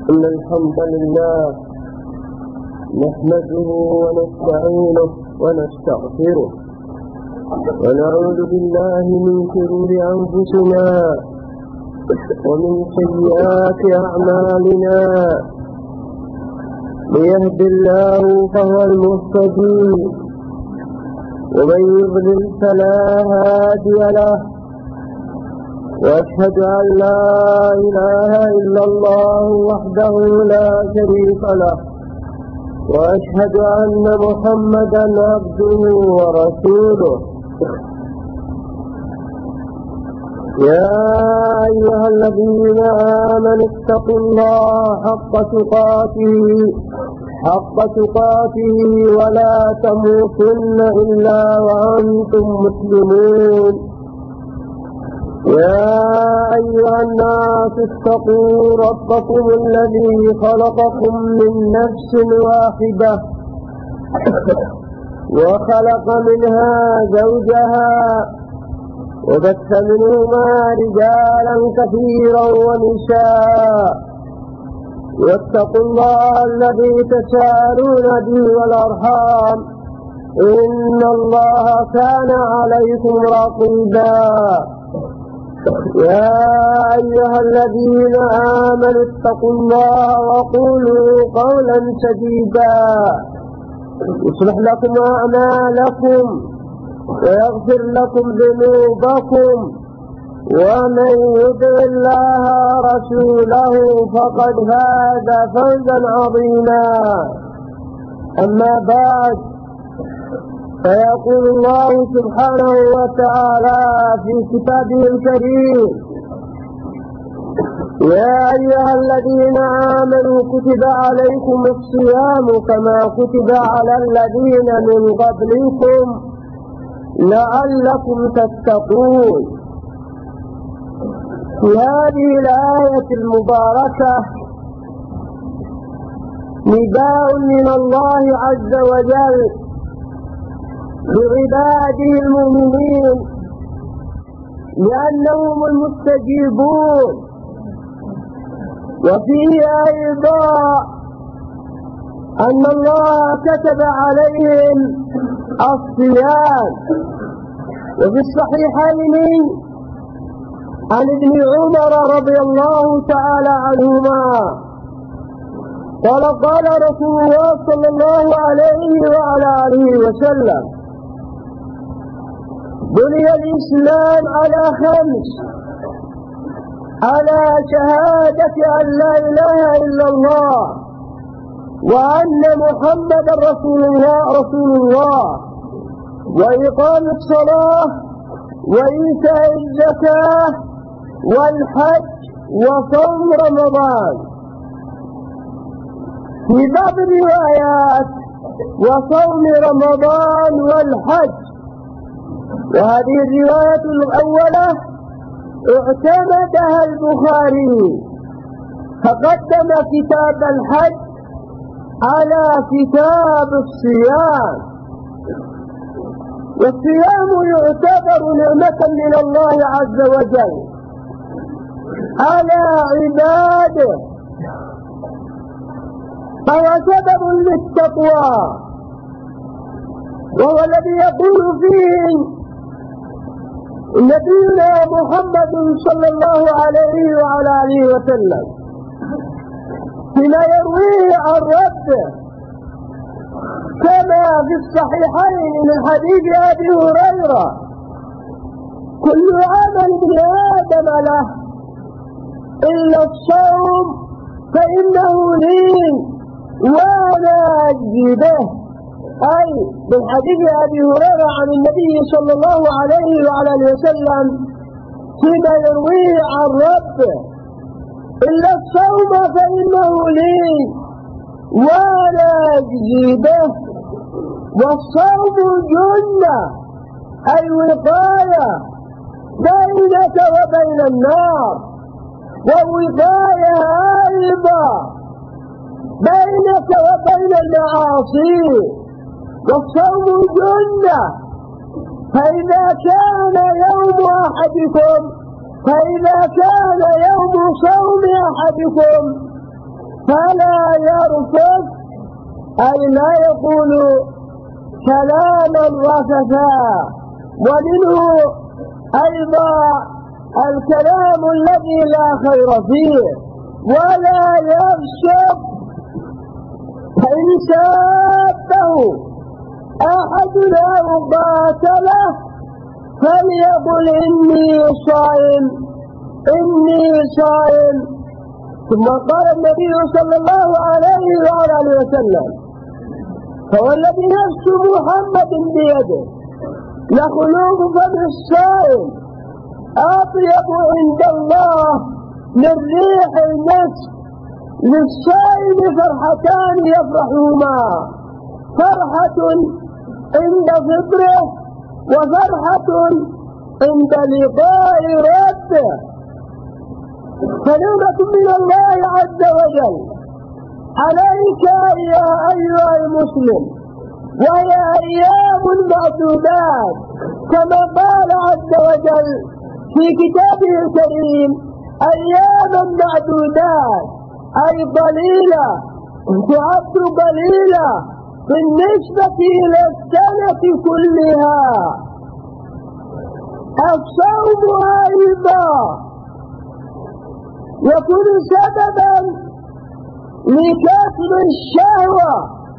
إن الحمد لله نحمده ونستعينه ونستغفره ونعوذ بالله من شرور أنفسنا ومن سيئات أعمالنا. من يهد الله فهو المهتدي ومن يضلل فلا هادي له. وأشهد أن لا إله إلا الله وحده لا شريك له، وأشهد أن محمدا عبده ورسوله. يا أيها الذين آمنوا اتقوا الله حق تقاته ولا تموتن إلا وأنتم مسلمون. يا أيها الناس اتقوا ربكم الذي خلقكم من نفس واحدة وخلق منها زوجها وبث منهما رجالا كثيرا ونساء. واتقوا الله الذي تساءلون به والأرحام إن الله كان عليكم رقيبا. يا أيها الذين آمنوا اتقوا الله وقولوا قولا سديدا يصلح لكم أعمالكم ويغفر لكم ذنوبكم، ومن يطع الله ورسوله فقد فاز فوزا عظيما. أما بعد، فيقول الله سبحانه وتعالى في كتابه الكريم: يا أيها الذين آمنوا كتب عليكم الصيام كما كتب على الذين من قبلكم لعلكم تتقون. في هذه الآية المباركة نداء من الله عز وجل لعباده المؤمنين لأنهم المستجيبون، وفيه أيضا أن الله كتب عليهم الصيام. وفي الصحيحين عن ابن عمر رضي الله تعالى عنهما قال رسول الله صلى الله عليه وعلى آله وسلم: بني الإسلام على 5: على شهادة أن لا إله إلا الله وأن محمدا رسول الله وإقام الصلاة وإيتاء الزكاة والحج وصوم رمضان. في بعض الروايات وصوم رمضان والحج. وهذه الرواية الأولى اعتمدها البخاري فقدم كتاب الحج على كتاب الصيام. والصيام يعتبر نعمة من الله عز وجل على عباده، فهو سبب للتقوى، وهو الذي يقول فيه نبينا محمد صلى الله عليه وعلى آله وسلم فيما يرويه عن ربه كما في الصحيحين من حديث أبي هريرة: كل عمل ابن آدم له إلا الصوم فإنه لي وأنا أجزي به. أي من حديث أبي هريرة عن النبي صلى الله عليه وعلى آله وسلم فيما يرويه عن ربه: إلا الصوم فإنه لي وأنا أجزي به. والصوم جنة، أي وقاية بينك وبين النار، ووقاية أيضا بينك وبين المعاصي. والصوم جنة، فإذا كان يوم صوم أحدكم فلا يرفض أي لا يقول كلاما رفثا. ومنه أيضا الكلام الذي لا خير فيه. ولا يغشب، فإن سابه أحد أو قاتله فليقل إني صائم إني صائم. ثم قال النبي صلى الله عليه وعلى آله وسلم: فوالذي نفس محمد بيده لخلوق فم الصائم أطيب عند الله من ريح المسك. للصائم فرحتان يفرحهما: فرحة عند فطره وفرحة عند لقاء ربه. فنعمة من الله عز وجل عليك يا أيها المسلم، وهي أيام معدودات كما قال عز وجل في كتابه الكريم: أياما معدودات، أي قليلة، تعد قليلة بالنسبة إلى السنة كلها. الصوم أيضا يكون سببا لكسر الشهوة،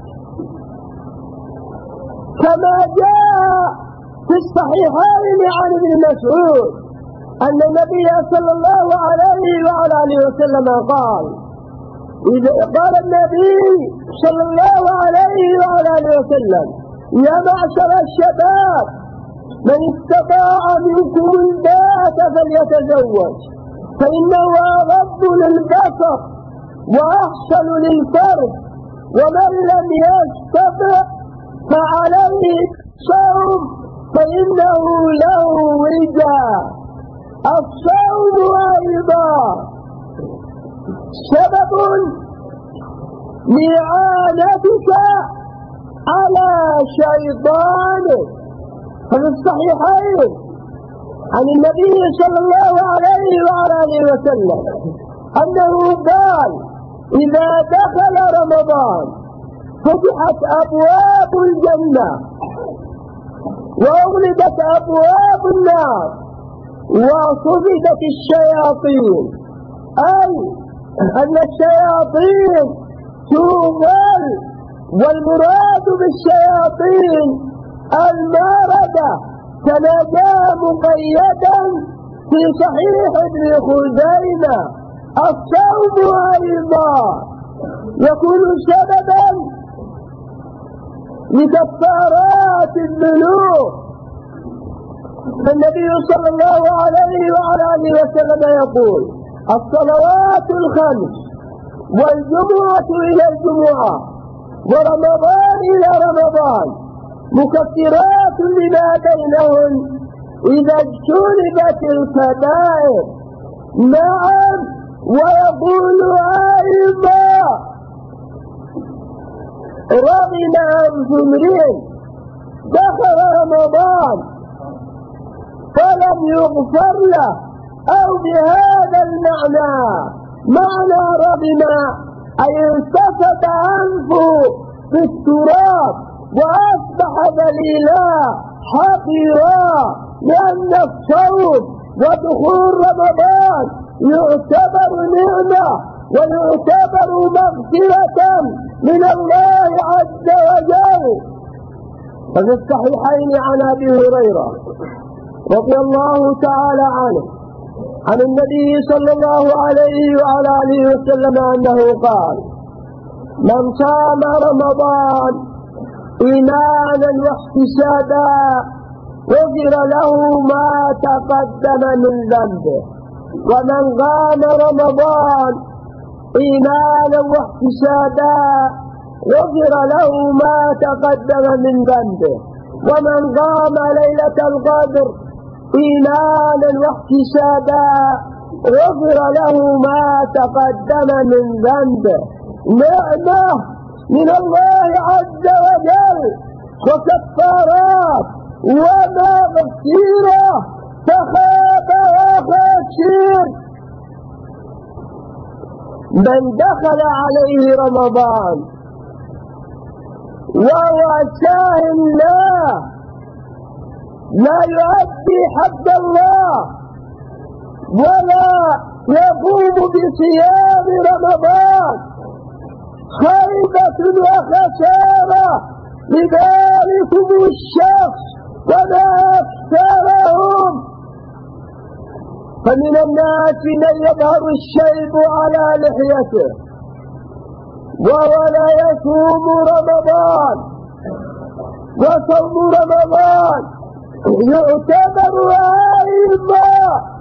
كما جاء في الصحيحين عن ابن مسعود أن النبي صلى الله عليه وعلى آله وسلم قال: قال النبي صلى الله عليه وعلى آله وسلم: يا معشر الشباب، من استطاع منكم الباءة فليتزوج، فإنه أغض للبصر وأحسن للفرج، ومن لم يستطع فعليه الصوم فإنه له وجاء. الصوم أيضا سبب لإعانتك على شيطانك. ففي الصحيحين عن النبي صلى الله عليه وعلى آله وسلم أنه قال: إذا دخل رمضان فتحت أبواب الجنة وأغلقت أبواب النار وصفدت الشياطين، أي أن الشياطين توغل. والمراد بالشياطين الماردة، كما جاء مقيدا في صحيح ابن خزيمة. الصوم أيضا يكون سببا لكفارات الذنوب. النبي صلى الله عليه وعلى آله وسلم يقول: الصلوات الخمس والجمعة إلى الجمعة ورمضان إلى رمضان مكفرات لما بينهن إذا اجتنبت الكبائر. نعم. ويقول أيضا: رغم أنف امرئ دخل رمضان فلم يغفر له، أو بهذا المعنى، معنى رغم أي التفت أنفه في التراب وأصبح ذليلا حقيرا. لأن الصوم ودخول رمضان يعتبر نعمة ويعتبر مغفرة من الله عز وجل. ففي الصحيحين عن أبي هريرة رضي الله تعالى عنه عن النبي صلى الله عليه وعلى آله وسلم أنه قال: من صام رمضان إيمانا واحتسابا غفر له ما تقدم من ذنبه، ومن قام رمضان إيمانا واحتسابا غفر له ما تقدم من ذنبه، ومن قام ليلة القدر إيمانا واحتسابا غفر له ما تقدم من ذنبه. نعمة من الله عز وجل وكفارات ومغفرة، فخاب وخسر. من دخل عليه رمضان وهو ساهٍ لا يؤدي حق الله ولا يقوم بصيام رمضان خيبة وخسارة لذلكم الشخص وما أكثرهم. فمن الناس من يظهر الشيب على لحيته وهو لا يصوم رمضان، وصوم رمضان يعتبر أيضا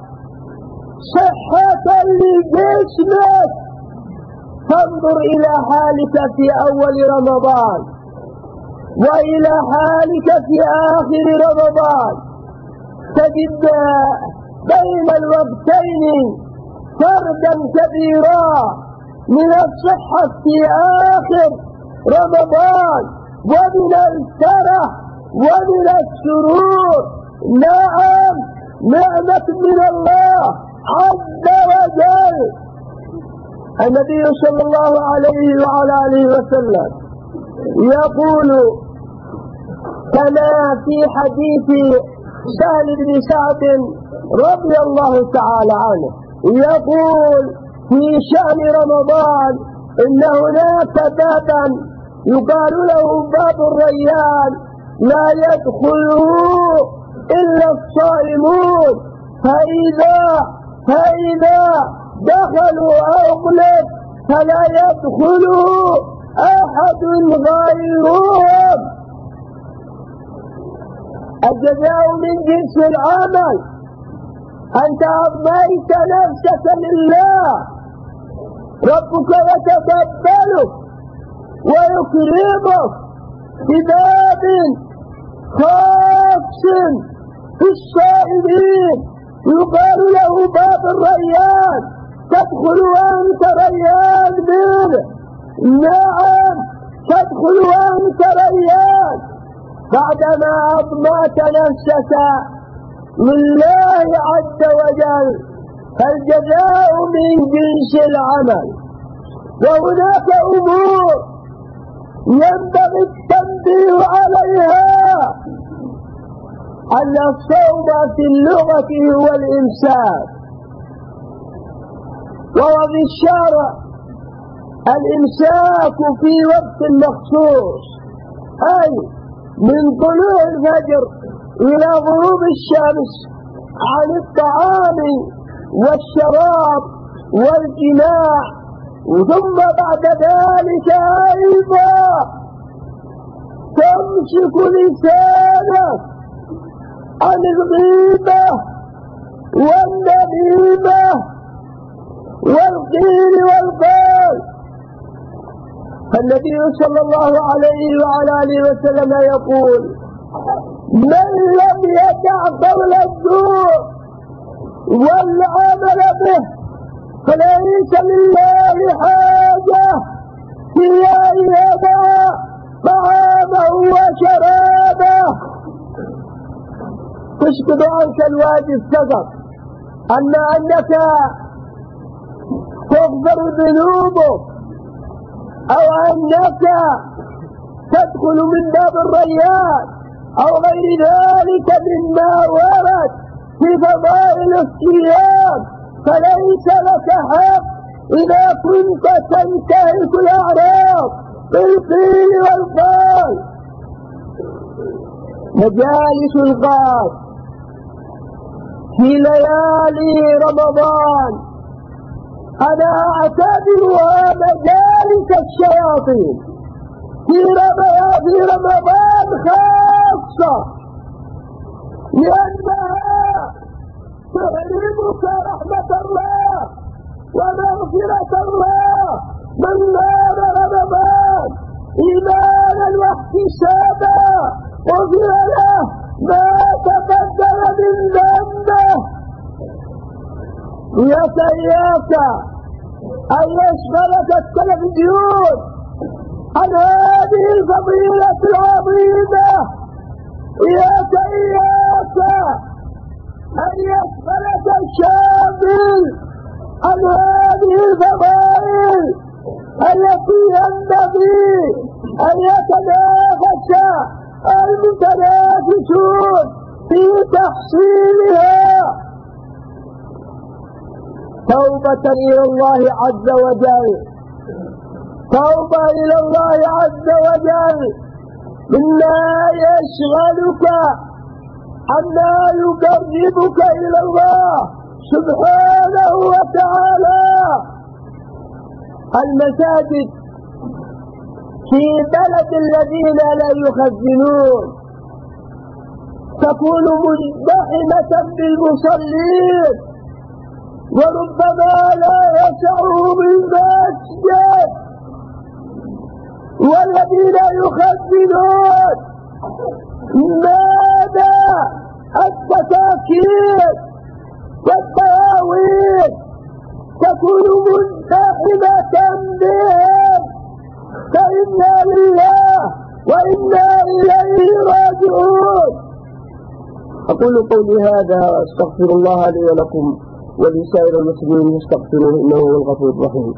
صحة لجسمك. فانظر إلى حالك في أول رمضان وإلى حالك في آخر رمضان، تجد بين الوقتين فرقا كبيرا من الصحة في آخر رمضان ومن الفرح ومن السرور. نعم، نعمة من الله عز وجل. النبي صلى الله عليه وعلى آله وسلم يقول كما في حديث سهل بن سعد رضي الله تعالى عنه، يقول في شهر رمضان إن هناك بابا يقال له باب الريان لا يدخله إلا الصائمون، فإذا دخلوا أغلق فلا يدخله أحد غيرهم. الجزاء من جنس العمل. أنت أضميت نفسك لله، ربك يتقبلك ويكرمك بباب خاص في الصائمين يقال له باب الريان، تدخل وأنت ريان منه. نعم، تدخل وأنت ريان بعدما أضمأت نفسك لله عز وجل، فالجزاء من جنس العمل. وهناك أمور ينبغي التنبيه عليها، أن الصوم في اللغة هو الإمساك، وهو في الشرع الإمساك في وقت مخصوص، أي من طلوع الفجر إلى غروب الشمس عن الطعام والشراب والجماع، ثم بعد ذلك أيضا تمسك لسانك عن الغيبة والنميمة والقيل والقال. فالنبي صلى الله عليه وعلى آله وسلم يقول من لم يدع قول الزور والعمل به فليس لله حاجة في أن يدع طعامه وشرابه. تسقط عنك الواجب فقط أنك تغفر ذنوبك، أو أنك تدخل من باب الريان أو غير ذلك مما ورد في فضائل الصيام، فليس لك حق إذا كنت تنتهك الأعراض بالقيل والقال. مجالس الغاب في ليالي رمضان أنا أعتبرها مجالس الشياطين في رمضان خاصة، لأنها تحرمك رحمة الله ومغفرة الله. من نام رمضان إيمانا واحتسابا غفر له ما تقدم من ذنبه. إياك أن يشغلك التلفزيون عن هذه الفضيلة العظيمة. إياك أن يشغلك الشاغل عن هذه الفضائل التي ينبغي أن يتنافس المتنافسون في تحصيلها. توبة إلى الله عز وجل، توبة إلى الله عز وجل مما يشغلك عما يقربك إلى الله سبحانه وتعالى. المساجد في بلد الذين لا يخزنون تكون مزدحمة بالمصلين، وربما لا يسعهم المسجد، والذين يخزنون ماذا؟ التكاكين والدواوين تكون مزدحمة بهم، فإنا لله وإنا إليه راجعون. أقول قولي هذا وأستغفر الله لي ولكم ولسائر المسلمين فاستغفروه إنه هو الغفور الرحيم.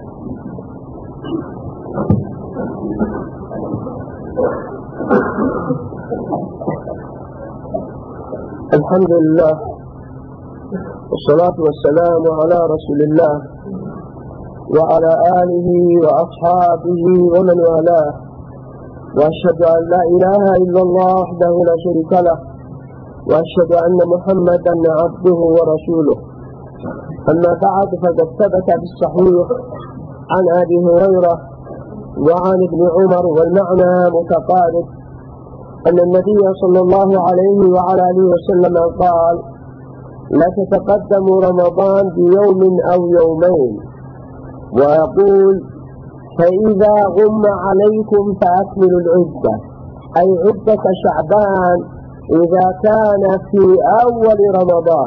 الحمد لله والصلاة والسلام على رسول الله وعلى آله وأصحابه ومن والاه، وأشهد أن لا إله إلا الله وحده لا شريك له، وأشهد أن محمدا عبده ورسوله. أما بعد، فقد ثبت بالصحيح عن أبي هريرة وعن ابن عمر والمعنى متقارب أن النبي صلى الله عليه وعلى آله وسلم قال: لا تتقدموا رمضان بيوم أو يومين، ويقول: فإذا غم عليكم فأكملوا العدة، أي عدة شعبان إذا كان في أول رمضان.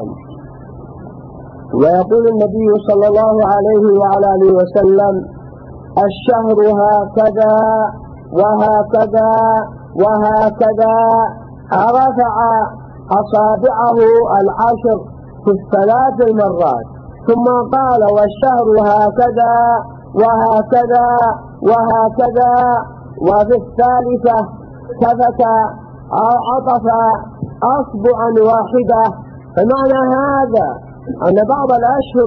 ويقول النبي صلى الله عليه وعلى آله وسلم: الشهر هكذا وهكذا وهكذا، رفع أصابعه العشر في الثلاث المرات، ثم قال: والشهر هكذا وهكذا وهكذا. وفي الثالثة ثبت عطف أصبعا واحدة. فمعنى هذا أن بعض الأشهر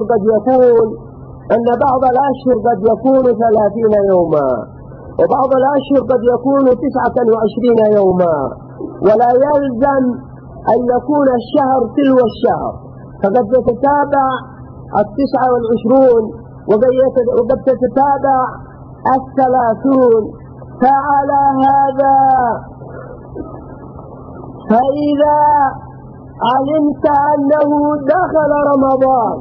قد يكون 30 يوما، وبعض الأشهر قد يكون 29 يوما، ولا يلزم أن يكون الشهر تلو الشهر، فقد يتتابع 29 وقد تتتابع 30. فعلى هذا فإذا علمت أنه دخل رمضان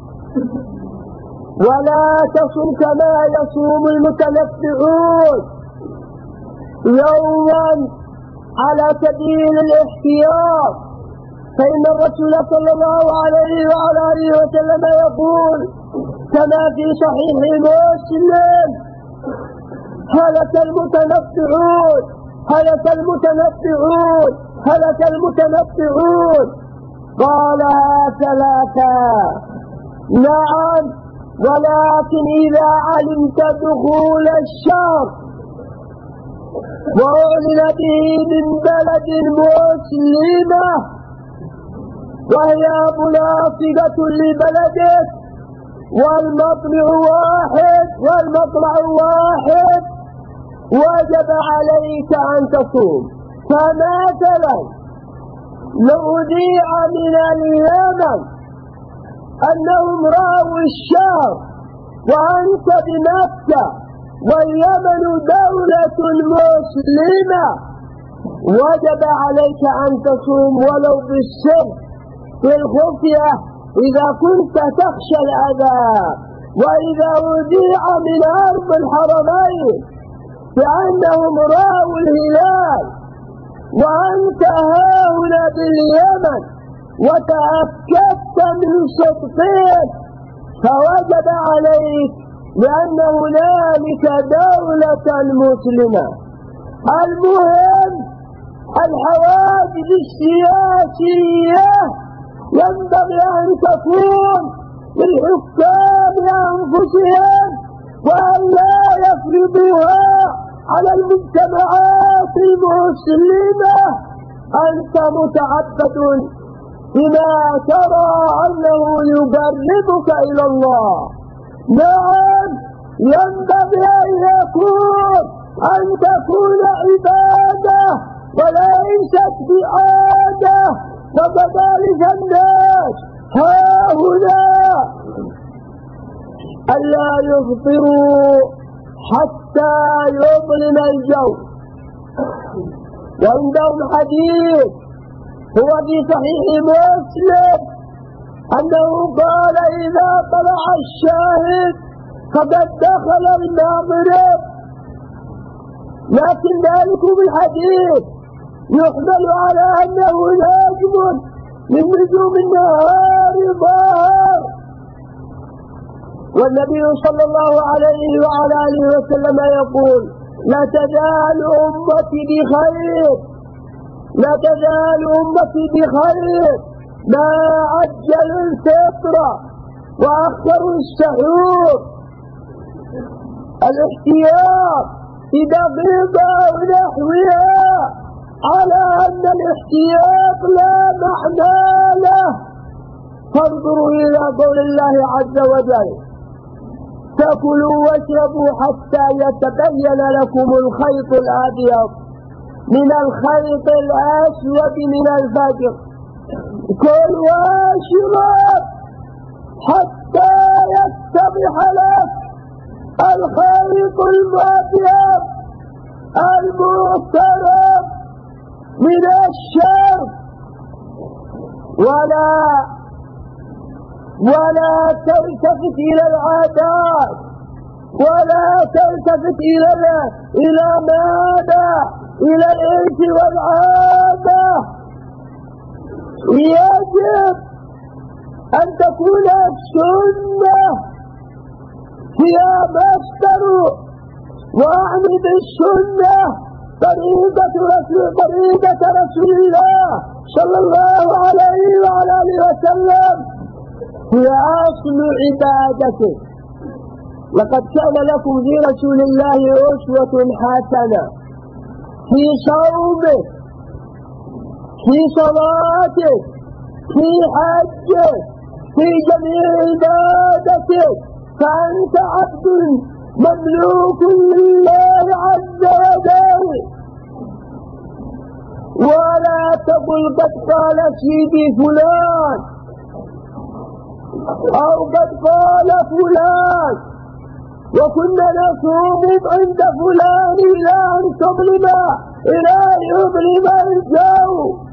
ولا تصم كما يصوم المتنفعون يوما على سبيل الاحتياط، فإن الرسول صلى الله عليه وعلى آله وسلم يقول كما في صحيح مسلم: هلك المتنفعون هلك المتنفعون هلك المتنفعون. قالها 3. نعم، ولكن إذا علمت دخول الشهر وأعلن به من بلد مسلمة وهي مناصبة لبلدك والمطلع واحد، وجب عليك أن تصوم. فمثلا لو أذيع من اليمن أنهم رأوا الشهر وأنت بمكة واليمن دولة مسلمة، وجب عليك أن تصوم ولو بالسر في الخفية إذا كنت تخشى الأذى. وإذا أذيع من أرض الحرمين بأنهم رأوا الهلال وأنت هاهنا باليمن وتأكدت من صدقه، فوجب عليك لأن هنالك دولة مسلمة. المهم الحوادث السياسية ينبغي أن تكون للحكام أنفسهم وأن لا يفرضوها على المجتمعات المسلمة. أنت متعبد بما ترى أنه يقربك إلى الله. نعم، ينبغي أن تكون عبادة وليست بعادة. وكذلك الناس هؤلاء ألا يفطروا حتى يظلم الجو. وعندهم حديث هو في صحيح مسلم أنه قال إذا طلع الشاهد فقد دخل المغرب. لكن ذلك بالحديث يحمل على أنه نجم من نجوم النهار ظاهر. والنبي صلى الله عليه وعلى آله وسلم يقول: لا تزال أمتي بخير، لا تزال أمتي بخير ما عجل الفطر وأخر السحور. الاحتياط في دقيقة ونحوها على أن الاحتياط لا معنى له. فانظروا إلى قول الله عز وجل: فكلوا واشربوا حتى يتبين لكم الخيط الأبيض من الخيط الأسود من الفجر. كل واشرب حتى يتضح لك الخيط الأبيض المحترم من الشرب، ولا تلتفت إلى العادات، ولا تلتفت إلى ماذا؟ إلى الإرث والعادة. يجب أن تكون السنة هي مصدر، وأعني بالسنة طريقة رسول الله صلى الله عليه وعلى آله وسلم، هي أصل عبادته. لقد كان لكم في رسول الله أسوة حسنة في صومه، في صلاته، في حجه، في جميع عبادته. فأنت عبد مملوك لله عز وجل. ولا تقل قد قال سيدي فلان أو قد قال فلان وكنا نصوم عند فلان إلى أن يظلم الجو.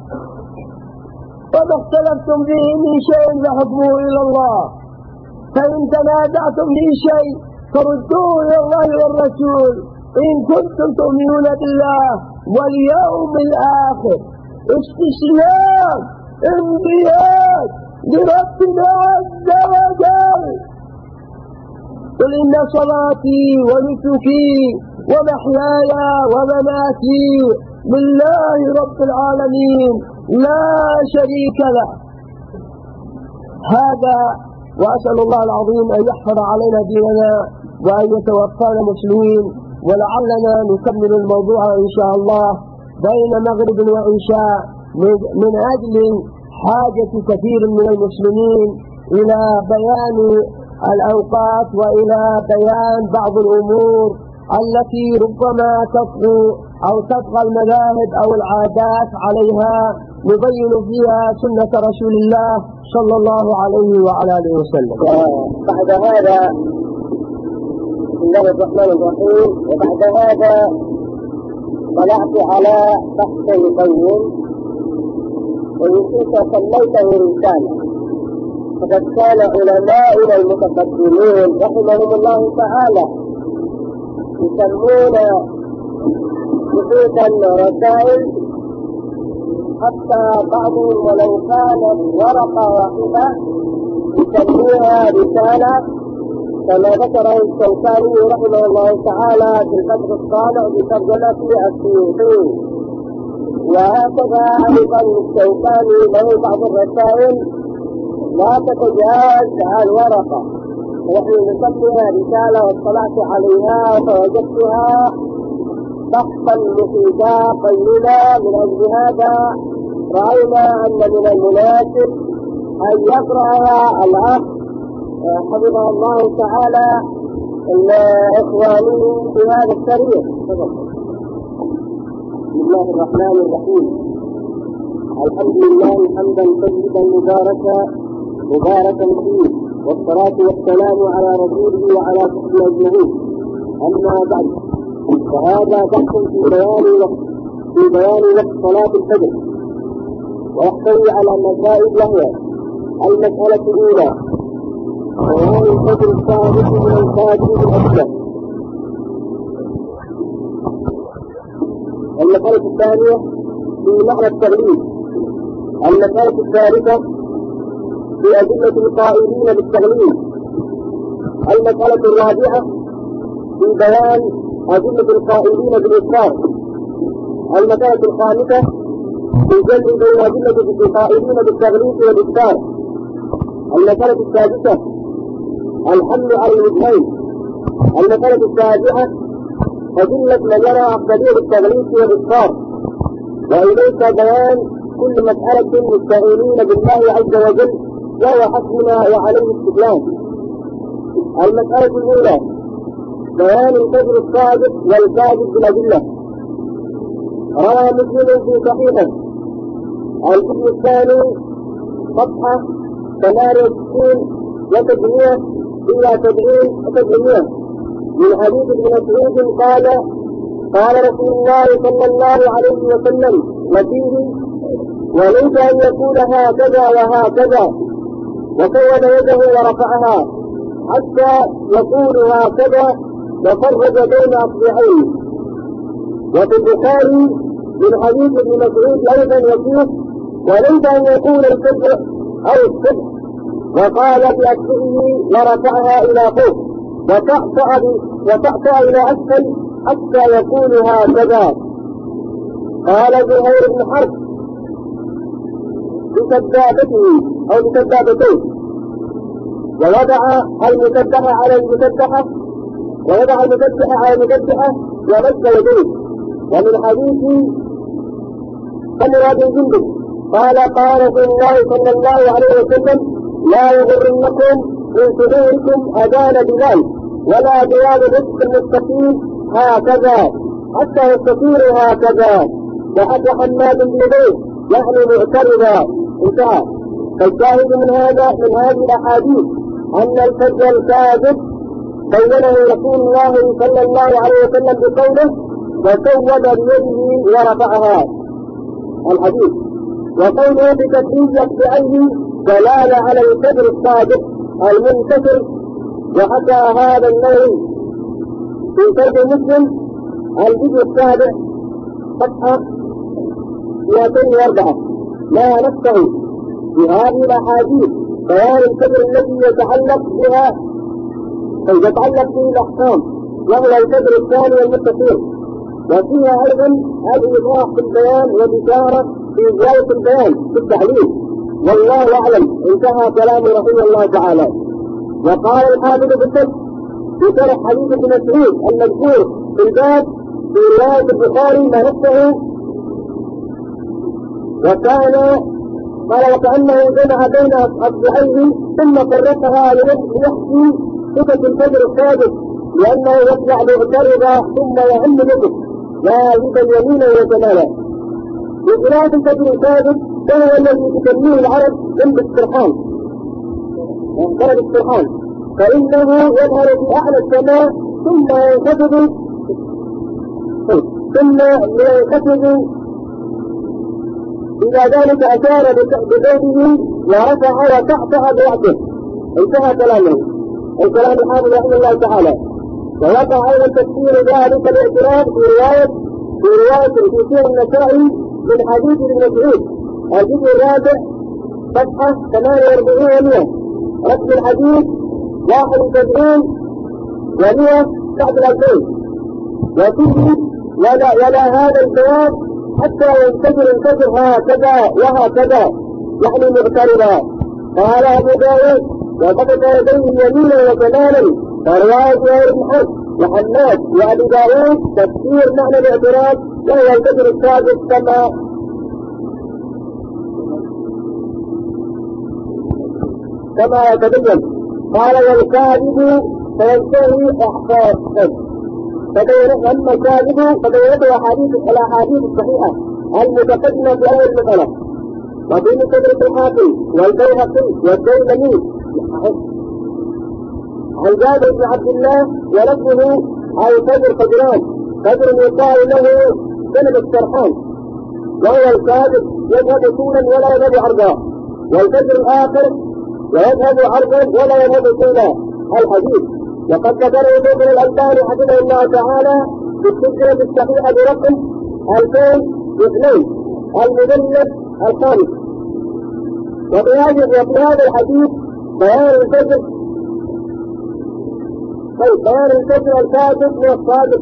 وما اختلفتم به من شيء فحكمه إلى الله. فإن تنازعتم في شيء فردوه إلى الله والرسول إن كنتم تؤمنون بالله واليوم الآخر. استسلام، انقياد لربنا عز وجل. قل إن صلاتي ونسكي ومحياي ومماتي لله رب العالمين لا شريك له. هذا، وأسأل الله العظيم أن يحفظ علينا ديننا وأن يتوفانا مسلمين. ولعلنا نكمل الموضوع إن شاء الله بين مغرب وعشاء من أجل حاجة كثير من المسلمين إلى بيان الأوقات وإلى بيان بعض الأمور التي ربما تطغى المذاهب أو العادات عليها. نبين فيها سنة رسول الله صلى الله عليه وعلى آله وسلم. بعد هذا بسم الله الرحمن الرحيم. وبعد هذا طلعت على بحث مقيم ويمكنك سميته رسالة. فقد كان علماؤنا المتقدمين رحمهم الله تعالى يسمون خصوصا رسائل، حتى بعضهم ولو كانت ورقة واحدة يسميها رسالة، كما ذكره الشوكاني رحمه الله تعالى في الفتح الصالح بترجمة السيوطي. وهكذا أيضا الشوكاني له بعض الرسائل لا تتجاوز الورقة، ونحن نسميها رسالة واطلعت عليها فوجدتها بحثا مفيدا قيما. من أجل هذا رأينا أن من المناسب أن يقرأها الأخ حفظه الله تعالى إخوانه في هذا الشريط. بسم الله الرحمن الرحيم. الحمد لله حمدا طيبا مباركا فيه، والصلاة والسلام على رسوله وعلى صحبه أجمعين. أما بعد، فهذا بحث في بيان وقت صلاة الفجر، ويحتوي على مسائل وهي: المسألة الأولى بيان الفجر الثابت من الفاجر الأكبر. المسألة الثانية في معنى التغليب. المسألة الثالثة في أدلة القائلين بالتغليب. المسألة الرابعة في بيان أدلة القائلين بالإسرار. المسألة الخامسة في جمع بين أدلة القائلين بالتغليب والإسرار. المسألة السادسة الحمل على الوجهين. المسألة السابعة أدلة من يرى أفضلية بالتغليب والإسرار، وإليك بيان كل مسألة مستعينين بالله عز وجل وهو حسبنا وعليه استدلال. المسألة الأولى بيان الفجر الصادق والكاذب بالأدلة. روى مسلم في صحيحه الجزء الثاني صفحة 68 و700 إلى 70 و700 من حديث ابن مسعود قال: قال رسول الله صلى الله عليه وسلم وفيه: وليس أن يقول هكذا وهكذا، وكون يده ورفعها حتى يقول هكذا وفرج بين أصبعيه. وفي البخاري من حديث ابن مسعود أيضا يقول: وليس أن يقول الفجر أو الصبح، وقال بأصبعه ورفعها إلى فوق وتعطى إلى أسفل حتى يقول هكذا. قال زهير بن حرب بسبابته أو بسبابتين، ووضع المسبحة على المسبحة ومد يديه. ومن حديث سمرة بن جندب قال: قال رسول الله صلى الله عليه وسلم: لا يغرنكم من صدوركم أذان بلال ولا بياض الرزق المستقيم هكذا حتى يستطير هكذا. وحتى حماد بن زيد يعني معترضا. انتهى. فالشاهد من هذه الأحاديث أن الفجر الكاذب بينه رسول الله صلى الله عليه وسلم بقوله: وسود بيده ورفعها الحديث. وقوله بتكريم اصبعيه دلالة على الفجر الصادق المنتصر. وحكى هذا النوع في شرح مسلم الجزء السابع صفحة 204 ما نفسه بهذه الأحاديث بيان الفجر الذي يتعلق به الأحكام، وهو الفجر الثاني المتصل. وفيها أيضا الإيضاح في البيان والإشارة في زيادة البيان في التحليل. والله أعلم. انتهى كلام رحمه الله تعالى. وقال الحافظ بالفتح في شرح حديث ابن مسعود المذكور في الباب في رواية البخاري ما نفسه: وكأنه جمع بين أصبعيه ثم فرقها ليحكي صفة الفجر الصادق، لأنه يطلع معترضا ثم يهم بكم واجبا يمينا وشمالا. بخلاف الفجر الصادق فهو الذي تسميه العرب بالاسترحام، فإنه يظهر في أعلى السماء ثم ينخفض إلى ذلك أشار ببيته ورفع وتعطى برأسه. انتهى كلامه. الكلام الحافظ رحمه الله تعالى. ووقع أيضا تفسير ذلك الاعتراف في رواية في سير النسائي من حديث ابن مسعود الجزء الرابع صفحة 48 و100 رقم الحديث 71 و100 بعد 2000. وفيه ولا هذا البيان حتى ينتشر الفجر هكذا وهكذا يعني معترضا. قال أبو داود وبسط يديه يمينا وشمالا فرواية زهير بن حرب وحماد وأبي داوود تفسير معنى الاعتراض وهو الكفر السادس كما يتبين. قال والكاذب فينتهي إحقاقه أما الكاذب فبينته الأحاديث الصحيحة المتقدمة في أول مسألة وفي مستدرك الحاكم والبيهقي والديلمي عن جابر بن عبد الله ولفظه أو فجر فجران فجر يقال له سلم السرحان وهو الكاذب يذهب طولا ولا يذهب عرضا، والفجر الآخر ويذهب عرضا ولا يذهب طولا الحديث. وقد ذكره شيخنا الألباني حفظه الله تعالى في السلسلة الصحيحة برقم 2002 المجلد الخامس. وفي هذا الحديث بيان الفجر الكاذب من الصادق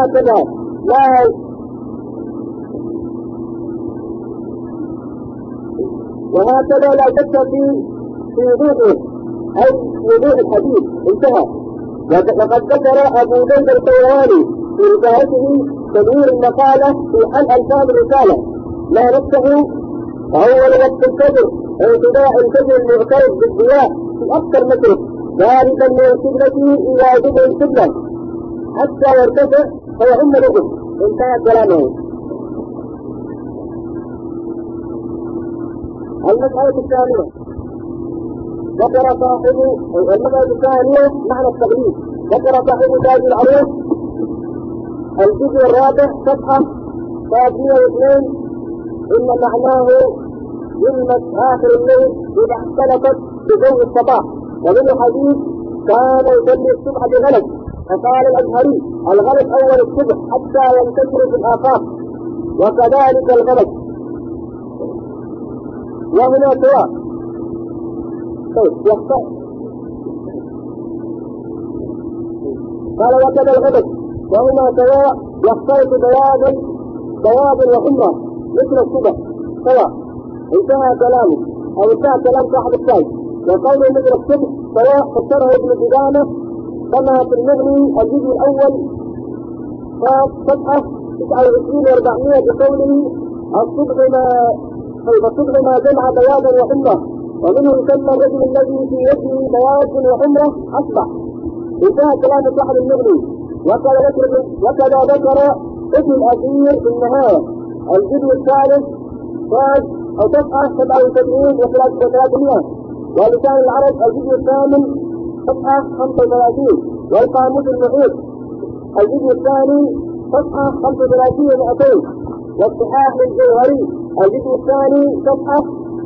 وهكذا لا شك في وضوحه أي وضوح الحديث انتهى. وقد ذكر أبو زيد القيرواني في رسالته تدوير المقالة في حل ألفاظ الرسالة ما نفسه فأول وقت الفجر انتداء الفجر المعترف بالضياء في أكثر متر ذلك من القبلة إلى جبل القبلة حتى يرتفع فيعم الأذن. انتهى كلامه. المسألة الثانية ذكر صاحب المسألة الثانية معنى التغليب. ذكر صاحب تاج العروس الجزء الرابع صفحة 102 إن معناه ظلمة آخر الليل إذا اختلفت بجو الصباح. ومن الحديث كان يصلي الصبح بغلط فقال الأزهري الغلط أول الصبح حتى ينتشر في الآفاق وكذلك الغلط وهنا سواء. قال وكذا الغلط وهما سواء يختلط بياض وحمرة مثل الصبح سواء. انتهى كلامه أو انتهى كلام صاحب التاج. وقوله مثل الصبح سواء فسره ابن قدامة كما في المغني الجزء الأول صفحة 29 و400 بقوله الصبح ما جمع بياضا وحمرة ومنه يسمى الرجل الذي في وجهه بياض وحمرة أصبح. انتهى كلام صاحب المغني. وكذا ذكر ابن الأثير في النهاية الجزء الثالث أو صفحة 77 و300 ولسان العرب الجزء الثامن صفحة 35 والقاموس المحيط الجزء الثاني صفحة 35 و200 والصحاح للجوهري الجزء الثاني صفحة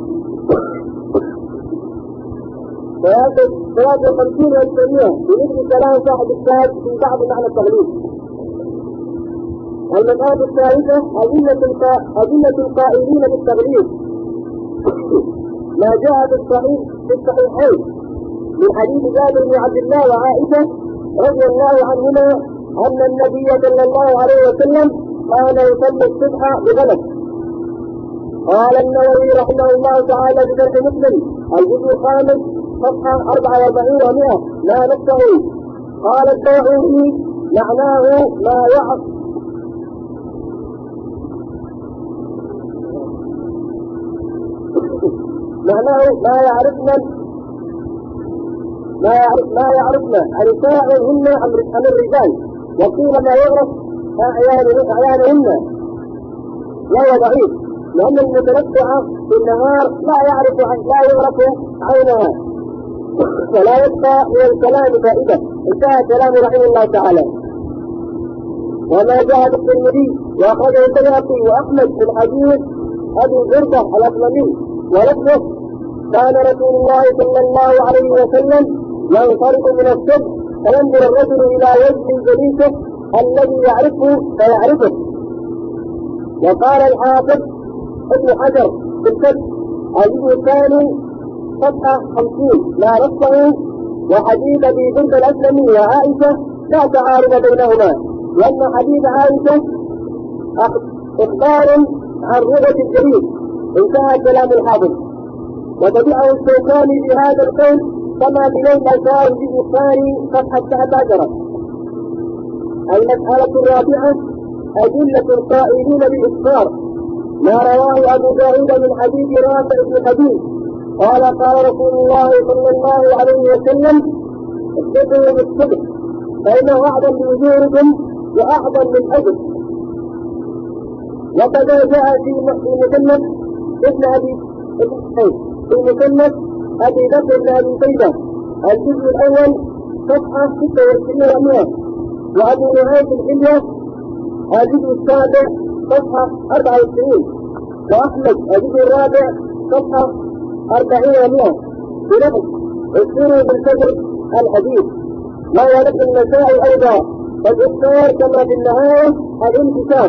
53 و800 بمثل كلام صاحب التاج في بعض معنى التغليب. المسألة الثالثة أدلة القائلين بالتغليب ما جاء في الصحيحين من حديث جابر بن عبد الله وعائشة رضي الله عنهما أن النبي صلى الله عليه وسلم كان يصلي الصبح بغلط. قال النووي رحمه الله تعالى في شرح مسلم الجزء الخامس صفحة 44 و100 لا نفسه. قال الداعي معناه ما يعرفنا نساءهن عن الرجال وقيل ما يعرف أعيانهن وهو ضعيف لأن المتنفع في النهار لا يعرف عينها فلا يبقى من الكلام فائدة. انتهى كلام رحمه الله تعالى. وما جاء بالترمذي وأخرجه البيهقي وأحمد في الحديث أبي بردة الأسلمي ولفظه كان رسول الله صلى الله عليه وسلم ينصرف من الصبح فينظر الرجل إلى وجه جليسه الذي يعرفه فيعرفه. وقال الحافظ ابن حجر في الفتح الجزء الثاني صفحة 50 لا نصه وحديث ابي بردة الاسلمي وعائشة لا تعارض بينهما لأن حديث عائشة إخبار عن رؤية الجليس. انتهى كلام الحافظ. وتبعه الشوكاني في هذا القول كما في يوم الأشهر الجزء الثاني صفحة 19. المسألة الرابعة أدلة القائلين بالإفطار، ما رواه أبو داود من حديث رافع بن حديث قال قال رسول الله صلى الله عليه وسلم: اتقوا بالصبح فإنه أعظم لأجوركم وأعظم للأجر. وكذا جاء في مسند ابن أبي في مسند أبي بكر بن أبي شيبة الجزء الأول صفحة 26 و100، وأبو نعيم الحلية الجزء السابع صفحة 24، وأحمد الجزء الرابع صفحة 40 و100 بلفظ: اذكروا بالفجر الحديث. ما ولد النساء أيضا فالإفطار كما في النهاية الانتكاس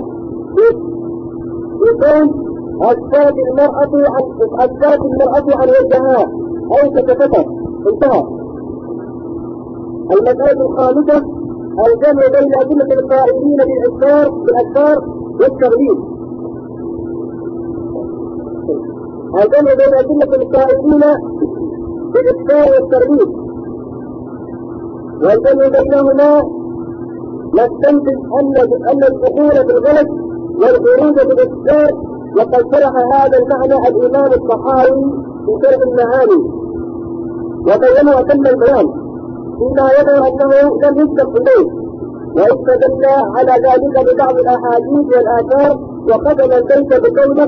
يكون أسكات المرأة عن وجهها أو كتفتها. انتهى. المسألة الخامسة الجمع بين أدلة القائلين بالأذكار والتغليب. الجمع بين أدلة القائلين بالأذكار والتغليب، والجمع بينهما نستنتج أن الدخول بالغلط والخروج بالإذكار، وقد شرح هذا المعنى الإمام الطحاوي في شرح المعاني وبينه أتم البيان فيما يظهر أنه لم يسبق إليه، واستدل على ذلك ببعض الأحاديث والآثار وختم البيت بقوله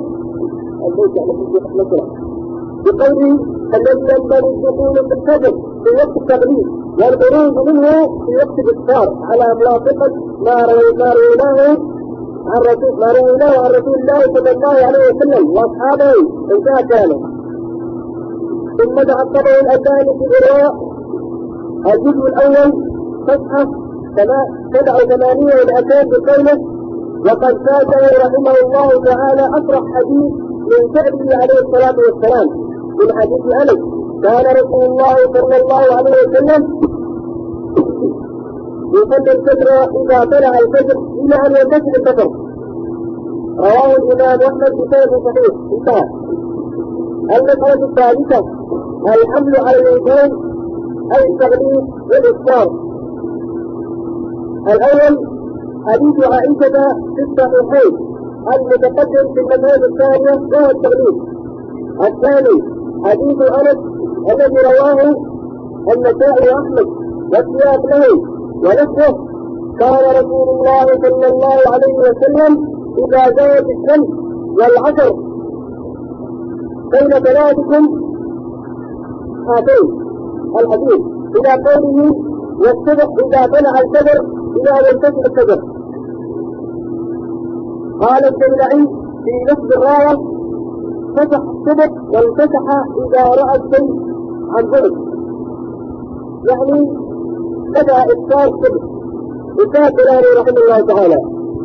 الذي ينبغي الدخول في الفجر في وقت التغليب والخروج منه في وقت الإفطار على موافقة ما رويناه عن رسول الله صلى الله عليه وسلم واصحابه انتهى كلامه. ثم تعقبه الألباني في الإرواء الجزء الأول صفحة 87 والأتان بقوله: وقد فاته رحمه الله تعالى أصرح حديث من فعله عليه الصلاة والسلام من حديث أنس: كان رسول الله صلى الله عليه وسلم يصلي الفجر إذا طلع الفجر إلى أن ينتهي الفجر. رواه الإمام أحمد بسند صحيح. انتهى. المسألة الثالثة الحمل على الإنسان أي التغليب والإفطار. الأول حديث عائشة في الصحيحين المتقدم في المسألة الثانية وهو التغليب. الثاني حديث أنس الذي رواه النسائي وأحمد والسياق له ونفسه: كان رسول الله صلى الله عليه وسلم إذا زالت الشمس والعصر بين ثلاثكم هاتين الحديث إلى قوله: والصبح إذا طلع الفجر إذا ينتهي الفجر. قال الجملعي في نفس الراية: فتح الصبح وانفتح إذا رأى الشمس عن بعد، يعني بدأ إفطار الصبح. وكان كلامه رحمه الله تعالى.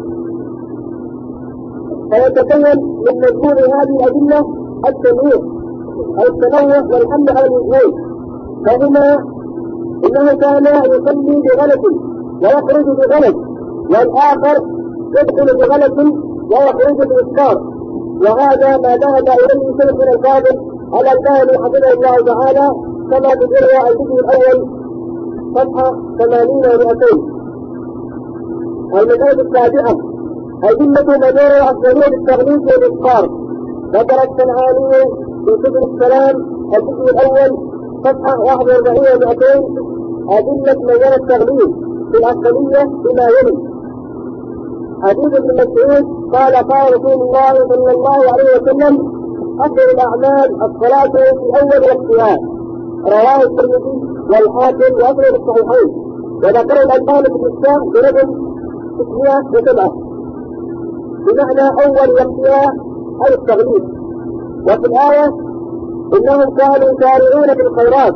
فيتكون من مجموع هذه الأدلة التنويع والحمل على الوجهين، فهما إنه كان يصلي بغلط ويخرج بغلط، والآخر يدخل بغلط ويخرج بإفطار، وهذا ما ذهب إليه شيخنا الفاضل الألباني حفظه الله تعالى كما في الجزء الأول صفحة 80 و200. المسألة السابعة أدلة مدار أفضلية التغليب والإفطار. ذكر الصنعاني في سبل السلام الجزء الأول صفحة 41 و200 أدلة مدار التغليب في الأفضلية بما يلي: حديث ابن مسعود قال: قال رسول الله صلى الله عليه وسلم: أفضل الأعمال الصلاة في أول وقتها. رواه الترمذي والحاكم وأخرج الصحيحين، وذكر الألباني في الإسلام برقم 607 بمعنى أول وقتها أي التغليب. وفي الآية: إنهم كانوا يسارعون في الخيرات،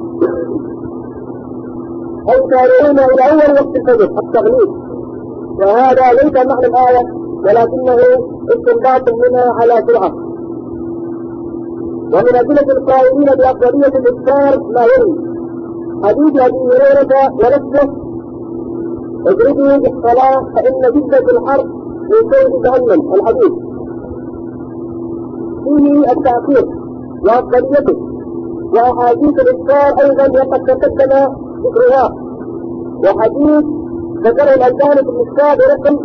أي يسارعون إلى أول وقت الفجر التغليب، وهذا ليس معنى الآية ولكنه استنباط منها على سرعة. ومن أدلة القائلين بأفضلية الإفطار ما يلي: حديث أبي هريرة ونفسه: اضربوا بالصلاة فإن جدة الحرب من سيد جهنم. الحديث فيه التأخير وأفضليته، وأحاديث الإفطار أيضا وقد تقدم ذكرها. وحديث ذكره الألباني في المشكاة برقم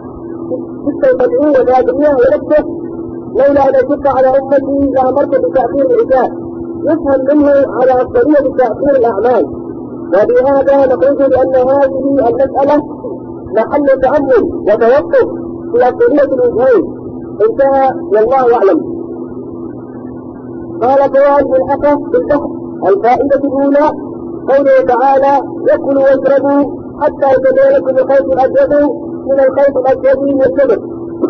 76 و300 ونفسه: لولا أن أشق على أمتي لأمرت بتأخير العشاء. يفهم منه على أفضلية تأخير الأعمال، وبهذا نقول بأن هذه المسألة محل تأمل وتوقف في أفضلية الوجهين. انتهى والله أعلم. قال فوائد ملحقة بالبحث. الفائدة الأولى قوله تعالى: وكلوا واشربوا حتى يتبين لكم الخيط الأبيض من الخيط الأسود من الفجر.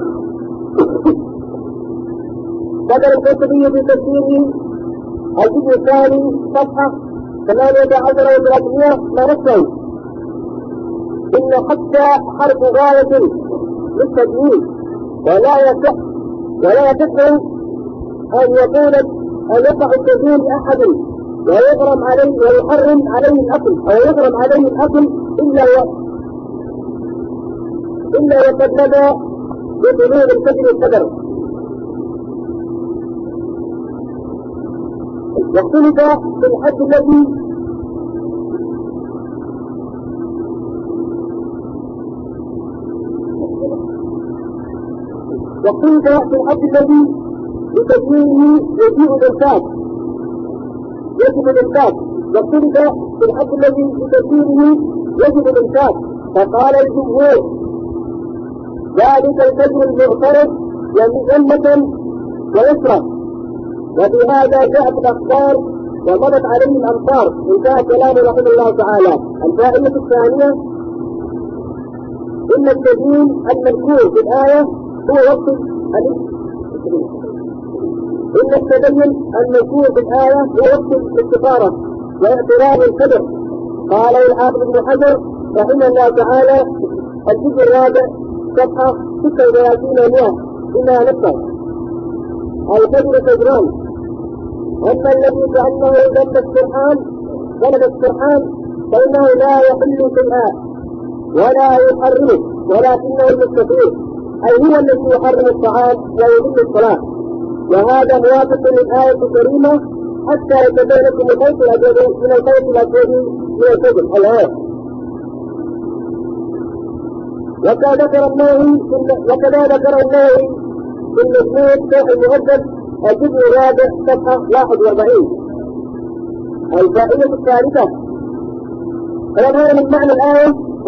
ذكر القرطبي في تفسيره الجزء الثاني صفحة 18 و300 ما نفسه: إن حتى حرف غاية للتدوين، ولا يصح أن يقع التدوين لأحد ويحرم عليه الأكل إلا وقد نبى بطلوع الفجر القدر. واختلف في الحد الذي بتدوينه يجيء بالفات. فقال الجمهور: ذلك الفجر المعترض يمة ويسرى، وبهذا جاءت الأخبار ومضت عليه الأمطار. انتهى كلامه رحمه الله تعالى. الفائدة الثانية: إن التدوين المذكور في الآية هو وقت الاستخارة واعتراض القدر. قال الحافظ ابن حجر رحمه الله تعالى: الجزء الرابع صفحة 36 إنها نفسه: الفجر فجران، أما الذي كأنه ولد السرحان فإنه لا يحل شيئا ولا يحرمه، ولكنه المستطيع، أي هو الذي يحرم الطعام ويذل الصلاة. وهذا موافق للآية الكريمة: حتى يتبين لكم الخيط الأبيض من الخيط الأسود من الفجر الآية. وكذا ذكر النووي في المسموع شرح المهذب الجزء الرابع صفحة 41. الفائدة الثالثة: فيظهر من معنى الآية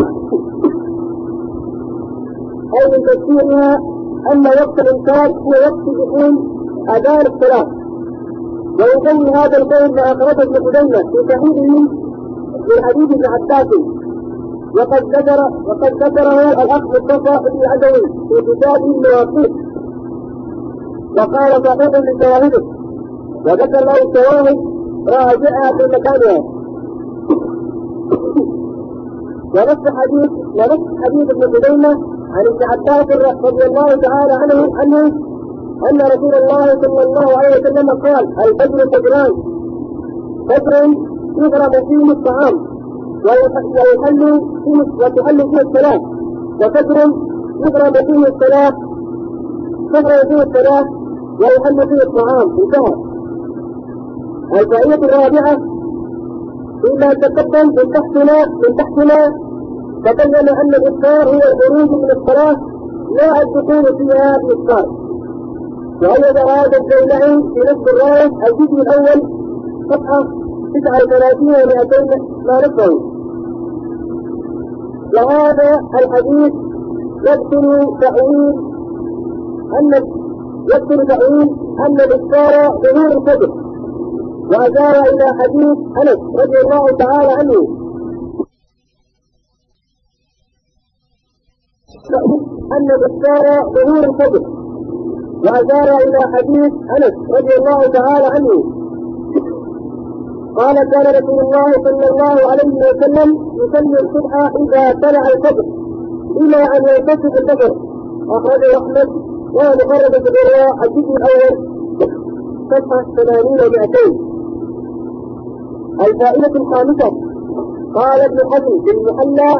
أو من تفسيرها أن وقت الإنكار هو وقت دخول أذان الصلاة. ويقوي هذا القول ما أخرجه ابن خزيمة في صحيحه من حديث ابن عباس، وقد ذكره الأخ مصطفى بن عدوي في كتابه المواقيت، وقال صحيح لشواهده، وذكر له الشواهد راجعها في مكانها. ونفس حديث ابن خزيمة عن ابن عباس رضي الله تعالى عنه أن رسول الله صلى الله عليه وسلم قال: الفجر فجران، فجر يغرم فيه الطعام وتحل فيه الصلاة، وفجر يغرم فيه الصلاة ويحل فيه الطعام. انتهى. الفائدة الرابعة: فيما تقدم من تحتنا تبين أن الإفطار هو الخروج من الصلاة لا الدخول فيها بالإفطار. وأيضا هذا الزيلعي في نفس الرواية الجزء الأول صفحة 39 و200 ما نفسه. وهذا الحديث يبطل تأويل أن الإفطار ظهور الفجر، وأشار إلى حديث أنس رضي الله تعالى عنه أن الإفطار ظهور الفجر، وأشار إلى حديث أنس رضي الله تعالى عنه قال: كان رسول الله صلى الله عليه وسلم يصلي الصبح إذا طلع الفجر إلى أن ينتصف الفجر. أخرجه أحمد ومخرج في الرواية الجزء الأول صفحة 80 و200. الفائدة الخامسة: قال ابن حزم في المحلى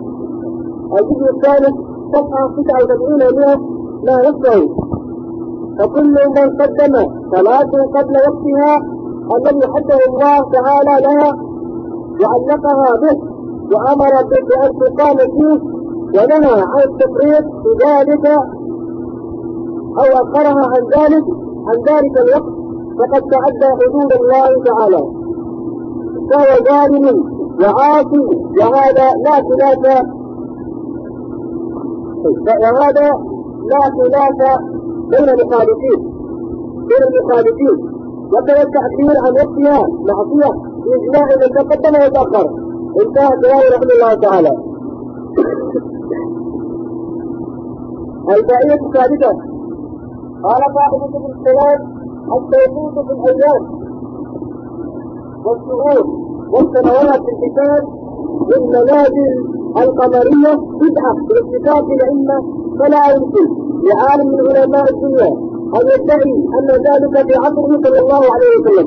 الجزء الثالث صفحة 79 و100 ما نفسه: فكل من قدم صلاة قبل وقتها الذي حده الله تعالى لها وعلقها به وأمر بأن تقام فيه ونهى عن التفريط في ذلك أو أخرها عن ذلك الوقت فقد تعدى حدود الله تعالى فهو ظالم وعاصي وهذا لا خلاف بين المخالفين وكذا التأخير عن وقتها معصية بإجماع من تقدم وتأخر. انتهى كلامه رحمه الله تعالى. الباقية الثالثة قال فائدة ابن السلام التوقيت في الأيام والشهور والسنوات في الحساب والمنازل القمرية بدعة باتفاق الأئمة فلا يمكن لعالم من علماء الدنيا أن يدعي أن ذلك في عصره صلى الله عليه وسلم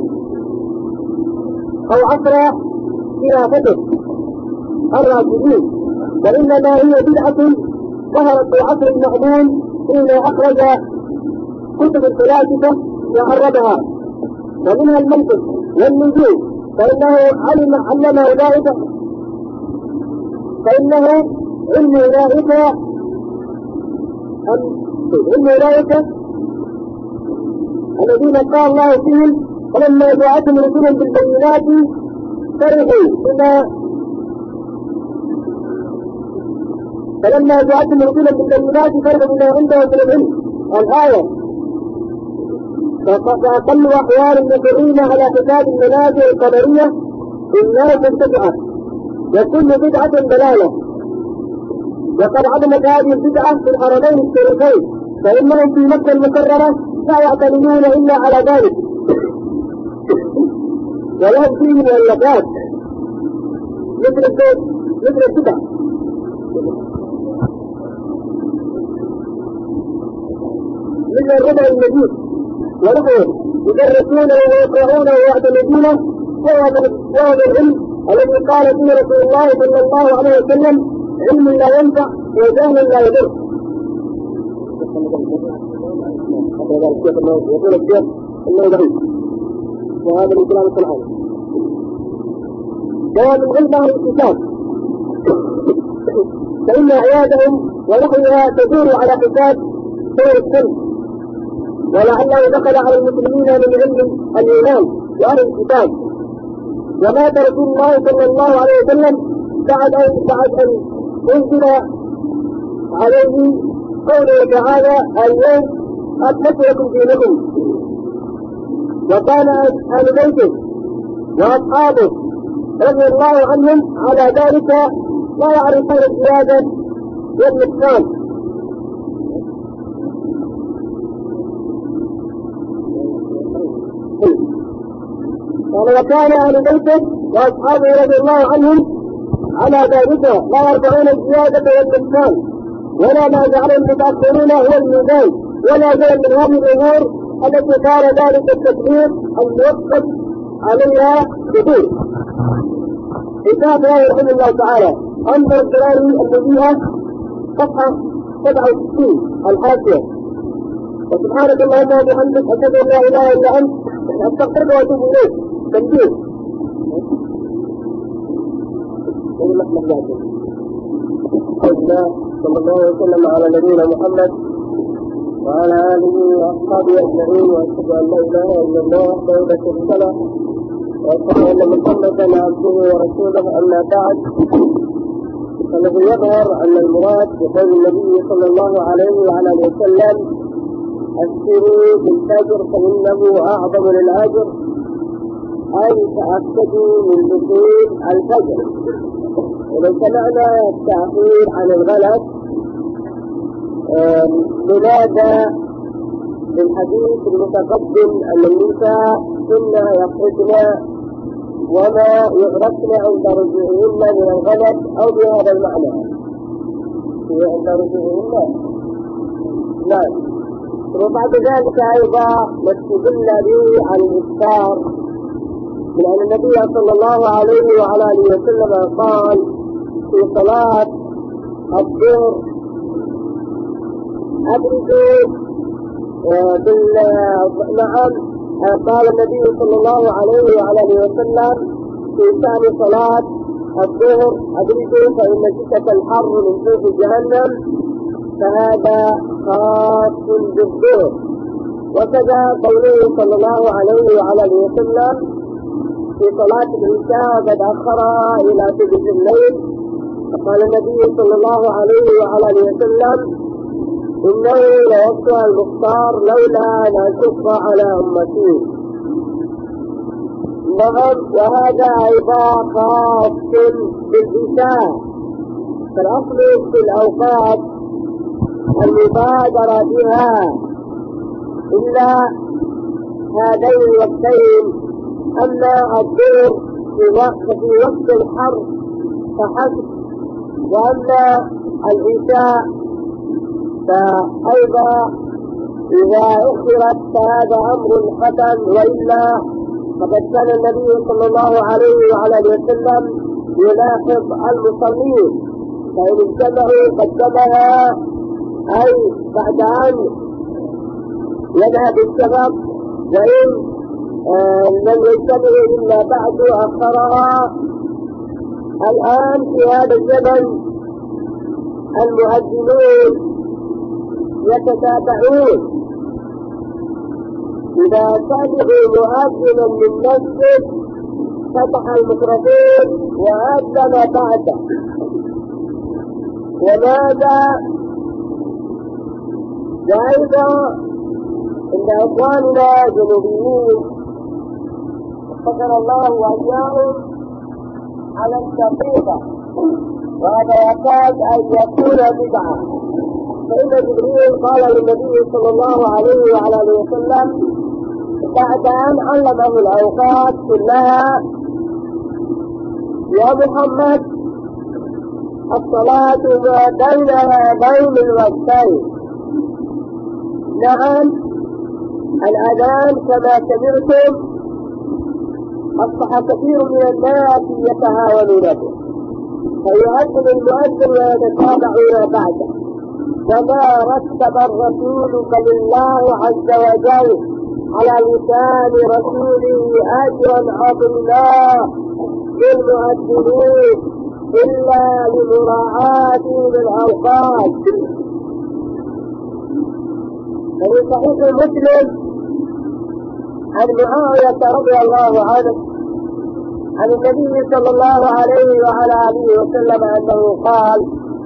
أو عصر خلافته الراشدين، وإنما هي بدعة ظهرت في عصر المأمون حين أخرج كتب الفلاسفة وعربها ومنها المنطق والنجوم فإنه علم أولئك الذين قال الله فيهم فلما جاءتهم رسل بالبينات فرحوا بما عندهم من العلم الآية فأقل أحوال المسؤولين على حساب المنازل القدرية الناس البدعة وكل بدعة ضلالة. وقد عدمت هذه البدعة في الحرمين الشريفين فإنهم في مكة المكرمة لا يعتمدون إلا على ذلك ولهم فيه مؤلفات مثل البدع مثل الربع المجيد ونحوه يدرسونه ويقرؤونه ويعتمدونه وهذا العلم الذي قال فيه رسول الله صلى الله عليه وسلم علم لا ينفع وجهل لا يضر. يقول الشيخ انه ضعيف وهذا من كلام القرآن. جواب العلم عن الكتاب فإن أعيادهم ونحوها تدور على حساب سور الشمس ولعله دخل على المسلمين من علم الإيمان وأهل الكتاب. ومات رسول الله صلى الله عليه وسلم بعد أن أنزل عليه قوله تعالى اليوم أكملت لكم دينكم. وكان أهل بيته وأصحابه رضي الله عنهم على ذلك لا يعرفون الزيادة والنقصان. وكان أهل بيته وأصحابه رضي الله عنهم على ذلك لا يرفعون الزيادة والنقصان ولا ما جعل المتأخرون هو الميزان ولا شيء من هذه الأمور التي كان ذلك التكبير الموقف عليها كثير. كتاب رحمه الله تعالى انظر الدراري البديهة صفحة 67 الحاشية. وسبحانك اللهم وبحمدك أشهد أن لا إله إلا أنت أستغفرك وأتوب إليك. تنبيه صلى الله وسلم على نبينا محمد وعلى آله وأصحابه أجمعين وأشهد أن لا إله إلا الله وحده لا شريك له وأشهد أن محمدا عبده ورسوله. أما بعد فالذي يظهر أن المراد بقول النبي صلى الله عليه وعلى آله وسلم أسروا بالفجر فإنه أعظم للأجر أي تأكدوا من دخول الفجر. وليس معنى التأخير عن الغلط لماذا في الحديث المتقدم أن النساء كنا يخرجن وما يغرسن عند رجوعهن من الغلط أو بهذا المعنى عند رجوعهن. نعم. وبعد ذلك أيضا نستدل به عن الإفطار من أن النبي صلى الله عليه وعلى آله وسلم قال في صلاة الظهر أبردوا نعم. قال النبي صلى الله عليه وعلى اله وسلم في شأن صلاة الظهر: أدركوا فإن شدة الحر من فوق جهنم، فهذا خاص بالظهر. وكذا قوله صلى الله عليه وعلى اله وسلم في صلاة العشاء: قد أخرها إلى ثلث الليل. فقال النبي صلى الله عليه وعلى اله وسلم: إنه لوقتها المختار لولا أن أشق على أمتي. نعم. وهذا أيضا خاص بالعشاء. فالأصل في الأوقات المبادرة بها إلا هذين الوقتين. أما الظهر في وقت الحر فحسب، وأما العشاء فأيضا إذا أخرت فهذا أمر حسن، وإلا فقد كان النبي صلى الله عليه وعلى اله وسلم يلاحظ المصلين، فإن اجتمعوا قدمها، أي بعد أن يذهب الشباب، وإن لم يجتمعوا إلا بعد أخرها. الآن في هذا الزمن المؤذنون يتتابعون، إذا سمعوا مؤذنا من مسجد فتح الميكروفون وأذن بعده. وماذا؟ وأيضا إن إخواننا جنوبيين شكر الله وإياهم على الشقيقة، وهذا يكاد أن يكون بدعة. فإن جبريل قال للنبي صلى الله عليه وعلى اله وسلم بعد أن علمه الأوقات كلها: يا محمد، الصلاة ما بينها بين الوقتين. نعم، الأذان كما سمعتم أصبح كثير من الناس يتهاونون به، فيؤذن المؤذن ويتتابعون بعده. وما رتب الرسول صلى الله عز وجل على لسان رسوله أجرا عظيما للمؤذنين إلا لمراعاة للأوقات. ففي صحيح مسلم عن معاوية رضي الله عنه عن النبي صلى الله عليه وعلى آله وسلم أنه قال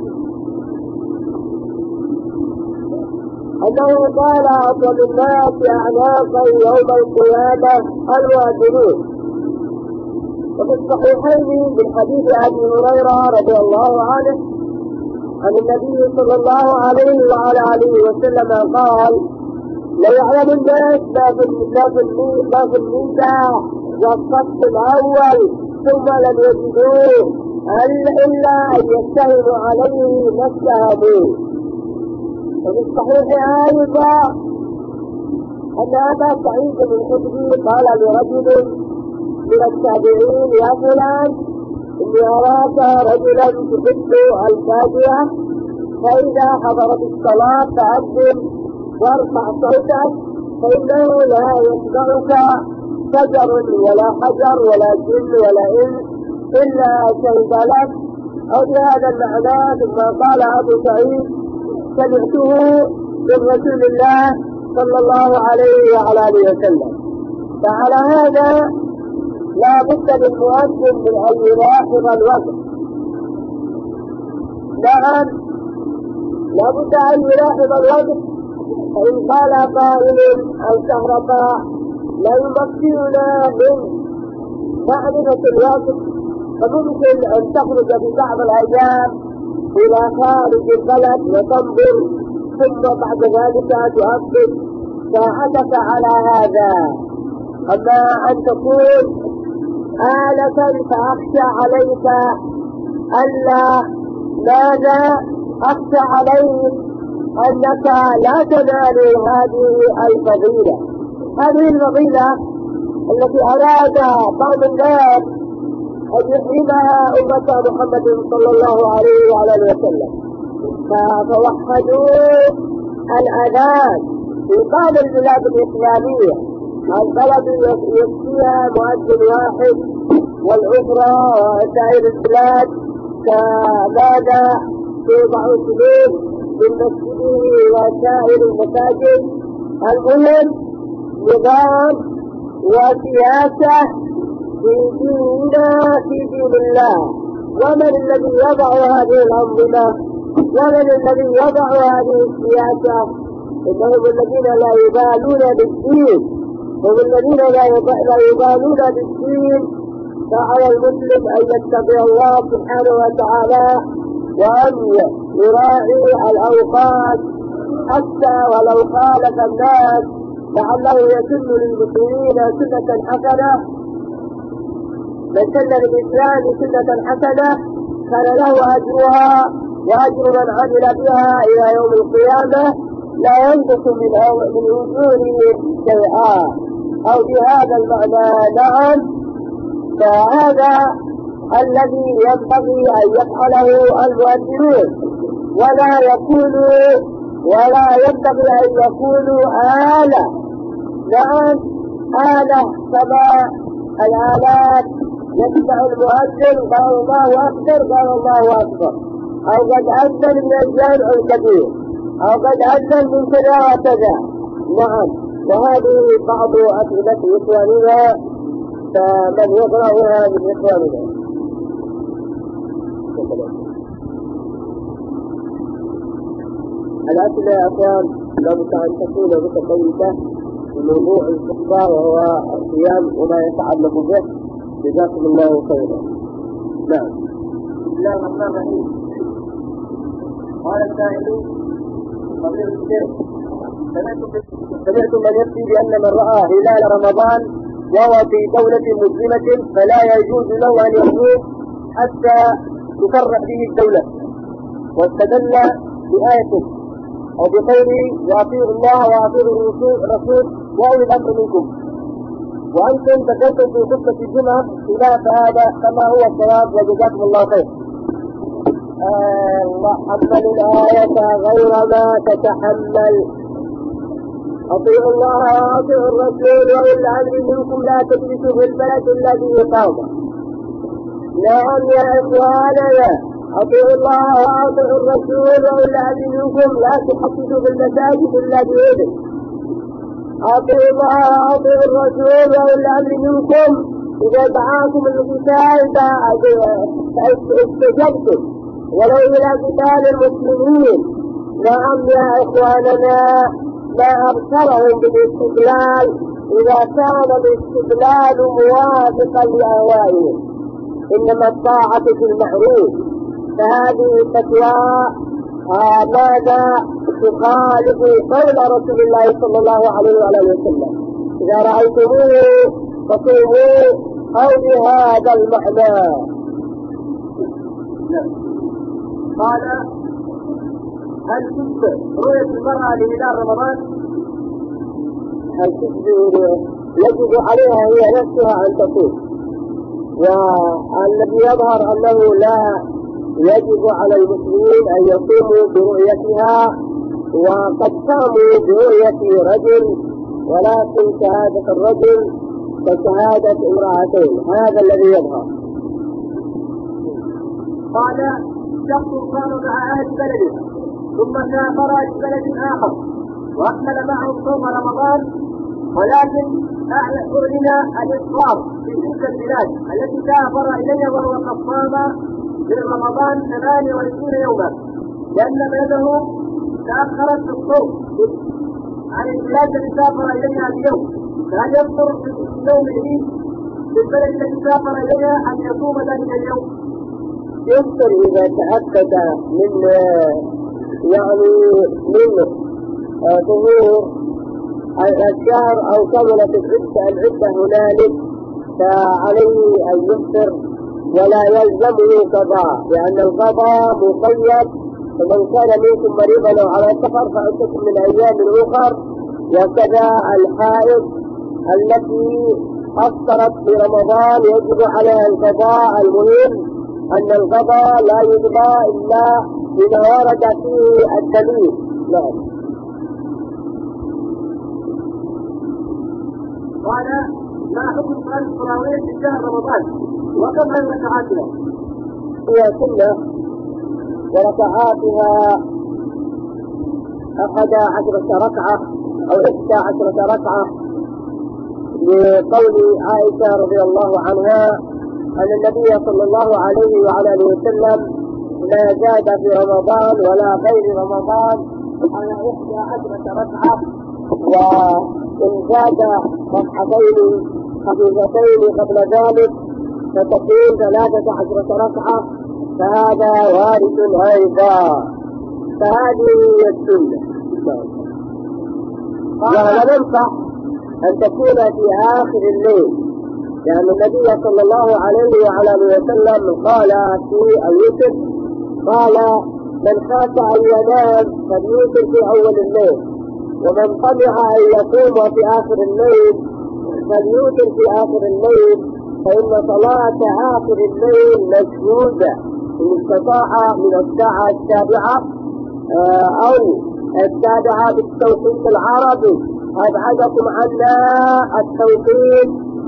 أطول الناس أعناقا يوم القيامة المؤذنون. وفي الصحيحين من حديث أبي هريرة رضي الله عنه عن النبي صلى الله عليه وعلى آله وسلم قال: لو يعلم الناس ما في النساء والصف الأول ثم لم يجدوه إلا أن يتهموا عليه ما اتهموه. وفي الصحيح أيضا أن أبا سعيد الخدري قال لرجل من التابعين: يا فلان، إني أراك رجلا تحب الفاجئة، فإذا حضرت الصلاة فأذن وارفع صوتك، فإنه لا يسمعك شجر ولا حجر ولا جن ولا إنس إلا شهد لك. أو بهذا المعنى. ثم قال أبو سعيد: سمعته من رسول الله صلى الله عليه وعلى آله وسلم. فعلى هذا لا بد للمؤذن من أن يلاحظ الوقت. نعم، لا بد أن يلاحظ الوقت. فإن قال قائل: الكهرباء لا يمكننا من معرفة الوقت، فممكن أن تخرج في بعض الأيام إلى خارج البلد وتنظر، ثم بعد ذلك تؤكد ساعتك على هذا. أما أن تكون آلة فأخشى عليك ألا ماذا؟ أخشى عليك أنك لا تنال هذه الفضيلة. هذه الفضيلة التي أراد بعض الناس أن يحرمها أمة محمد صلى الله عليه وعلى آله وسلم، فوحدوا الأذان في بعض البلاد الإسلامية البلد يكفيها مؤذن واحد، والأخرى وسائر البلاد كماذا توضع سلوك بالمسجد وسائر المساجد. المهم نظام وسياسة في ديننا في دين الله. ومن الذي يضع هذه الأنظمة؟ ومن الذي يضع هذه السياسة؟ إنهم الذين لا يبالون بالدين، هم الذين لا يبالون بالدين. فعلى المسلم أن يتبع الله سبحانه وتعالى وأن يراعي الأوقات حتى ولو خالف الناس لعله يسن للمسلمين سنة حسنة. من سن للإسلام سنة حسنة كان له أجرها وأجر من عمل بها إلى يوم القيامة لا ينقص من أجورهم شيئا، أو بهذا المعنى. نعم، فهذا الذي ينبغي أن يفعله المؤذنون، ولا ينبغي أن يكونوا آلة. نعم، آلة كما الآلات يسمع المؤذن قال الله أكبر قال الله أكبر، أو قد أذن من الجامع الكبير، أو قد أذن من كذا وكذا. نعم، وهذه بعض أسئلة إخواننا، فمن يقرأها من إخواننا. الأسئلة يا أخوان لابد أن تكون متقيدة بموضوع الخطبة وهو الصيام وما يتعلق به. جزاكم الله خيرا. نعم. بسم الله الرحمن الرحيم. قال السائل فضيلة الشيخ سمعت من يفتي بأن من رأى هلال رمضان وهو في دولة مسلمة فلا يجوز له أن يصوم حتى تفرح به الدولة، واستدل بآية أو بقوله وأطيعوا الله وأطيعوا الرسول وأولي الأمر منكم، وأنتم ذكرتم في خطبة الجمعة خلاف هذا كما هو الصواب، وجزاكم الله خير. الله حمل الآية غير ما تتحمل. أطيعوا الله وأطيعوا الرسول وأولي الأمر منكم لا تجلسوا في البلد الذي يقاومه. نعم يا إخواننا، أطيعوا الله وأطيعوا الرسول وأولي الأمر منكم لا تحدثوا في المساجد إلا بإذن. أطيعوا الله وأطيعوا الرسول وأولي الأمر منكم، إذا دعاكم القتال فاستجبتم ولو إلى قتال المسلمين. نعم يا إخواننا، ما أبصرهم بالاستقلال إذا كان الاستقلال موافقا لأهوائهم، إنما الطاعة في المعروف. فهذه الفتوى ماذا تخالف قول رسول الله صلى الله عليه وسلم إذا رأيتموه فصوموا، أو بهذا المعنى. قال هل تجب رؤية المرأة لهلال رمضان؟ هل تجب؟ يجب عليها هي نفسها أن تصوم، والذي يظهر أنه لا يجب على المسلمين أن يصوموا برؤيتها، وقد قاموا برؤية رجل، ولكن شهادة الرجل كشهادة امرأتين، هذا الذي يظهر. قال شخص كان مع أهل بلده ثم سافر لبلد آخر وأكمل معهم صوم رمضان، ولكن أعلن الإفطار في تلك البلاد التي سافر إليها وهو قد صام من رمضان 28 يوما، لأن بلده تأخرت في الصوم عن البلاد التي سافر إليها اليوم، فهل يفطر في يوم العيد في البلد التي سافر إليها أن يصوم ذلك اليوم؟ يفطر إذا تأكد من ظهور الشهر أو كملت العدة هنالك، فعليه أن يفطر ولا يلزمه قضاء، لأن القضاء مقيد. فمن كان منكم مريضا أو على سفر فعدة من أيام أخر. وكذا الحائض التي أفطرت في رمضان يجب عليها القضاء. المهم أن القضاء لا يقضى إلا بما ورد فيه الدليل. نعم. قال ما حكم صلاة التراويح في شهر رمضان وكم عدد ركعاتها؟ هي سنة وركعاتها 11 ركعة أو 11 ركعة، لقول عائشة رضي الله عنها أن النبي صلى الله عليه وعلى آله وسلم لا زاد في رمضان ولا غير رمضان على 11 ركعة، وإن زاد ركعتين خفيفتين قبل ذلك فتكون 13 ركعة، فهذا وارث أيضا، فهذه هي السنة. ولا ننصح أن تكون في آخر الليل، لأن النبي صلى الله عليه وعلى آله وسلم قال في الوتر قال من خاف أن ينام فليوتر في أول الليل، ومن طمع أن يقوم في آخر الليل فليوتر في آخر الليل، فإن صلاة آخر الليل مشهودة إن استطاع من الساعة 7 أو 7 بالتوقيت العربي. أبعدكم عنا التوقيت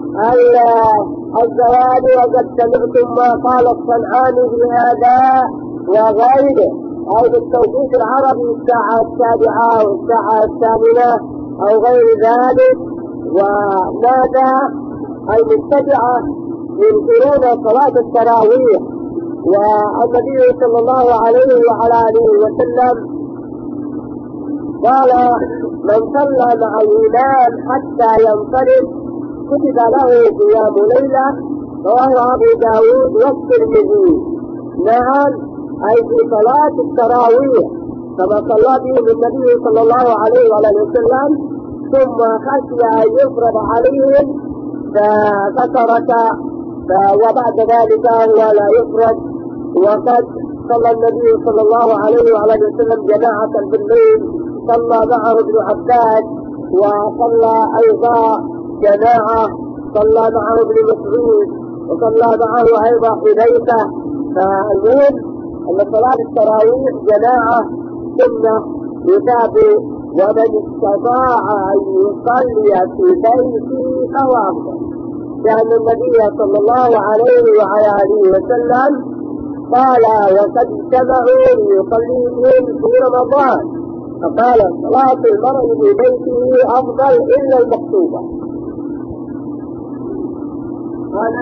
الزوال، وقد سمعتم ما قال الصنعاني بهذا وغيره، أو بالتوقيت العربي الساعة 7 أو الساعة 8 أو غير ذلك. وماذا المبتدعة ينكرون صلاة التراويح، والنبي صلى الله عليه وعلى آله وسلم قال من صلى مع الإمام حتى ينصرف كتب له قيام ليلة، رواه أبو داود والترمذي. نعم، أي في صلاة التراويح كما صلى بهم النبي صلى الله عليه وآله وسلم، ثم خشي أن يفرض عليهم فترك، وبعد ذلك هو لا يفرض. وقد صلى النبي صلى الله عليه وآله وسلم جماعة بالليل، صلى معه ابن عباس، وصلى أيضا جماعة، صلى معه ابن مسعود، وصلى معه أيضا حذيفة. فالمهم أن صلاة التراويح جماعة سنة يتابع، ومن استطاع أن يصلي في بيته فهو أفضل، لأن النبي صلى الله عليه وعلى آله وسلم قال وقد اجتمعوا ليصليهم في رمضان، فقال صلاة المرء في بيته أفضل إلا المكتوبة. قال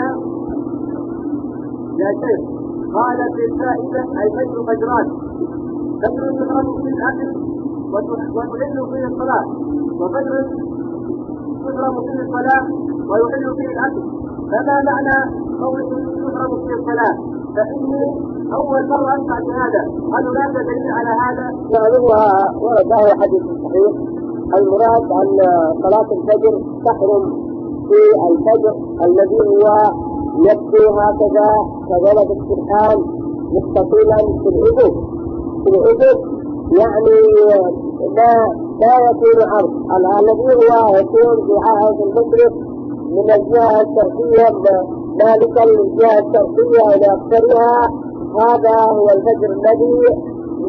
يا شيخ، قال في الفائدة الفجر فجران، فجر يحرم فيه الأكل وتحل فيه الصلاة، وفجر يحرم فيه الصلاة ويحل فيه الأكل. فما معنى قوله يحرم فيه الصلاة؟ فإني أول مرة أسمع بهذا، هل هناك دليل على هذا؟ نعم، ورد حديث صحيح. المراد أن صلاة الفجر تحرم في الفجر الذي هو يبدو هكذا كولد السرحان مستطيلا في الأذن، يعني لا يكون عرض، الذي هو يكون في عائد المشرق من الجهة الشرقية ذلك الجهة الشرقية إلى أكثرها، هذا هو الفجر الذي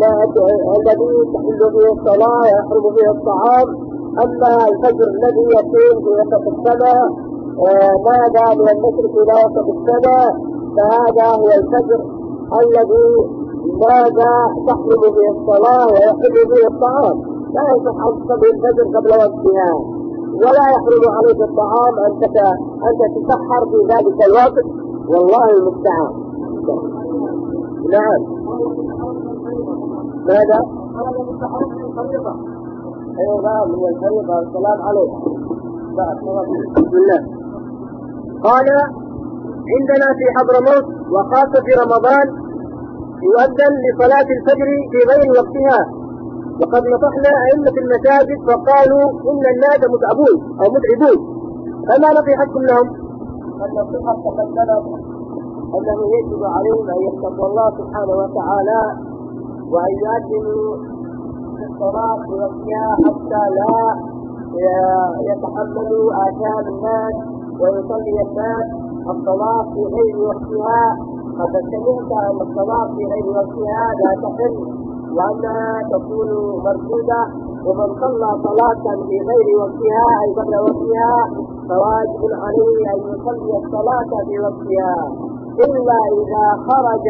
تحل فيه الصلاة ويحرم فيه الطعام. أما الفجر الذي يكون في وسط السماء ماذا من المشرق إلى وسط السماء، فهذا هو الفجر الذي ماذا تحرم فيه الصلاة ويحل فيه الطعام. لا يصح أن تصلي الفجر قبل وقتها، ولا يحرم عليك الطعام أن تتسحر في ذلك الوقت، والله المستعان. نعم. ماذا؟ أيوة من الفريضة السلام عليكم. بسم الله. قال عندنا في حضرموت وخاصة في رمضان يؤذن لصلاة الفجر في غير وقتها، وقد نصحنا أئمة المساجد فقالوا إن الناس متعبون أو متعبون، فما نصيحتكم لهم؟ النصيحة تقدمت أنه يجب عليهم أن يتقوا الله سبحانه وتعالى وأن يؤذنوا الصلاة في وقتها حتى لا يتحملوا آثام الناس ويصلي الناس الصلاة في غير وقتها. قد سمعت أن الصلاة في غير وقتها لا تحل وأنها تكون مردودة، ومن صلى صلاة في غير وقتها أي قبل وقتها فواجب عليه أن يصلي الصلاة في وقتها إلا إذا خرج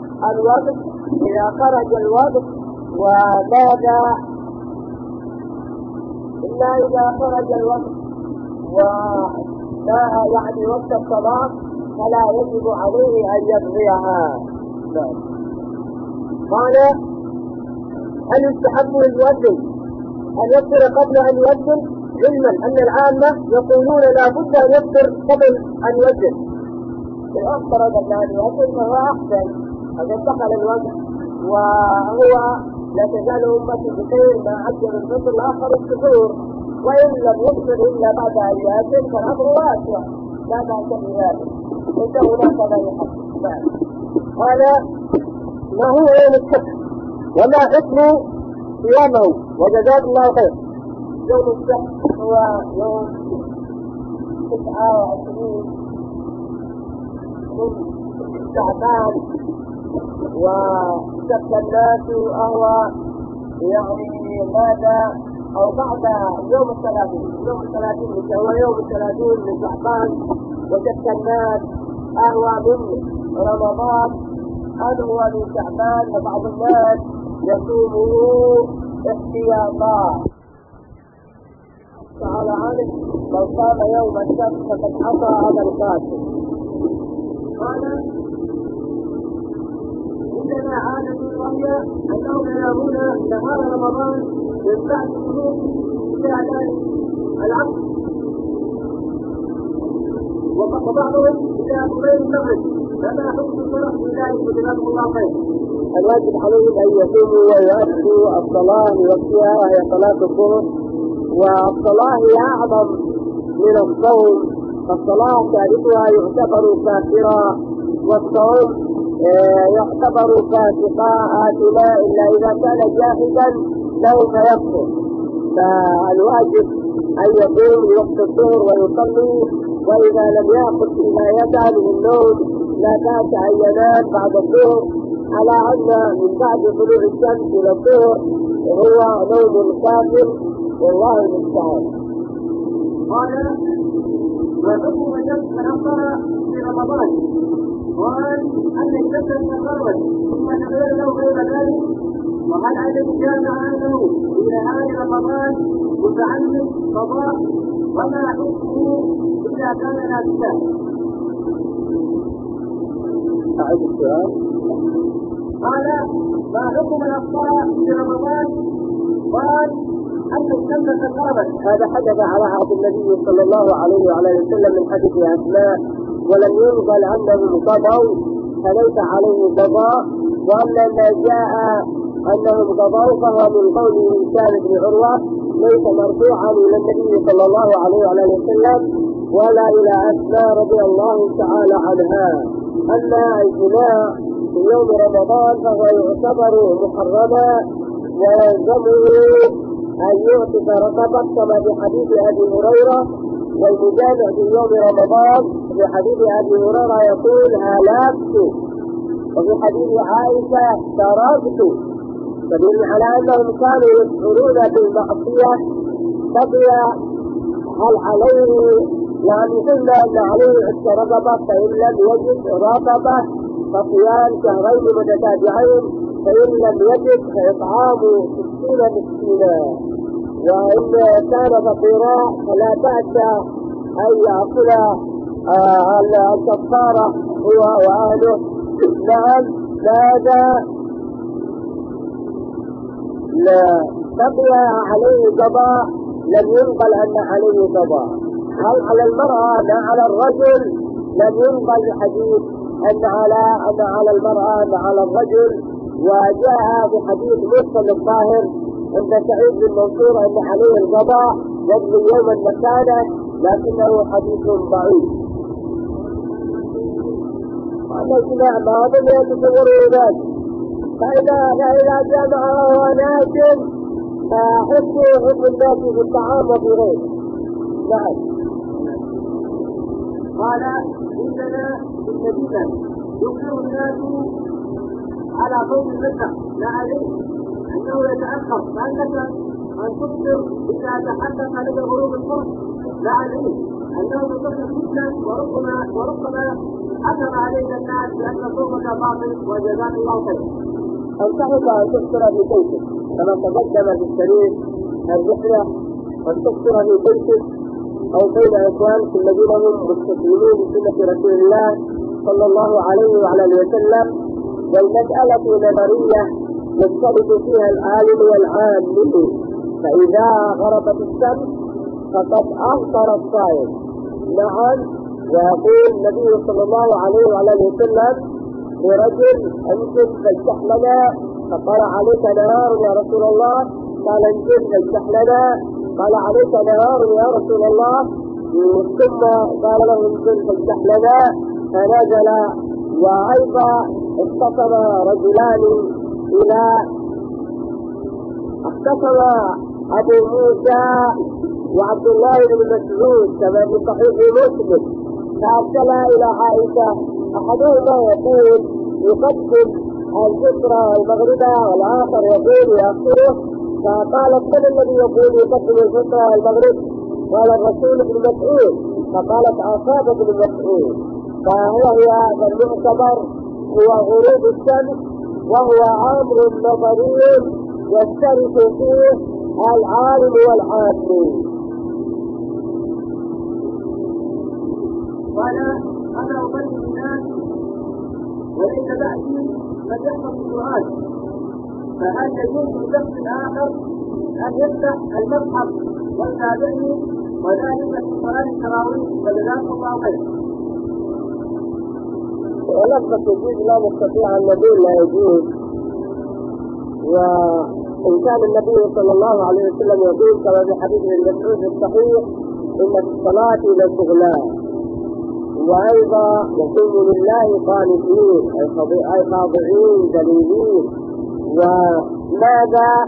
الوقت وماذا إلا إذا خرج الوقت يعني وقت الصلاة فلا يجب عليه أن يقضيها. قال هل يستحب للمؤذن أن يفطر قبل أن يؤذن؟ علما أن العامة يقولون لا بد أن يفطر قبل أن يؤذن، إن أفطر قبل أن يؤذن فهو أحسن، قد انتقل الوقت وهو لا تزال أمتي بخير ما عجل الفطر الآخر السحور، وإن لم يفطر إلا بعد أن يؤذن فالأمر واسع لا بأس بذلك، ليس هناك ما يحب. قال ما هو يوم السبت وما حكم صيامه؟ وجزاك الله خير. يوم السبت هو يوم 29 من شعبان، وسبت الناس أهو يعني ماذا أو بعد يوم 30 هو يوم 30 من شعبان، وسبت الناس أهو من رمضان أهو من شعبان، وبعض الناس يصومه احتياطا. تعالى عنه من صام يوم السبت فقد عصى هذا القاتل. قال عندنا عادة وهي أنهم ينامون نهار رمضان من بعد الغروب إلى أذان العصر، وبعضهم إلى قبيل المغرب، فما حكم الصلاة في ذلك؟ جزاكم الله خير. الواجب عليهم أن يقوموا ويؤدوا الصلاة لوقتها وهي صلاة الظهر، والصلاة هي أعظم من الصوم، فالصلاة ثالثها يعتبر كافرا، والصوم يعتبر فاسقا آثما إلا إذا كان جاهدا له فيكفر. فالواجب أن يقوم لوقت الظهر ويصلي، وإذا لم يأخذ كفايته من النوم لا بأس أن ينام بعد الظهر، على أن من بعد طلوع الشمس إلى الظهر هو نوم كافر، والله المستعان. قال ما حكم من أفطر في رمضان؟ قال أن الشمس تغربت ثم تغير له غير ذلك، وهل أجد جامع عنه في نهار رمضان متعلق قضاء؟ وما حكمه إذا كان ناسيا؟ أعيد السؤال. قال ما حكم الأفطار في رمضان؟ قال أن الشمس تغربت. هذا حدث على عهد النبي صلى الله عليه وعلى وسلم من حديث أسماء، ولم ينقل أنهم قضوا فليس عليه قضاء، وأما ما جاء أنهم قضوا فهو من قول هشام بن عروة ليس مرفوعا إلى النبي صلى الله عليه وعلى وسلم ولا إلى أسماء رضي الله تعالى عنها. أما الجماع في يوم رمضان فهو يعتبر محرما، ويلزمه أن يعتق رقبة كما في حديث أبي هريرة، والمجامع في يوم رمضان في حديث أبي هريرة يقول هلكت، وفي حديث عائشة تركت، فدل على أنهم كانوا يشعرون بالمعصية. بقي هل عليه يعني قلنا أن عليه عتق رقبة، فإن لم يجد رقبة فصيام شهرين متتابعين، فإن لم يجد فإطعام 60 مسكينا، وإن كان فقيرا فلا بأس أن يأكل الكفارة هو وأهله. نعم ماذا لا بقي عليه قضاء، لم ينقل أن عليه قضاء. هل على المرأة ما على الرجل؟ لم ينقل حديث أن على المرأة ما على الرجل، وجاء في حديث مرسل الظاهر عند سعيد بن منصور أن عليه القضاء يبني يوما مكانه، لكنه حديث ضعيف. وأما الجماع بعضهم يتصوروا ذلك، فإذا جمعه ناس فحكم الناس في الطعام وفي غيره. نعم. قال إننا في المدينة يكثر الناس على قوم المسح، لا عليه أنه يتأخر، فأنك أن تخبر إذا تحدث لك غروب القرص لا عليه أنه يصح جدا وربما حكم عليك الناس بأن صومك باطل وجزاك الله خيرا. أنصحك أن تفطر في بيتك كما تقدم في الشريف الرحلة، أن تفطر في بيتك أو بين إخوانك الذين هم مستسلمين بسنة رسول الله صلى الله عليه وعلى اله وسلم. والمسألة نظرية يختلف فيها العالم والعامل، فإذا غربت الشمس فقد أفطر الصائم. نعم، ويقول النبي صلى الله عليه وعلى اله وسلم لرجل انزل فافتح لنا، فقال عليك نهار يا رسول الله، قال انزل فافتح لنا، قال عليك نهار يا رسول الله، ثم قال له انزل فافتح لنا فنزل. وايضا اختصم رجلان ابو موسى وعبد الله بن مسعود كما في صحيح مسلم، فارسلا الى عائشه، احدهما يقول يقدم الفطر المغرب والاخر يقول يؤخره، فقالت من الذي يقول يقدم الفطر المغرب؟ قال الرسول بن مسعود، فقالت اصابت بن مسعود. فهي المعتبر هو غروب الشمس، وهو امر نظري يشترك فيه العالم والعامل. قال انا ابين الناس وليس بأسي من يحفظ القرآن، فهل يجوز للشخص الآخر أن يفتح المصحف ويتابعني وذلك في صلاة التراويح؟ فجزاكم الله خيرا. ولما تجوز لا نستطيع أن نقول لا يجوز، وإن كان النبي صلى الله عليه وسلم يقول كما في حديث ابن مسعود الصحيح إن في الصلاة لشغلان، وأيضا يكون لله قانتين أي خاضعين ذليلين. وماذا؟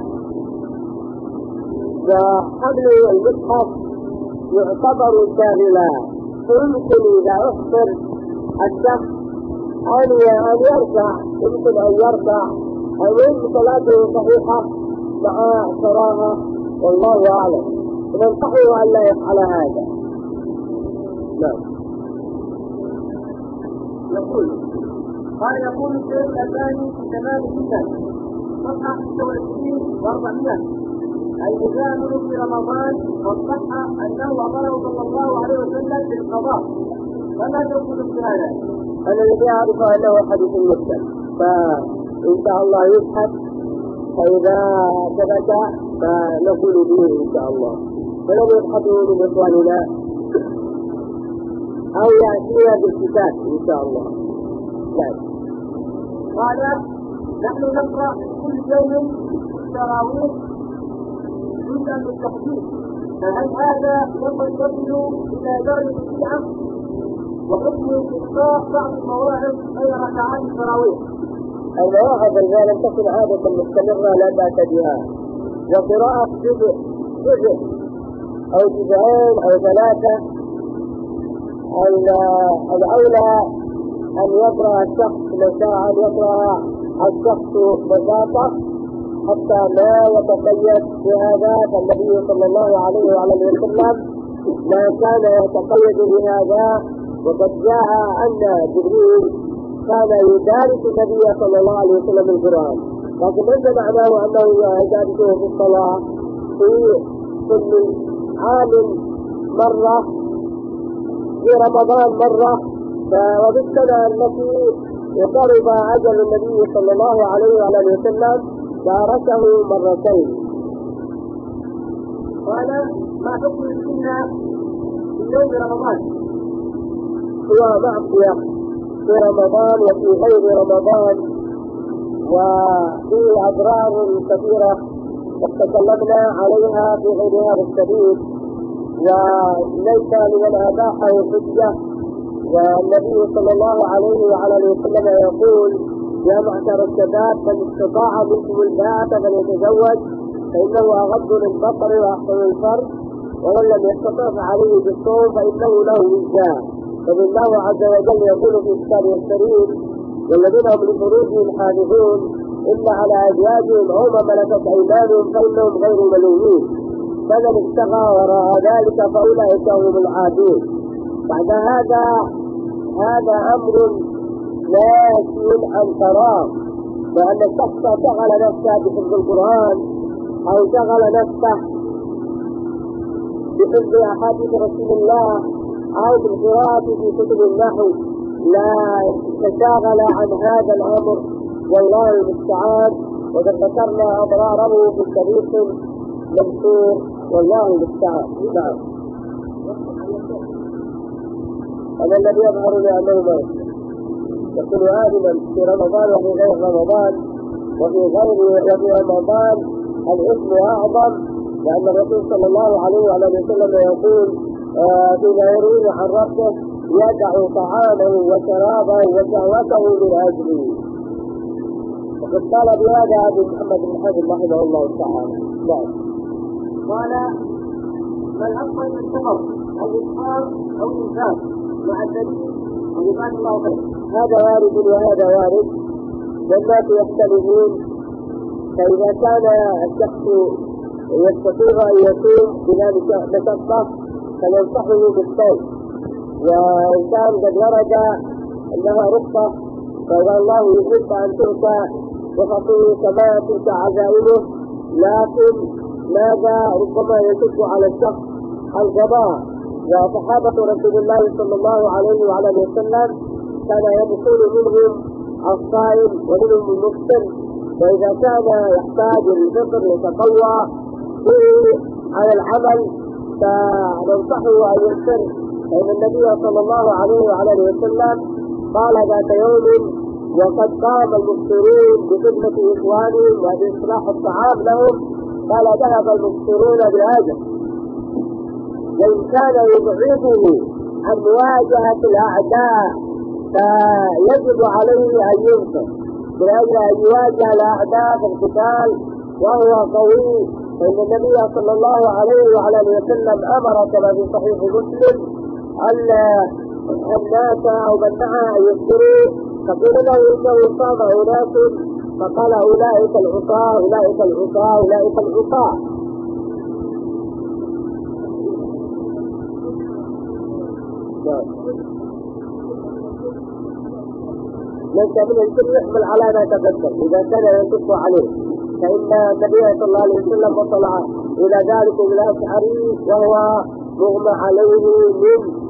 فحمل المصحف يعتبر شاغلا، فيمكن إذا أخبر الشخص أن يرفع، يمكن أن يرفع أو إن صلاته صحيحة مع صراحة، والله أعلم. ننصحه أن لا يفعل هذا. نعم. قال يقول الشيخ الألباني في تمام الفتن صفحة 26 و400 الإنسان في رمضان وصح أنه أمره صلى الله عليه وسلم بالقضاء، فما تقول في هذا؟ أنا الذي أعرف أنه حديث مسلم، فإن شاء الله يبحث، فإذا ثبت فنقول به إن شاء الله، ولو يبحثوا من إخواننا أو يأتينا بالكتاب إن شاء الله. قال نحن نقرأ كل يوم التراويح جزءا من التحديث، فهل هذا يصل إلى درجة البدعة؟ وحكم إلقاء بعض المواعظ غير ركعات التراويح؟ المواعظ التي لم تكن عادة مستمرة لا بأس بها، وقراءة جزء أو جزئين أو ثلاثة، الأولى أن يقرأ الشخص لو شاء أن يقرأ الشخص بساطة حتى لا يتقيد بهذا، فالنبي صلى الله عليه وعلى اله وسلم ما كان يتقيد بهذا، وقد جاء أن جبريل كان يدارس النبي صلى الله عليه وسلم القرآن، لكن ليس معناه أنه يدارسه في الصلاة في كل عام مرة، في رمضان مرة، وبالسنة التي يقرب أجل النبي صلى الله عليه وعلى اله وسلم دارسه مرتين. قال ما حكم السنة في يوم رمضان؟ هو معصية في رمضان وفي غير رمضان، وفيه أضرار كثيرة وتكلمنا عليها في غير هذا السبيل، وليس لمن أباحه حجة. والنبي صلى الله عليه وعلى اله وسلم يقول يا معشر الشباب من استطاع منكم الباءة فليتزوج فإنه أغض للبصر وأحسن للفرج، ومن لم يستطع فعليه بالصوم فإنه له وجاء. فالله عز وجل يقول في كتابه الكريم والذين هم لفروجهم حافظون إلا على أزواجهم أو ما ملكت أيمانهم فإنهم غير ملومين، فمن ابتغى وراء ذلك فأولئك هم العادون. بعد هذا أمر ناشئ عن قرار، وأن الشخص شغل نفسه بحفظ القرآن أو شغل نفسه بحفظ أحاديث رسول الله أو بالقراءة في كتب النحو لا تشاغل عن هذا الأمر، والله المستعان. وقد ذكرنا أضراره في الطريق مذكور، والله المستعان. نعم. هذا الذي يظهر لأنه يكون عالما في رمضان وفي غير رمضان، وفي رمضان الإثم أعظم، لأن الرسول صلى الله عليه وعلى وسلم يقول فيما يروي عن ربه: يدع طعامه وشرابه وشهوته من أجله. وقد قال بهذا أبو محمد بن حزم رحمه الله تعالى. قال: بل أفضل من السفر الإسفار أو الإنفاق مع الدليل وجزاك الله خير. هذا وارد وهذا وارد، والناس يختلفون. فإذا كان الشخص يستطيع أن يكون بذلك مشقة فينصحه بالصوم، وإن كان قد ورد أنها رخصة فإذا الله يحب أن تؤتى رخصه كما تؤتى عزائمه، لكن ماذا ربما يشق على الشخص القضاء. وصحابة رسول الله صلى الله عليه وعلى وسلم كان يدخل منهم الصائم ومنهم المفطر، وإذا كان يحتاج للفطر يتقوى به على العمل فننصحه أن يفطر، فإن النبي صلى الله عليه وعلى وسلم قال ذات يوم وقد قام المفطرون بخدمة إخوانهم وبإصلاح الطعام لهم، قال: ذهب المفطرون بالأجر. وإن كان يبعده عن مواجهة الأعداء فيجب عليه أن ينصر من أجل أن يواجه الأعداء في القتال وهو قوي، فإن النبي صلى الله عليه وعلى وسلم أمر كما في صحيح مسلم أن الناس أو من دعا أن يفطروا، فقيل له إنه صام أناس، فقال: أولئك العصاة أولئك العصاة أولئك العصاة. ليس من الكل يحمل على ما تقدم إذا كان ينصف عليه، فإن النبي صلى الله عليه وسلم وصلع إلى ذلك الأشعري وهو مغمى عليه من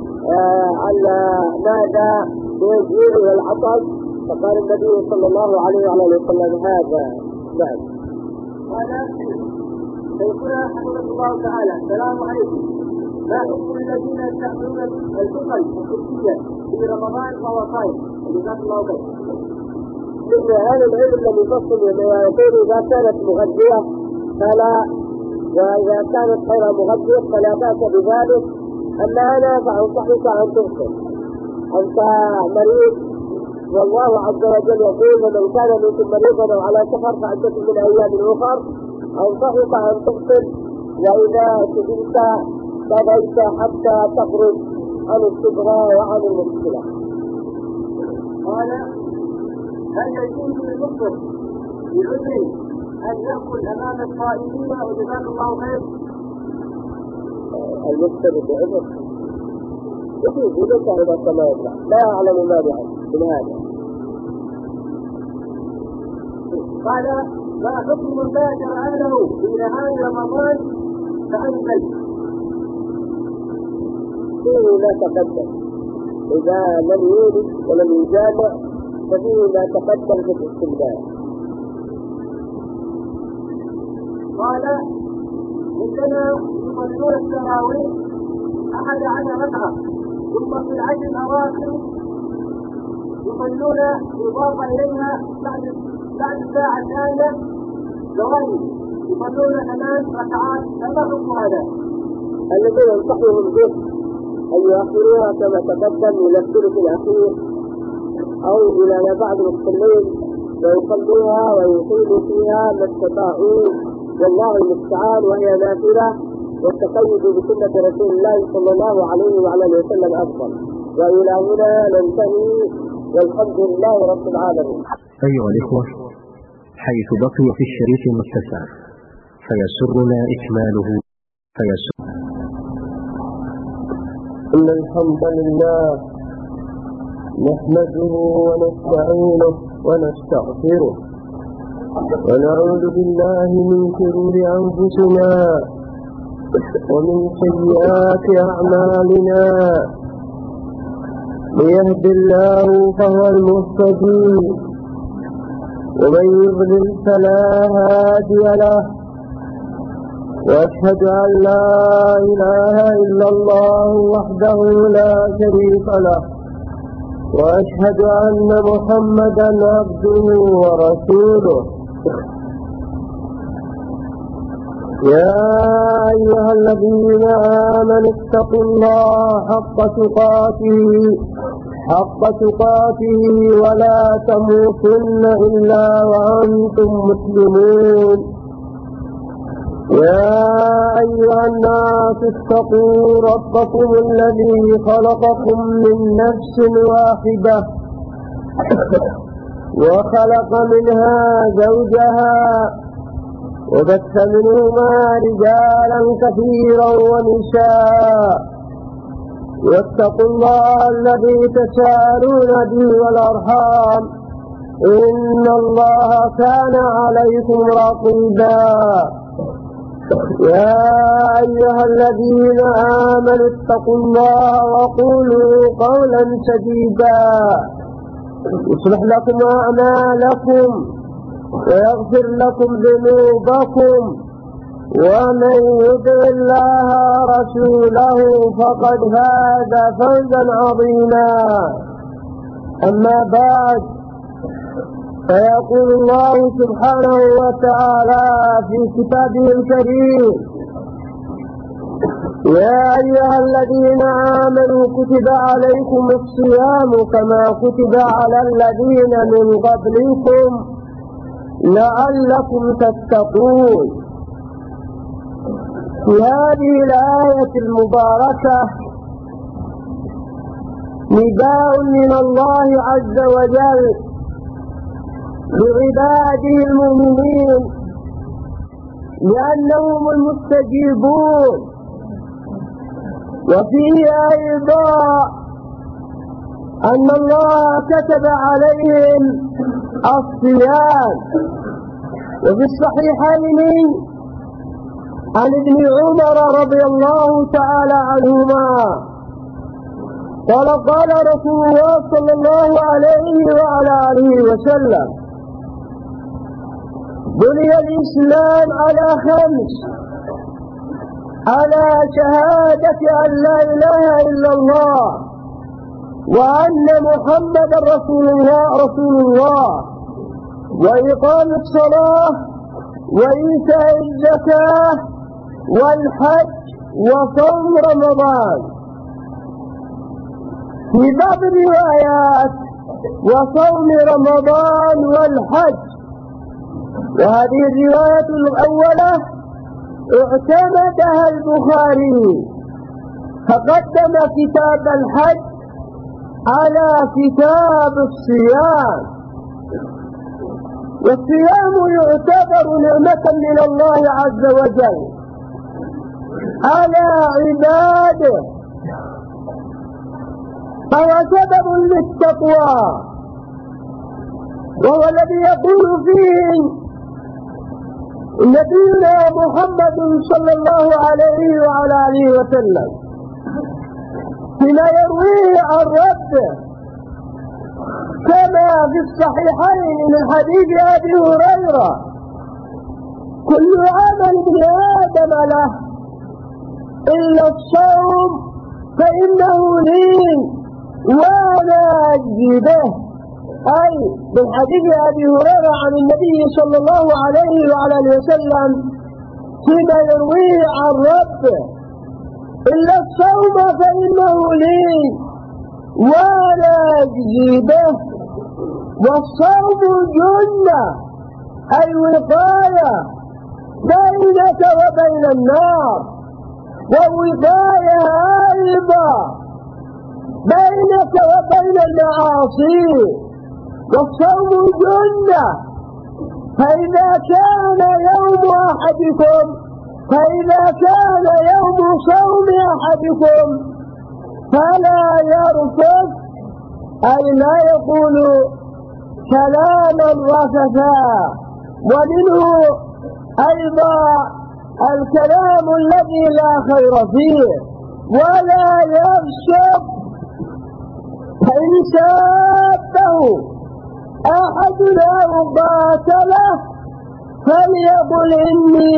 ماذا بالجوع والعطش، فقال النبي صلى الله عليه وعلى وسلم: هذا. نعم. قال: سيقول حفظه الله تعالى: السلام عليكم، ما حكم الذين يستعملون الفطر الخصوصية في رمضان وهو صائم؟ جزاك الله خير. إن هذا العلم لم يفصل يقول إذا كانت مغذية فلا، وإذا كانت غير مغذية فلا بأس بذلك. أما أنا فأنصحك أن تفطر، أنت مريض، والله عز وجل يقول: ومن كان منكم مريضا أو على سفر فعدة من أيام أخر. أنصحك أن تفطر، وإذا سجلت قضيت حتى تخرج عن الصبغة وعن المشكلة. قال: هل يجوز للمفطر بعذره أن يأكل أمام الصائمين؟ وجزاك الله خير. المفطر بعذر يجوز إذا كان كما يطلع، لا أعلم مانعا من هذا. قال: ما حكم من باشر أهله في نهار رمضان فأنزل؟ فيه ما تقدم، إذا لم يولد ولم يجامع ففيه ما تقدم في الاستمداد. قال: عندنا يصلون التراويح 11 ركعة، ثم في العشر الأواخر يصلون إضافة إليها بعد الساعة الثانية ثواني يصلون 8 ركعات، فما حكم هذا؟ الذين ينصحهم به أن يؤخروها كما تقدم إلى الثلث الأخير أو إلى ما بعد المصلين ويصلوها ويقيموا فيها ما استطاعوا، والله المستعان، وهي نافلة، والتقيد بسنة رسول الله صلى الله عليه وعلى وسلم أفضل. وإلى هنا ننتهي، والحمد لله رب العالمين. أيها الإخوة، حيث بقي في الشريط متسع، فيسرنا إكماله. إن الحمد لله نحمده ونستعينه ونستغفره ونعوذ بالله من شرور أنفسنا ومن سيئات أعمالنا. من يهد الله فهو المهتدي ومن يضلل فلا هادي له. وأشهد أن لا إله إلا الله وحده لا شريك له، وأشهد أن محمدا عبده ورسوله. يا أيها الذين آمنوا اتقوا الله حق تقاته ولا تموتن إلا وأنتم مسلمون. يا أيها الناس اتقوا ربكم الذي خلقكم من نفس واحدة وخلق منها زوجها وبث منهما رجالا كثيرا ونساء. واتقوا الله الذي تساءلون به والأرحام إن الله كان عليكم رقيبا. يا أيها الذين آمنوا اتقوا الله وقولوا قولا سديدا يصلح لكم أعمالكم ويغفر لكم ذنوبكم، ومن يطع الله ورسوله فقد فاز فوزا عظيما. أما بعد، فيقول الله سبحانه وتعالى في كتابه الكريم: يا أيها الذين آمنوا كتب عليكم الصيام كما كتب على الذين من قبلكم لعلكم تتقون. في هذه الآية المباركة نداء من الله عز وجل لعباده المؤمنين لأنهم المستجيبون، وفيه أيضا أن الله كتب عليهم الصيام. وفي الصحيحين عن ابن عمر رضي الله تعالى عنهما قال رسول الله صلى الله عليه وعلى آله وسلم: بني الإسلام على 5: على شهادة أن لا إله إلا الله وأن محمدا رسول الله وإقام الصلاة وإيتاء الزكاة والحج وصوم رمضان. في بعض الروايات وصوم رمضان والحج. وهذه الرواية الأولى اعتمدها البخاري فقدم كتاب الحج على كتاب الصيام. والصيام يعتبر نعمة من الله عز وجل على عباده، فهو سبب للتقوى، وهو الذي يقول فيه نبينا محمد صلى الله عليه وعلى آله وسلم فيما يرويه عن ربه كما في الصحيحين من حديث أبي هريرة: كل عمل ابن آدم له إلا الصوم فإنه لي وأنا أجزي به. أي من حديث أبي هريرة عن النبي صلى الله عليه وعلى آله وسلم فيما يرويه عن ربه: إلا الصوم فإنه لي وأنا أجزي به. والصوم جنة، أي وقاية بينك وبين النار، ووقاية أيضا بينك وبين المعاصي. والصوم جنة، فإذا كان يوم صوم أحدكم فلا يرفث، أي لا يقول كلاما رفثا. ومنه أيضا الكلام الذي لا خير فيه. ولا يغشب، فإن سابه أحد أو قاتله فليقل إني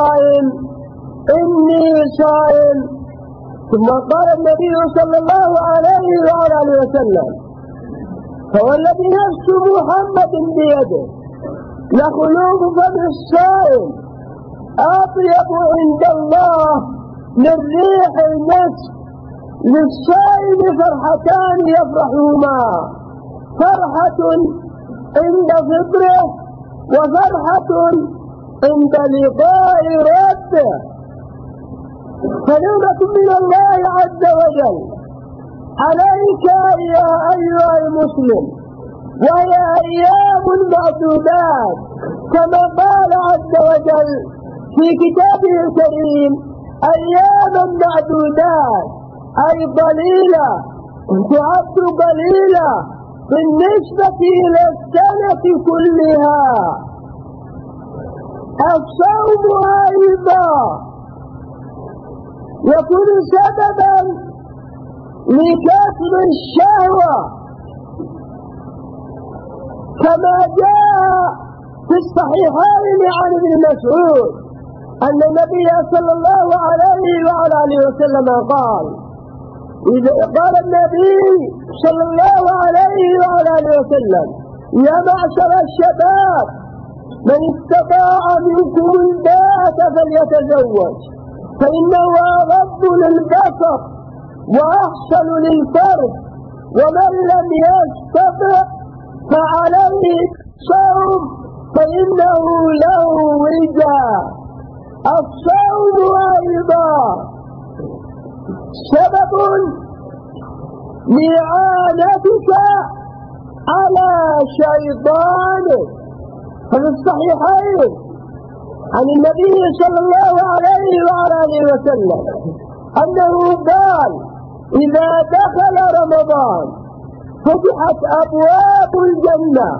صائم. ثم قال النبي صلى الله عليه وآله وسلم: فوالذي نفس محمد بيده لخلوق فم الصائم أطيب عند الله من ريح المسك. للصائم فرحتان يفرحهما: فرحة عند فطره وفرحة عند لقاء ربه. فنعمة من الله عز وجل عليك يا أيها المسلم، وهي أيام معدودات كما قال عز وجل في كتابه الكريم: أياما معدودات، أي قليلة، تعد قليلة بالنسبة إلى السنة كلها. الصوم أيضا يكون سببا لكسر الشهوة، كما جاء في الصحيحين عن ابن مسعود أن النبي صلى الله عليه وآله وسلم قال: قال النبي صلى الله عليه وآله وسلم: يا معشر الشباب، من استطاع منكم الباءة فليتزوج، فإنه أغض للبصر وأحسن للفرج، ومن لم يستطع فعليه الصوم فإنه له وجاء. الصوم أيضا سبب لإعانتك على شيطانك. ففي الصحيحين عن النبي صلى الله عليه وآله وسلم أنه قال: إذا دخل رمضان فتحت أبواب الجنة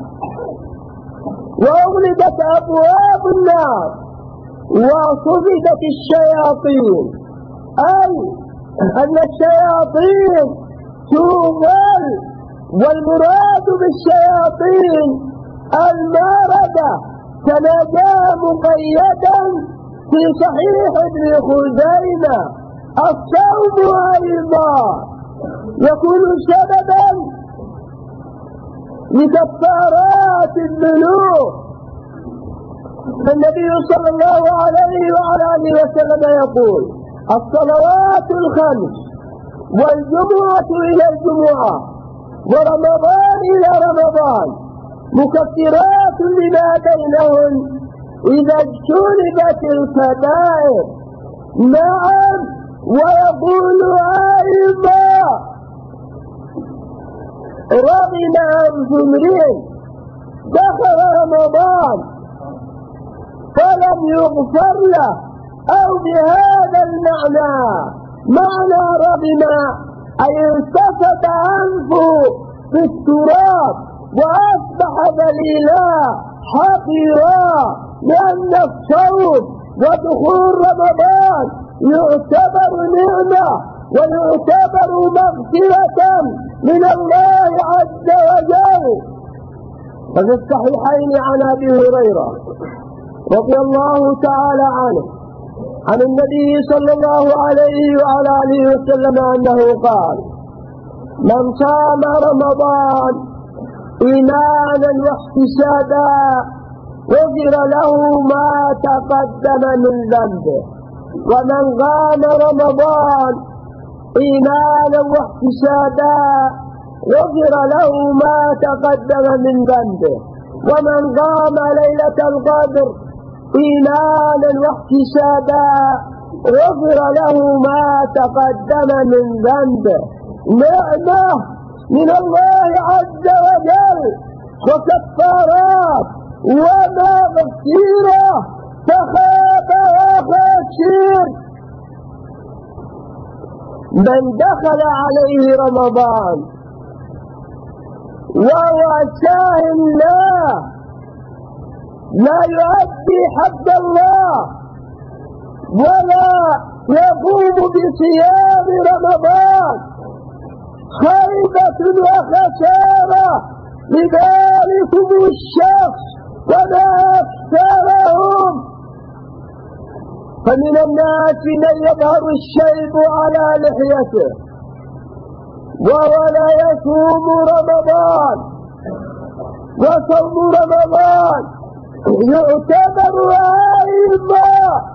وأغلقت أبواب النار وصفدت الشياطين، أي أن الشياطين توغل. والمراد بالشياطين الماردة، كما جاء مقيدا في صحيح ابن خزيمة. الصوم أيضا يكون سببا لكفارات الذنوب. النبي صلى الله عليه وآله وسلم يقول: الصلوات الخمس والجمعة إلى الجمعة ورمضان إلى رمضان مكفرات لما بينهن إذا اجتنبت الكبائر. نعم. ويقول أيضا: رغم أنف امرئ دخل رمضان فلم يغفر له، أو بهذا المعنى، معنى رغم أي انتفت أنفه في التراب وأصبح ذليلا حقيرا. لأن الصوم ودخول رمضان يعتبر نعمة ويعتبر مغفرة من الله عز وجل. ففي الصحيحين عن أبي هريرة رضي الله تعالى عنه عن النبي صلى الله عليه وآله وسلم أنه قال: من صام رمضان إيمانا واحتسابا غفر له ما تقدم من ذنبه، ومن قام رمضان إيمانا واحتسابا غفر له ما تقدم من ذنبه، ومن قام ليلة القدر إيمانا واحتسابا غفر له ما تقدم من ذنبه. نعمة من الله عز وجل وكفارات ومغفرة كثيرة فخاب وخسر. من دخل عليه رمضان وهو ساهم لا يؤدي حق الله ولا يقوم بصيام رمضان خيبة وخسارة لذلكم الشخص وما أكثرهم. فمن الناس من يظهر الشيب على لحيته وهو لا يصوم رمضان، وصوم رمضان يعتبر أيضا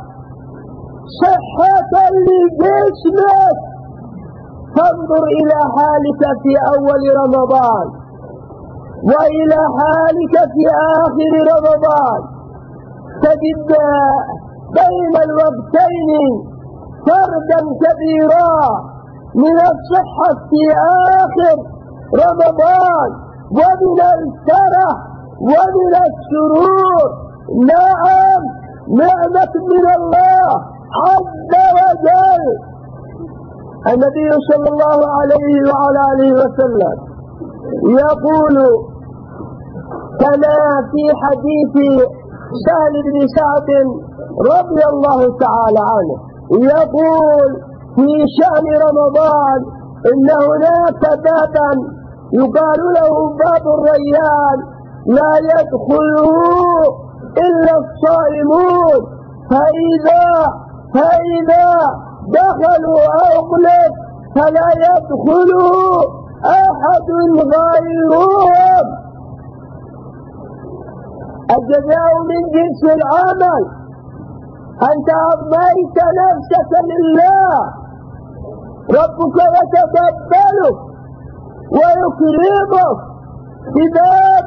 صحة لجسمك. فانظر إلى حالك في أول رمضان وإلى حالك في آخر رمضان، تجد بين الوقتين فرقا كبيرا من الصحة في آخر رمضان ومن الفرح ومن السرور. نعم، نعمة من الله عز وجل. النبي صلى الله عليه وعلى آله وسلم يقول كما في حديث سهل بن سعد رضي الله تعالى عنه، يقول في شأن رمضان إن هناك بابا يقال له باب الريان لا يدخله إلا الصائمون، فإذا دخلوا أغلق فلا يدخلوا أحد غيرهم. الجزاء من جنس العمل. أنت أضميت نفسك لله، ربك يتقبلك ويكرمك بباب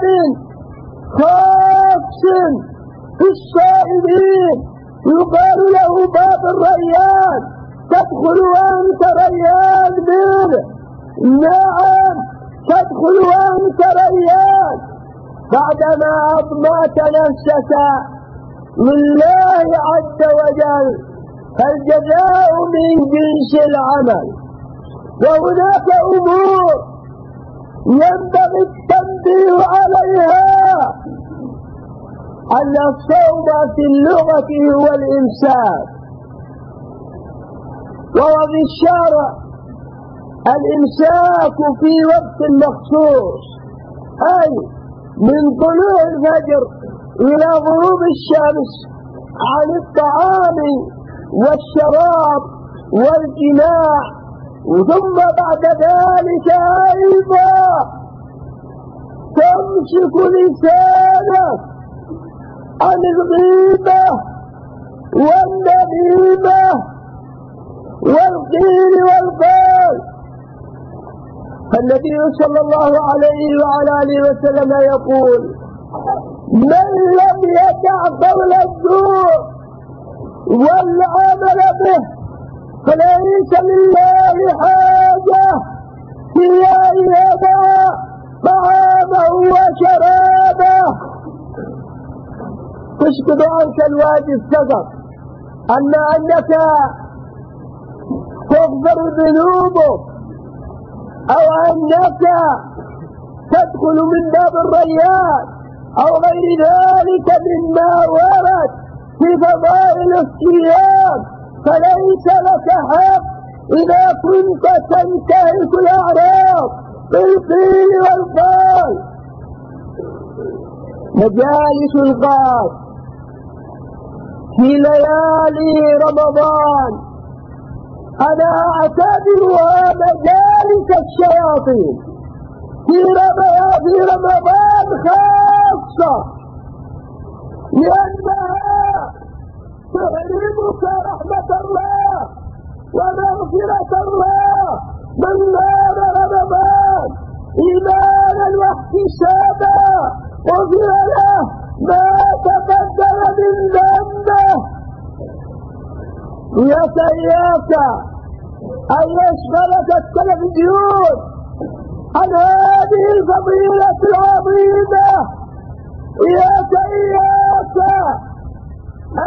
خاص في الصائمين يقال له باب الريان، تدخل وأنت ريان منه. نعم، تدخل وأنت ريان بعدما أضمأت نفسك لله عز وجل. فالجزاء من جنس العمل. وهناك أمور ينبغي التنبيه عليها، أن الصوم في اللغة هو الإمساك، وفي الشرع الإمساك في وقت مخصوص، أي من طلوع الفجر إلى غروب الشمس عن الطعام والشراب والجماع، ثم بعد ذلك أيضا تمسك لسانك عن الغيبة والنميمة والقيل والقال. فالنبي صلى الله عليه وعلى آله وسلم يقول من لم يدع قول الزور والعمل به فليس لله حاجة في أن يدع طعامه وشرابه. تسقط عنك الواجب فقط، أما أنك تغفر ذنوبك أو أنك تدخل من باب الريان أو غير ذلك مما ورد في فضائل الصيام، فليس لك حق إذا كنت تنتهك الأعراض بالقيل والقال. مجالس الغاز في ليالي رمضان أنا أعتبرها مجالس الشياطين في رمضان خاصة، لأنها تحرمك رحمة الله ومغفرة الله. من نام رمضان إيمانا واحتسابا غفر له ما تقدم من ذنبه. إياك أن يشغلك التلفزيون عن هذه الفضيلة العظيمة. إياك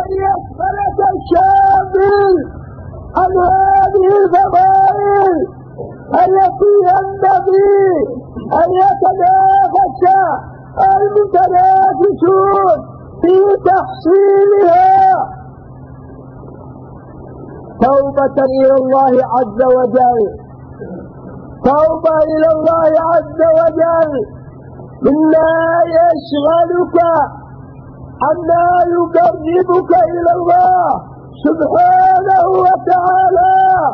يسألك الشاغل عن هذه الفضائل التي ينبغي أن يتنافس المتنافسون في تحصيلها. توبة إلى الله عز وجل، توبة إلى الله عز وجل مما يشغلك عما يقربك إلى الله سبحانه وتعالى.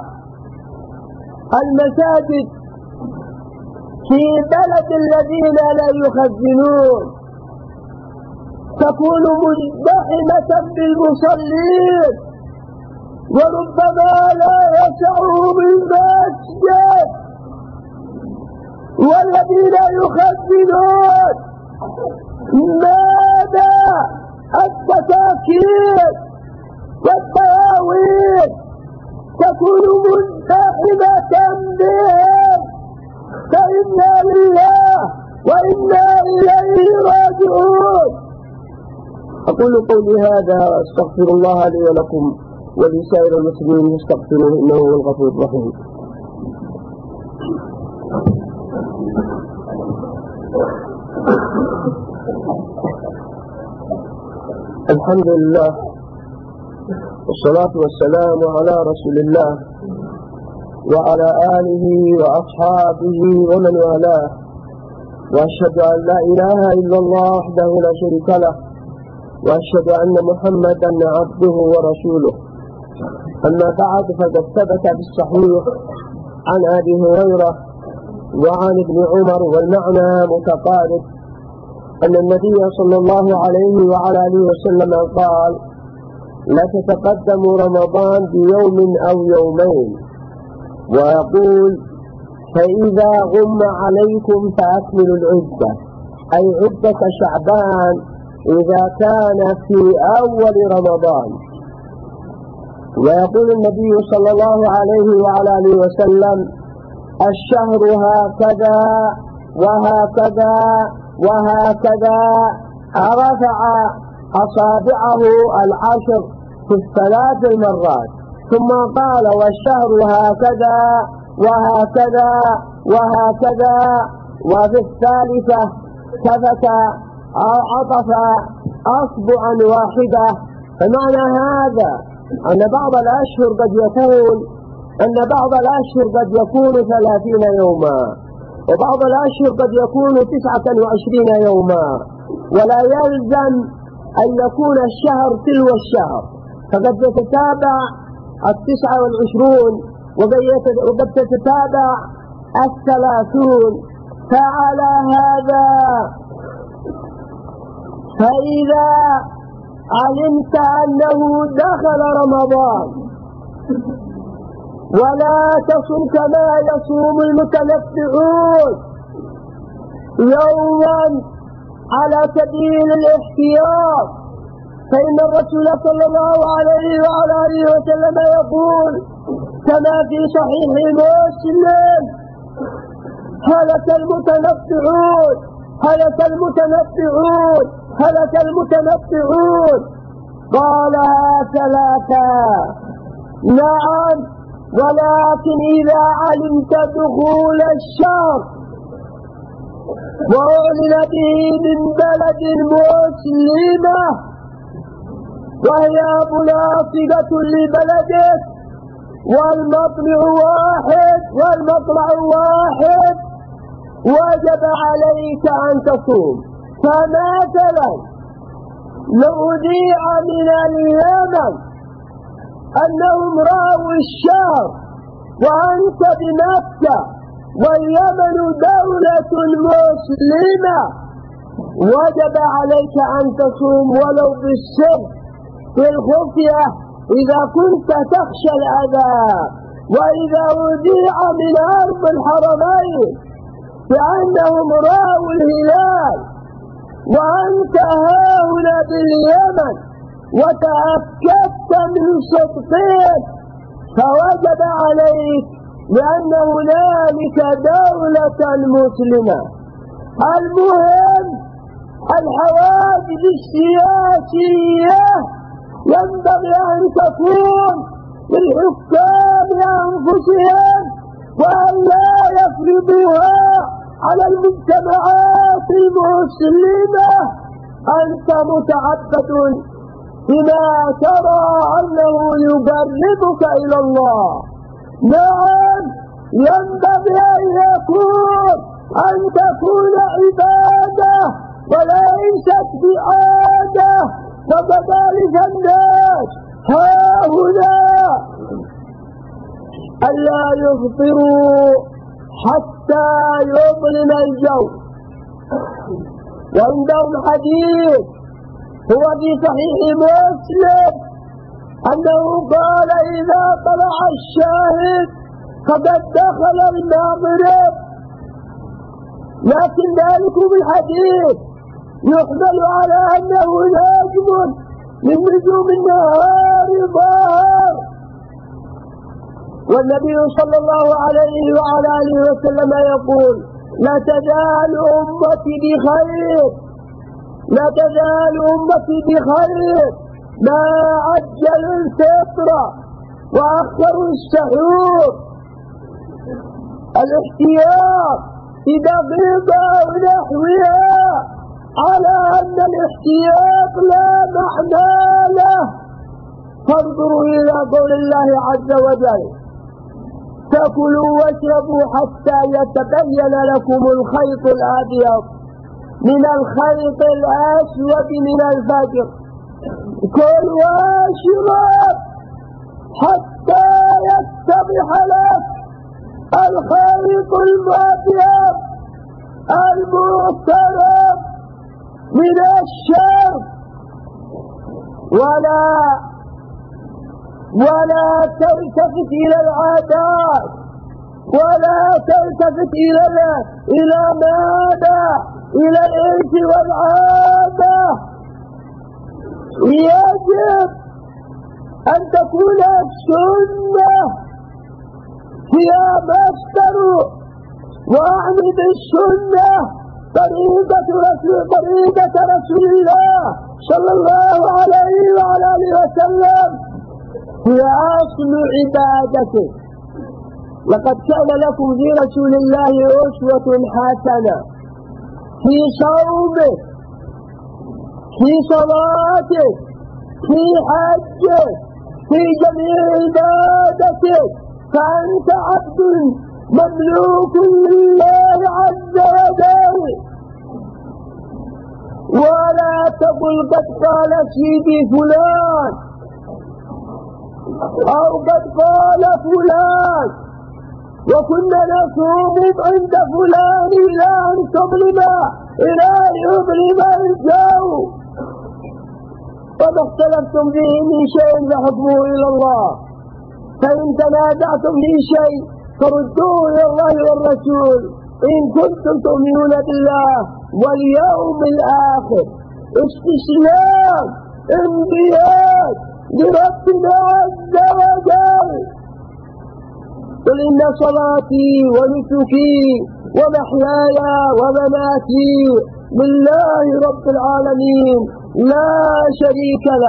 المساجد في بلد الذين لا يخزنون تكون مزدحمة بالمصلين، وربما لا يسعهم المسجد، والذين يخزنون ماذا التكاكين والتواويل تكون مزدحمة بهم، فإنا لله وإنا إليه راجعون. أقول قولي هذا وأستغفر الله لي ولكم ولسائر المسلمين استغفروه إنه هو الغفور الرحيم. الحمد لله والصلاة والسلام على رسول الله وعلى آله وأصحابه ومن والاه، وأشهد أن لا إله إلا الله وحده لا شريك له، وأشهد أن محمدا عبده ورسوله. أما بعد، فقد ثبت في الصحيح عن أبي هريرة وعن ابن عمر والمعنى متقارب أن النبي صلى الله عليه وعلى آله وسلم قال: لا تتقدموا رمضان بيوم أو يومين، ويقول: فإذا غم عليكم فأكملوا العدة، أي عدة شعبان إذا كان في أول رمضان. ويقول النبي صلى الله عليه وعلى آله وسلم: الشهر هكذا وهكذا وهكذا، رفع أصابعه العشر في الثلاث المرات، ثم قال: والشهر هكذا وهكذا وهكذا، وفي الثالثة كفت أو عطف أصبعا واحدة. فمعنى هذا أن بعض الأشهر قد يكون 30 يوما، وبعض الأشهر قد يكون 29 يوما، ولا يلزم أن يكون الشهر تلو الشهر، فقد يتتابع 29 وقد تتابع 30. فعلى هذا فإذا علمت أنه دخل رمضان ولا تصم كما يصوم المتنفعون يوما على سبيل الاحتياط، فإن الرسول صلى الله عليه وعلى آله وسلم يقول كما في صحيح مسلم: هلك المتنفعون هلك المتنفعون هلك المتنفعون. قالها 3. نعم، ولكن إذا علمت دخول الشهر وأعلن به من بلد مسلمة وهي مناطقة لبلدك والمطلع واحد، وجب عليك أن تصوم. فمثلا لو أذيع من اليمن أنهم رأوا الشهر وأنت بمكة واليمن دولة مسلمة، وجب عليك أن تصوم ولو بالسر في الخفية إذا كنت تخشى الأذى. وإذا أذيع من أرض الحرمين بأنهم رأوا الهلال وأنت هاهنا باليمن وتأكدت من صدقه، فوجب عليك، لأن هنالك دولة مسلمة. المهم الحوادث السياسية ينبغي أن تكون للحكام أنفسهم وأن لا يفرضوها على المجتمعات المسلمة. أنت متعبد بما ترى أنه يقربك إلى الله. نعم، ينبغي أن تكون عبادة وليست بعادة. وكذلك الناس هؤلاء ألا يفطروا حتى يظلم الجو. وعندهم حديث هو في صحيح مسلم أنه قال إذا طلع الشاهد فقد دخل المغرب. لكن ذلك بالحديث يحمل على أنه نجم من نجوم النهار ظاهر. والنبي صلى الله عليه وعلى آله وسلم يقول لا تزال أمتي بخير ما عجل الفطر وأخر السحور. الاحتياط بدقيقة ونحوها على أن الاحتياط لا معنى له. فانظروا إلى قول الله عز وجل فكلوا واشربوا حتى يتبين لكم الخيط الأبيض من الخيط الأسود من الفجر. كل واشرب حتى يتضح لك الخيط الأبيض المحترم من الشرب. ولا تلتفت إلى العادات ولا تلتفت إلى ماذا؟ إلى الإرث والعادة. يجب أن تكون السنة هي مصدر. وأعني بالسنة طريقة رسول الله صلى الله عليه وعلى آله وسلم هي أصل عبادته. لقد كان لكم في رسول الله أسوة حسنة في صومه، في صلاته، في حجه، في جميع عبادته. فأنت عبد مملوك لله عز وجل. ولا تقل قد قال سيدي فلان أو قد قال فلان وكنا نصوم عند فلان إلى أن يظلم الجو. وما اختلفتم به من شيء فحكمه إلى الله. فإن تنازعتم في شيء فردوه إلى الله والرسول إن كنتم تؤمنون بالله واليوم الآخر. استسلام انقياد لربنا عز وجل. قل إن صلاتي ونسكي ومحياي ومماتي لله رب العالمين لا شريك له.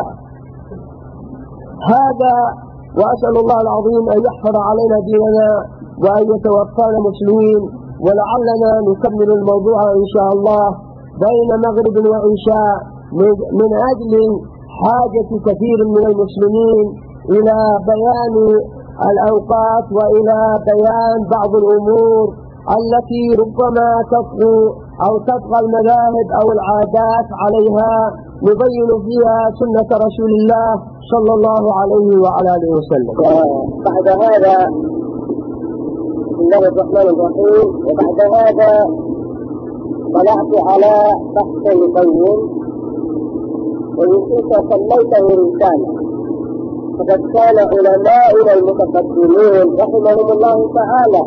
هذا وأسأل الله العظيم أن يحفظ علينا ديننا وأن يتوفانا مسلمين. ولعلنا نكمل الموضوع إن شاء الله بين مغرب وعشاء من أجل حاجة كثير من المسلمين إلى بيان الأوقات وإلى بيان بعض الأمور التي ربما تطغى المذاهب أو العادات عليها. نبين فيها سنة رسول الله صلى الله عليه وعلى آله وسلم. بعد هذا بسم الله الرحمن الرحيم. وبعد هذا طلعت على بحث مقيم ويمكنك سميته رسالة. فقد كان علماؤنا المتقدمين رحمهم الله تعالى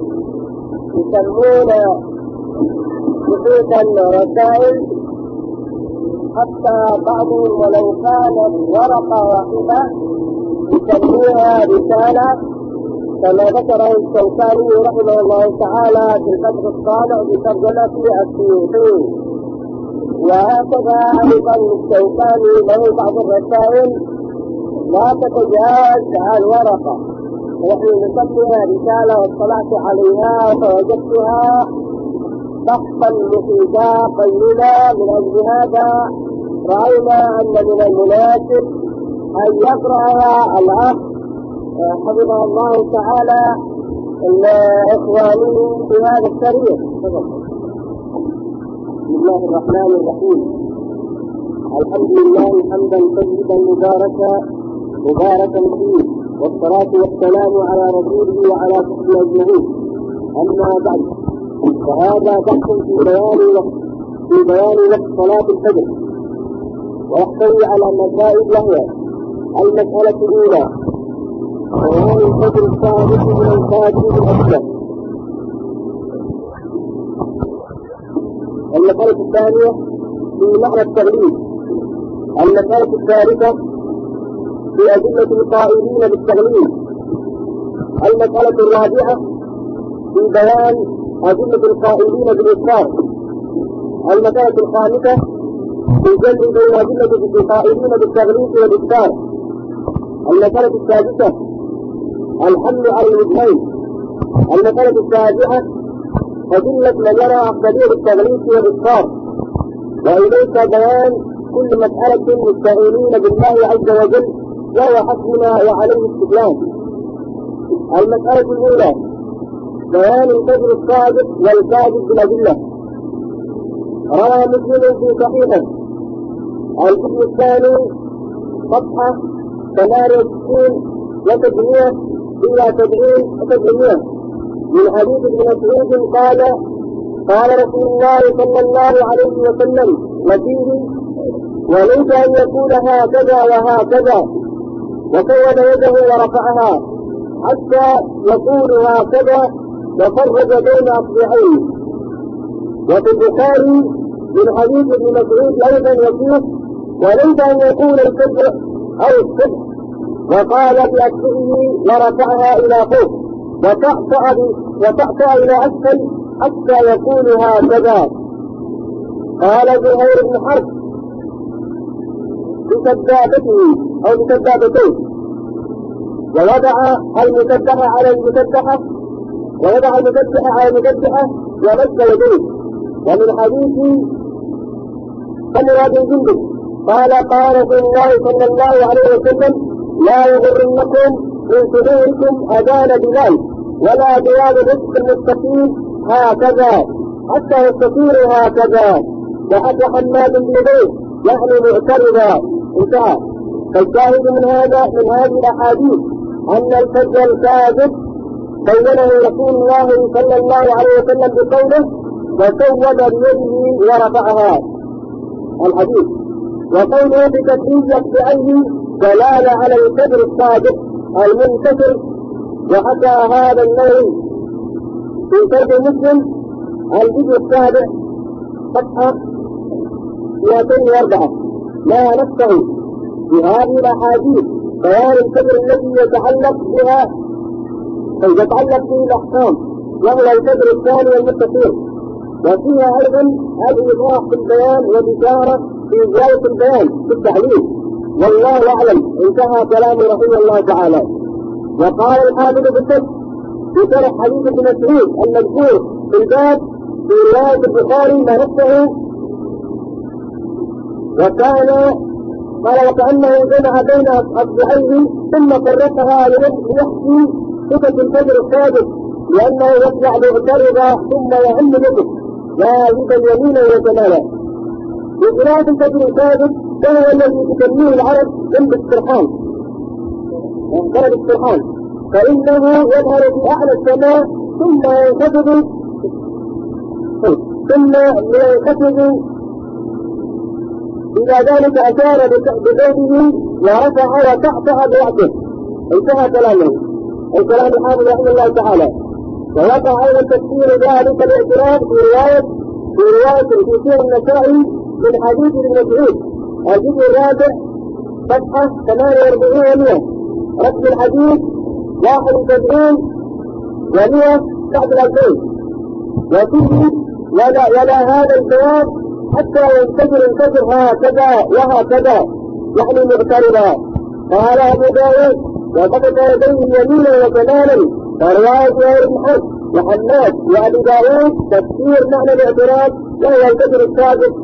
يسمون بحوثا رسائل، حتى بعضهم ولو كانت ورقة واحدة يسميها رسالة، كما ذكره الشوكاني رحمه الله تعالى في الفتح الصالح بترجمة السيوطي. وهكذا أيضا الشوكاني له بعض الرسائل لا تتجاوز عن ورقة. ونحن نسميها رسالة واطلعت عليها فوجدتها بحثا مصداقا لنا. من أجل هذا رأينا أن من المناسب أن يقرأها الأخ حفظه الله تعالى إخوانه في هذا السرير. بسم الله الرحمن الرحيم. الحمد لله حمدا طيبا مباركا فيه، والصلاة والسلام على رسوله وعلى صحبه أجمعين. أما بعد، فهذا بحث في بيان وقت صلاة الفجر، ويحتوي على مسائل وهي: المسألة الأولى بيان الفجر الصادق من الفاجر الأكبر. المسألة الثانية في معنى التغليب. المسألة الثالثة في أدلة القائلين بالتغليب. المسألة الرابعة في بيان أدلة القائلين بالإفطار. المسألة الخامسة في جمع بين أدلة القائلين بالتغليب والإفطار. المسألة السادسة الحمل على الوجهين. المسألة السابعة أدلة من يرى أفضلية التغليب والإفطار، وإليك بيان كل مسألة مستعينين بالله عز وجل وهو حسبنا وعليه استدلال. المسألة الأولى بيان الفجر الصادق والكاذب بالأدلة. روى مسلم في صحيحه الجزء الثاني صفحة 68 و700 إلى 70 و700 من حديث ابن مسعود قال رسول الله صلى الله عليه وسلم وفيه: وليس أن يقول هكذا وهكذا، وسود يده ورفعها حتى يقول هكذا وفرج بين أصبعين. وفي البخاري من حديث ابن مسعود أيضا يقول: وليس أن يقول الفجر أو الصبح وقال بأصبعه ورفعها إلى فوق وتعطى إلى أسفل حتى يقول هكذا. قال زهير بن حرب بسبابته أو بسبابتين، ووضع المسبحة على المسبحة ومد يديه. ومن حديث سمرة بن جندب قال رسول الله صلى الله عليه وسلم: لا يغرنكم من صدوركم أذان بلال ولا بياض الرزق المستقيم هكذا حتى يستطير هكذا. وحتى حماد بن زيد يعني معترضا. انتهى. فالشاهد من هذه الأحاديث أن الفجر الكاذب بينه رسول الله صلى الله عليه وسلم بقوله: وسود بيده ورفعها الحديث. وقوله بتكليف أصبعيه دلالة على الفجر الصادق المنتصر. وحتى هذا النوع في شرح مسلم الجزء السابع صفحة 204 لا نفسه في هذه الأحاديث بيان الفجر الذي يتعلق به الأحكام، وهو الفجر الثاني والمستقيم. وفيها أيضا الإيضاح في البيان وبشارة في زيادة البيان في التعليم. والله أعلم. انتهى كلام رحمه الله تعالى. وقال الحافظ بن كثير في شرح حديث ابن مسعود المذكور في الباب في رواية البخاري ما نفسه، وكأنه جمع بين أصبعيه ثم فرقها ليحكي صفة الفجر الصادق، لأنه يطلع معترضا ثم يعم به ذاهبا يمينا وشمالا. بخلاف الفجر الصادق فهو الذي تسميه العرب بالاسترحام، فإنه يظهر في أعلى السماء ثم ينخفض إلى ذلك أشار بقوله ورفع وتعطى برأسه. انتهى كلامه. الكلام الحافظ رحمه الله تعالى. ووقع أيضا تفسير ذلك الاعتراف في رواية في سير النسائي من حديث ابن مسعود الجزء الرابع صفحة 48 رقم الحديث 71 و100 بعد 2000. وفيه ولا هذا البيان حتى ينتجر الفجر هكذا وهكذا يعني معترضا. قال أبو داود وبسط يديه يمينا وشمالا فرواية زهير بن حرب وحماد وأبي داود تفسير معنى الاعتراض وهو الكفر السادس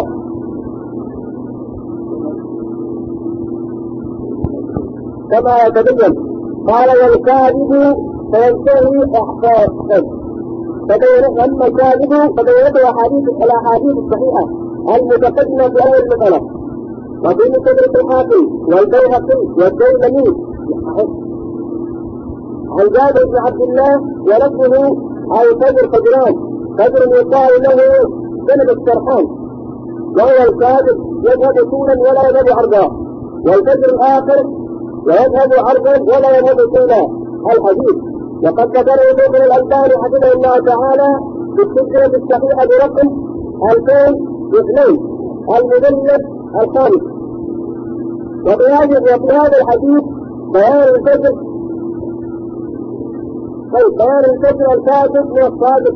كما يتبين. قال والكاذب فينتهي إحقاقه أما الكاذب فبينته الأحاديث الصحيحة المتقدمة في أول المسألة وفي مستدرك الحاكم والبيهقي والديلمي عن جابر بن عبد الله ولفظه أو فجر فجران فجر يقال له جنب السرحان وهو الكاذب يذهب طولا ولا يذهب عرضا والفجر الآخر ويذهب عرضا ولا يذهب طولا الحديث. وقد ذكره ابن الألباني حفظه الله تعالى في السلسلة الصحيحة برقم 2002 المجلد الخامس. وفي هذا الحديث بيان الفجر الكاذب من الصادق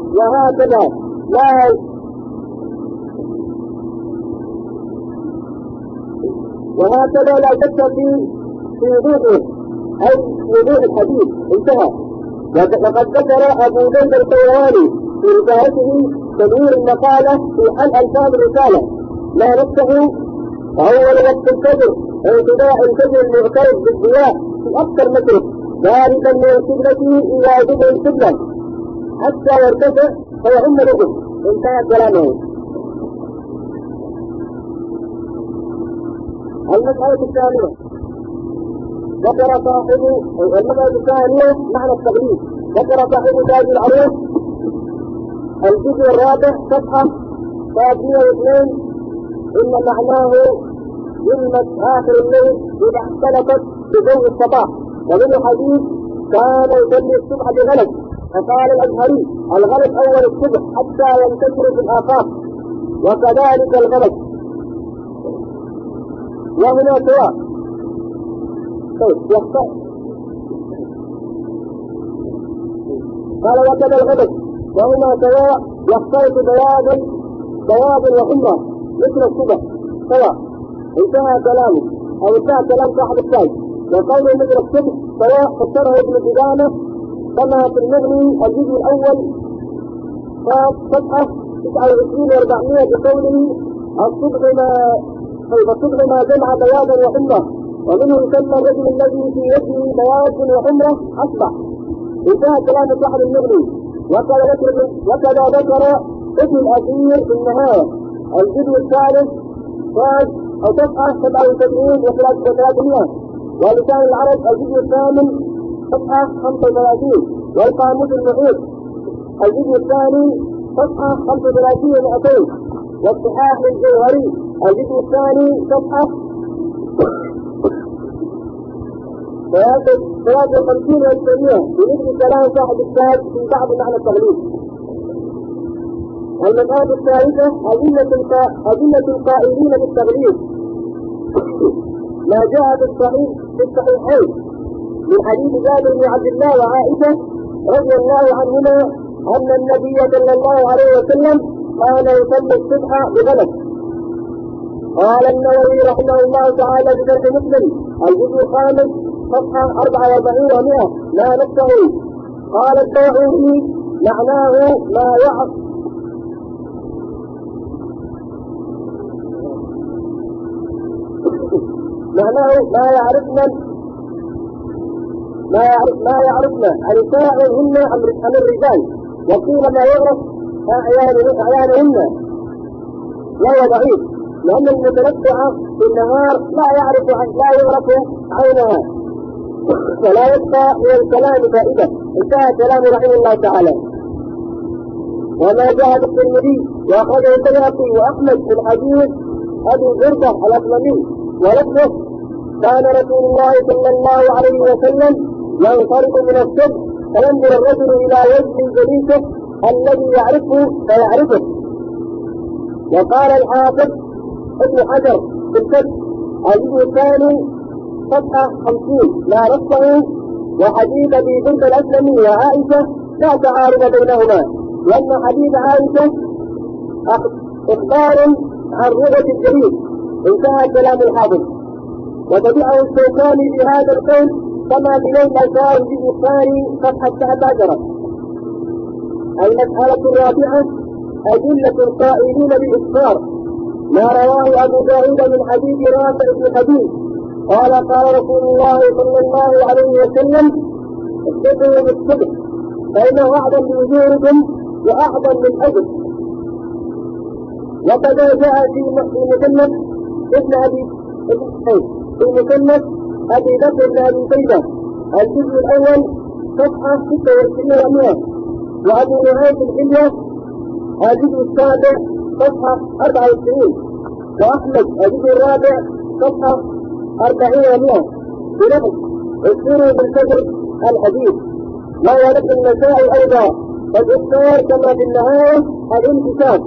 وهكذا لا شك في وضوحه أي وضوح الحديث انتهى. وقد ذكر أبو زيد القيرواني في رسالته تدوير المقالة في حل ألفاظ الرسالة لا نفسه وهو لوقت الفجر انتداء الفجر المغترب بالضياء في أكثر متر ذلك من القبلة إلى جبل القبلة حتى يرتفع فيعم الوجه. انتهى كلامه. المسألة الثانية ذكر صاحب المسألة الثانية معنى التغليب. ذكر صاحب تاج العروس الجزء الرابع صفحة 102 إن معناه ظلمة آخر الليل إذا اختلفت بجو الصباح. ومن الحديث كان يصلي الصبح بغلط فقال الأزهري الغلط أول الصبح حتى ينتشر في الآفاق وكذلك الغلط وهنا سواء. قال وكذا الغدد وهما سواء يختلط بياض وحمرة مثل الصبح سواء. انتهى كلامه أو انتهى كلام صاحب التاج. وقوله مثل الصبح سواء فسره ابن قدامة كما في المغني الجزء الأول صفحة 29 و400 بقوله الصبح ما جمع بياضا وحمرة ومنه يسمى الرجل الذي في يده بياض وحمرة أصبح. انتهى كلام صاحب المغني. وكذا ذكر اسم الأثير في النهاية الجزء الثالث أو صفحة 77 و300 ولسان العرب الجزء الثامن صفحة 35 والقاموس المحيط الجزء الثاني صفحة 35 و200 والصحاح الجوهري الجزء الثاني صفحة 53 و100 بمثل كلام صاحب التاج في بعض معنى التغليب. المسألة الثالثة أدلة القائلين بالتغليب ما جاء في الصحيحين من حديث جابر بن عبد الله وعائشة رضي الله عنهما أن النبي صلى الله عليه وسلم كان يصلي الصبح بغلط. قال النووي رحمه الله تعالى في شرح مسلم الجزء الخامس صفحة 44 و100 لا نفسه. قال الداعي معناه ما يعرفنا عن سائرهن عن الرجال وقيل ما يعرف أعيانهن وهو ضعيف لأن المتنبع في النهار لا يعرف عينها فلا يبقى من الكلام فائدة. انتهى كلام رحمه الله تعالى. وما جاء بالترمذي وأخرجه البيهقي وأحمد في الحديث أبي بردة الأسلمي ولفظه كان رسول الله صلى الله عليه وسلم ينصرف من الصبح فينظر الرجل إلى وجه جليسه الذي يعرفه فيعرفه. وقال الحافظ ابن حجر في الفتح الجزء الثاني صفحة 50 لا نصه وحديث ابي بردة الاسلمي وعائشة لا تعارض بينهما لأن حديث عائشة إخبار عن رؤية الجليس. انتهى كلام الحافظ. وتبعه الشوكاني في هذا القول كما في نيل الأوتار الجزء الثاني صفحة 19. المسألة الرابعة أدلة القائلين بالإكثار ما رواه أبو داود من حديث رافع بن خديج قال قال رسول الله صلى الله عليه وسلم اصدقوا بالصدق فإنه أعظم بأجوركم وأعظم من أجر. وكذا جاء في مسند ابن أبي في مسند أبي بكر بن أبي شيبة الجزء الأول صفحة 26 و100 وأبو نعيم الحلية الجزء السابع صفحة 24 وأحمد الجزء الرابع صفحة 40 و100 بلفظ اذكروا بالكبر الحديث. وهو لفظ النساء أيضا فالإخبار كما في النهاية الانتساب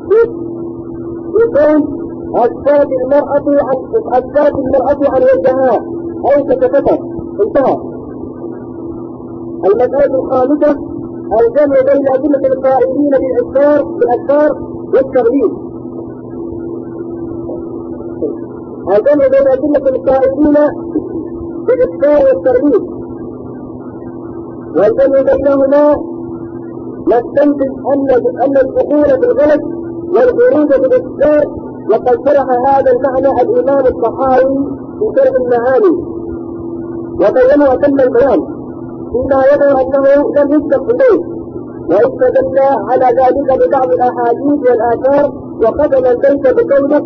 يكون أسفاد المرأة عن وجهها أو كتفتها انتهى. المسألة الخامسة الجمع بين أدلة القائلين بالأذكار والتغليب. الجمع بين أدلة القائلين بالأذكار والتغليب والجمع بينهما نستنتج أن الدخول في الغلط والخروج بالإذكار وقد شرح هذا المعنى الإمام الطحاوي في شرح المعاني وبينه أتم البيان فيما يظهر أنه لم يسبق إليه واستدل على ذلك ببعض الأحاديث والآثار وقدم البيت بقوله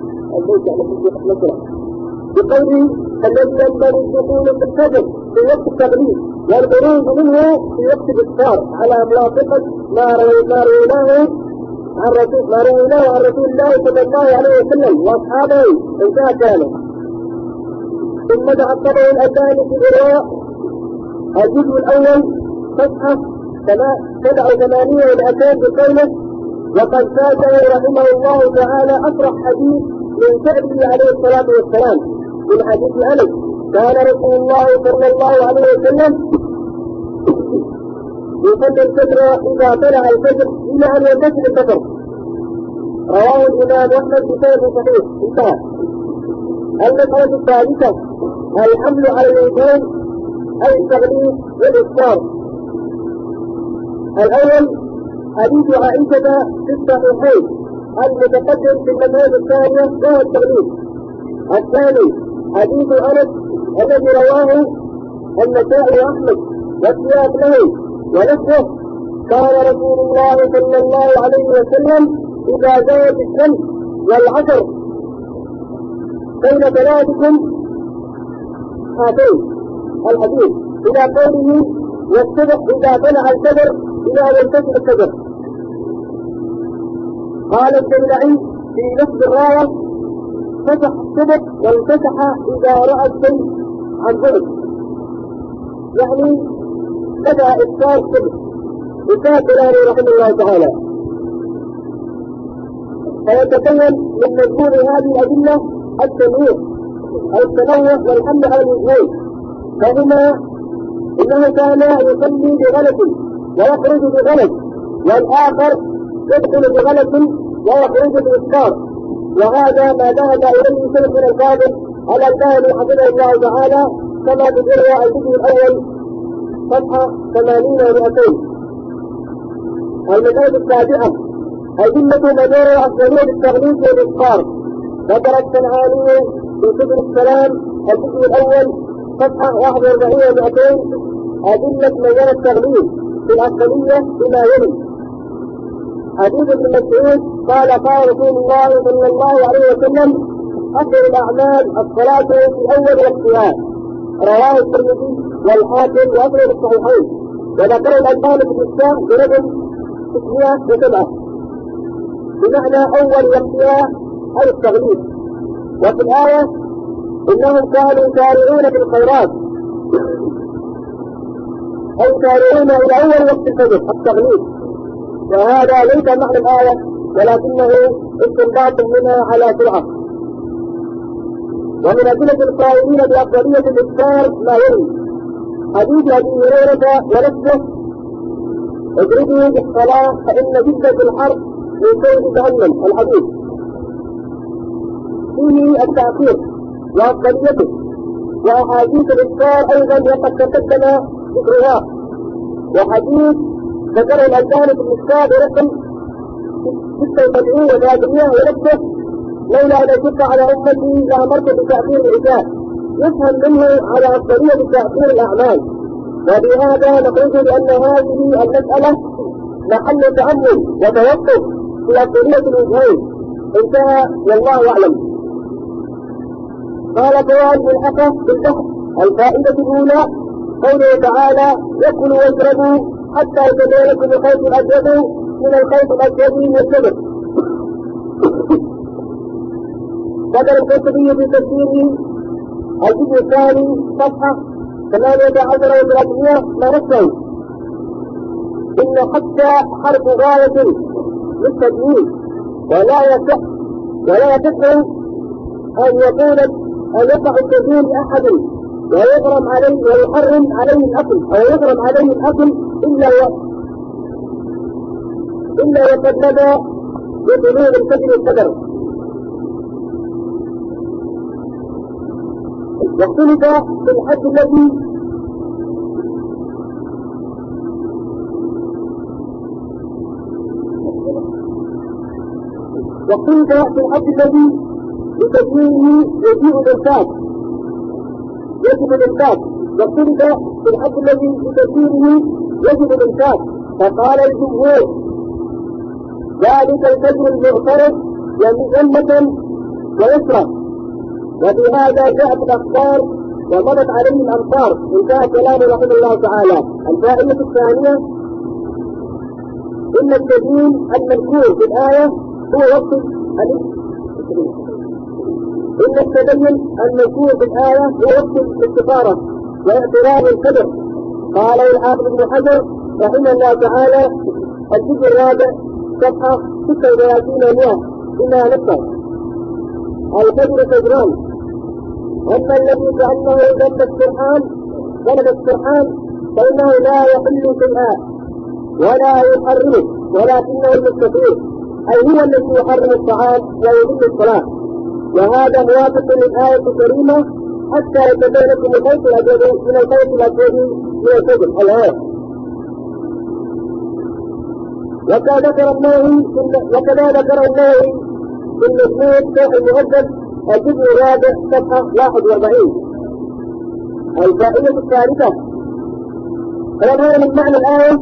الذي ينبغي الدخول في الفجر في وقت التغليب والخروج منه في وقت الإفطار على موافقة ما رويناه عن رسول الله صلى الله عليه وسلم واصحابه انتهى كانوا. ثم دعا الطبري الأتاني في الرواء الجزء الأول صفحة 87 والأتان بقوله وقد فاته رحمه الله تعالى أصرح حديث من شعبه عليه الصلاة والسلام من حديث أنس كان رسول الله صلى الله عليه وسلم يصلي الفجر إذا طلع الفجر إلى أن ينتهي الفجر. رواه الإمام أحمد بسند صحيح انتهى. المسألة الثالثة الحمل على الوجوب أي التغليب والإفطار. الأول حديث عائشة في الصحيحين المتقدم في المذاهب الثانية وهو التغليب. الثاني حديث أنس الذي رواه النسائي وأحمد والسياق له ونفسه كان رسول الله صلى الله عليه وسلم إذا زادت الشمس والعصر بين ثلاثكم هاتين الحديث إلى قوله والصبح إذا طلع الفجر إلى أن ينتهي الفجر. قال الجملعي في نفس الراية فتح الصبح وانفتح إذا رأى الشمس عن ذلك يعني بدأ إفطار الصبح بكاء كلامه رحمه الله تعالى. فيتبين من مجموع هذه الأدلة التنوع والحمل على الوجهين فهما إنه كان يصلي بغلط ويخرج بغلط والآخر يدخل بغلط ويخرج بإفطار وهذا ما ذهب إليه شيخنا الفاضل الألباني حفظه الله تعالى كما تجرى الجزء الأول صفحة 80 و200. المسألة السابعة أدلة مدار أفضلية التغليب والإفطار. ذكر الصنعاني في سبل السلام الجزء الأول صفحة 41 و200 أدلة مدار التغليب في الأفضلية بما يلي. حديث ابن مسعود قال قال رسول الله صلى الله عليه وسلم أفضل الأعمال الصلاة في أول وقتها. رواه الترمذي والحاكم وأفضل الصحيحين وذكر الألباني في الإسلام برقم 607 بمعنى أول وقتها أي التغليب. وفي الآية إنهم كانوا يسارعون في الخيرات أي يسارعون إلى أول وقت الفجر التغليب وهذا ليس معنى الآية ولكنه استنباط منها على سرعة. ومن أدلة القائلين بأفضلية الإفطار ما يلي حديث أبي هريرة ونفسه اضربوا بالصلاة فإن جدة الحرب من سوء جهنم الحديث فيه التأخير وأفضليته، وأحاديث الإفطار أيضا وقد تقدم ذكرها، وحديث ذكره الألباني في المشكاة برقم 76 و300 ونفسه: لولا أن أشق على أمتي لأمرت بتأخير العشاء. يفهم منه على أفضلية تأخير الأعمال، وبهذا نقول بأن هذه المسألة محل تأمل وتوقف في أفضلية الوجهين. انتهى والله أعلم. قال فوائد ملحقة في البحث. الفائدة الأولى قوله تعالى: وكلوا واشربوا حتى يتبين لكم الخيط الأبيض من الخيط الأسود من الفجر. ذكر القرطبي في تفسيره الجزء الثاني صفحة 18 و300 ما نفسه: إن حتى حرف غاية للتدوين، ولا يصح أن يقع التدوين لأحد ويحرم عليه الأكل إلا وقد نبى بطلوع الفجر القدر. واختلف في الحد الذي بتدوينه يجيء الإنفاق. فقال الجمهور: ذلك الفجر المعترض يمنة ويسرى، وبهذا جاءت الأخبار ومضت عليه الأمطار. انتهى كلامه رحمه الله تعالى. الفائدة الثانية: إن التدوين المذكور في الآية هو وقت الاستخارة واعتراض القدر. قال الحافظ ابن حجر رحمه الله تعالى: الجزء الرابع صفحة 36 إنها نفسه: الفجر فجران، أما الذي كأنه ذنب السرحان فإنه لا يحل شيئا ولا يحرمه، ولكنه المستطيع، أي هو الذي يحرم الطعام ويذل الصلاة. وهذا موافق للآية الكريمة: حتى يتبين لكم الخيط الأبيض من الخيط الأسود من الفجر الآية. وكذا ذكر النووي في المسموع شرح المهذب الجزء الرابع صفحة 41. الفائدة الثالثة: فلما من معنى الآية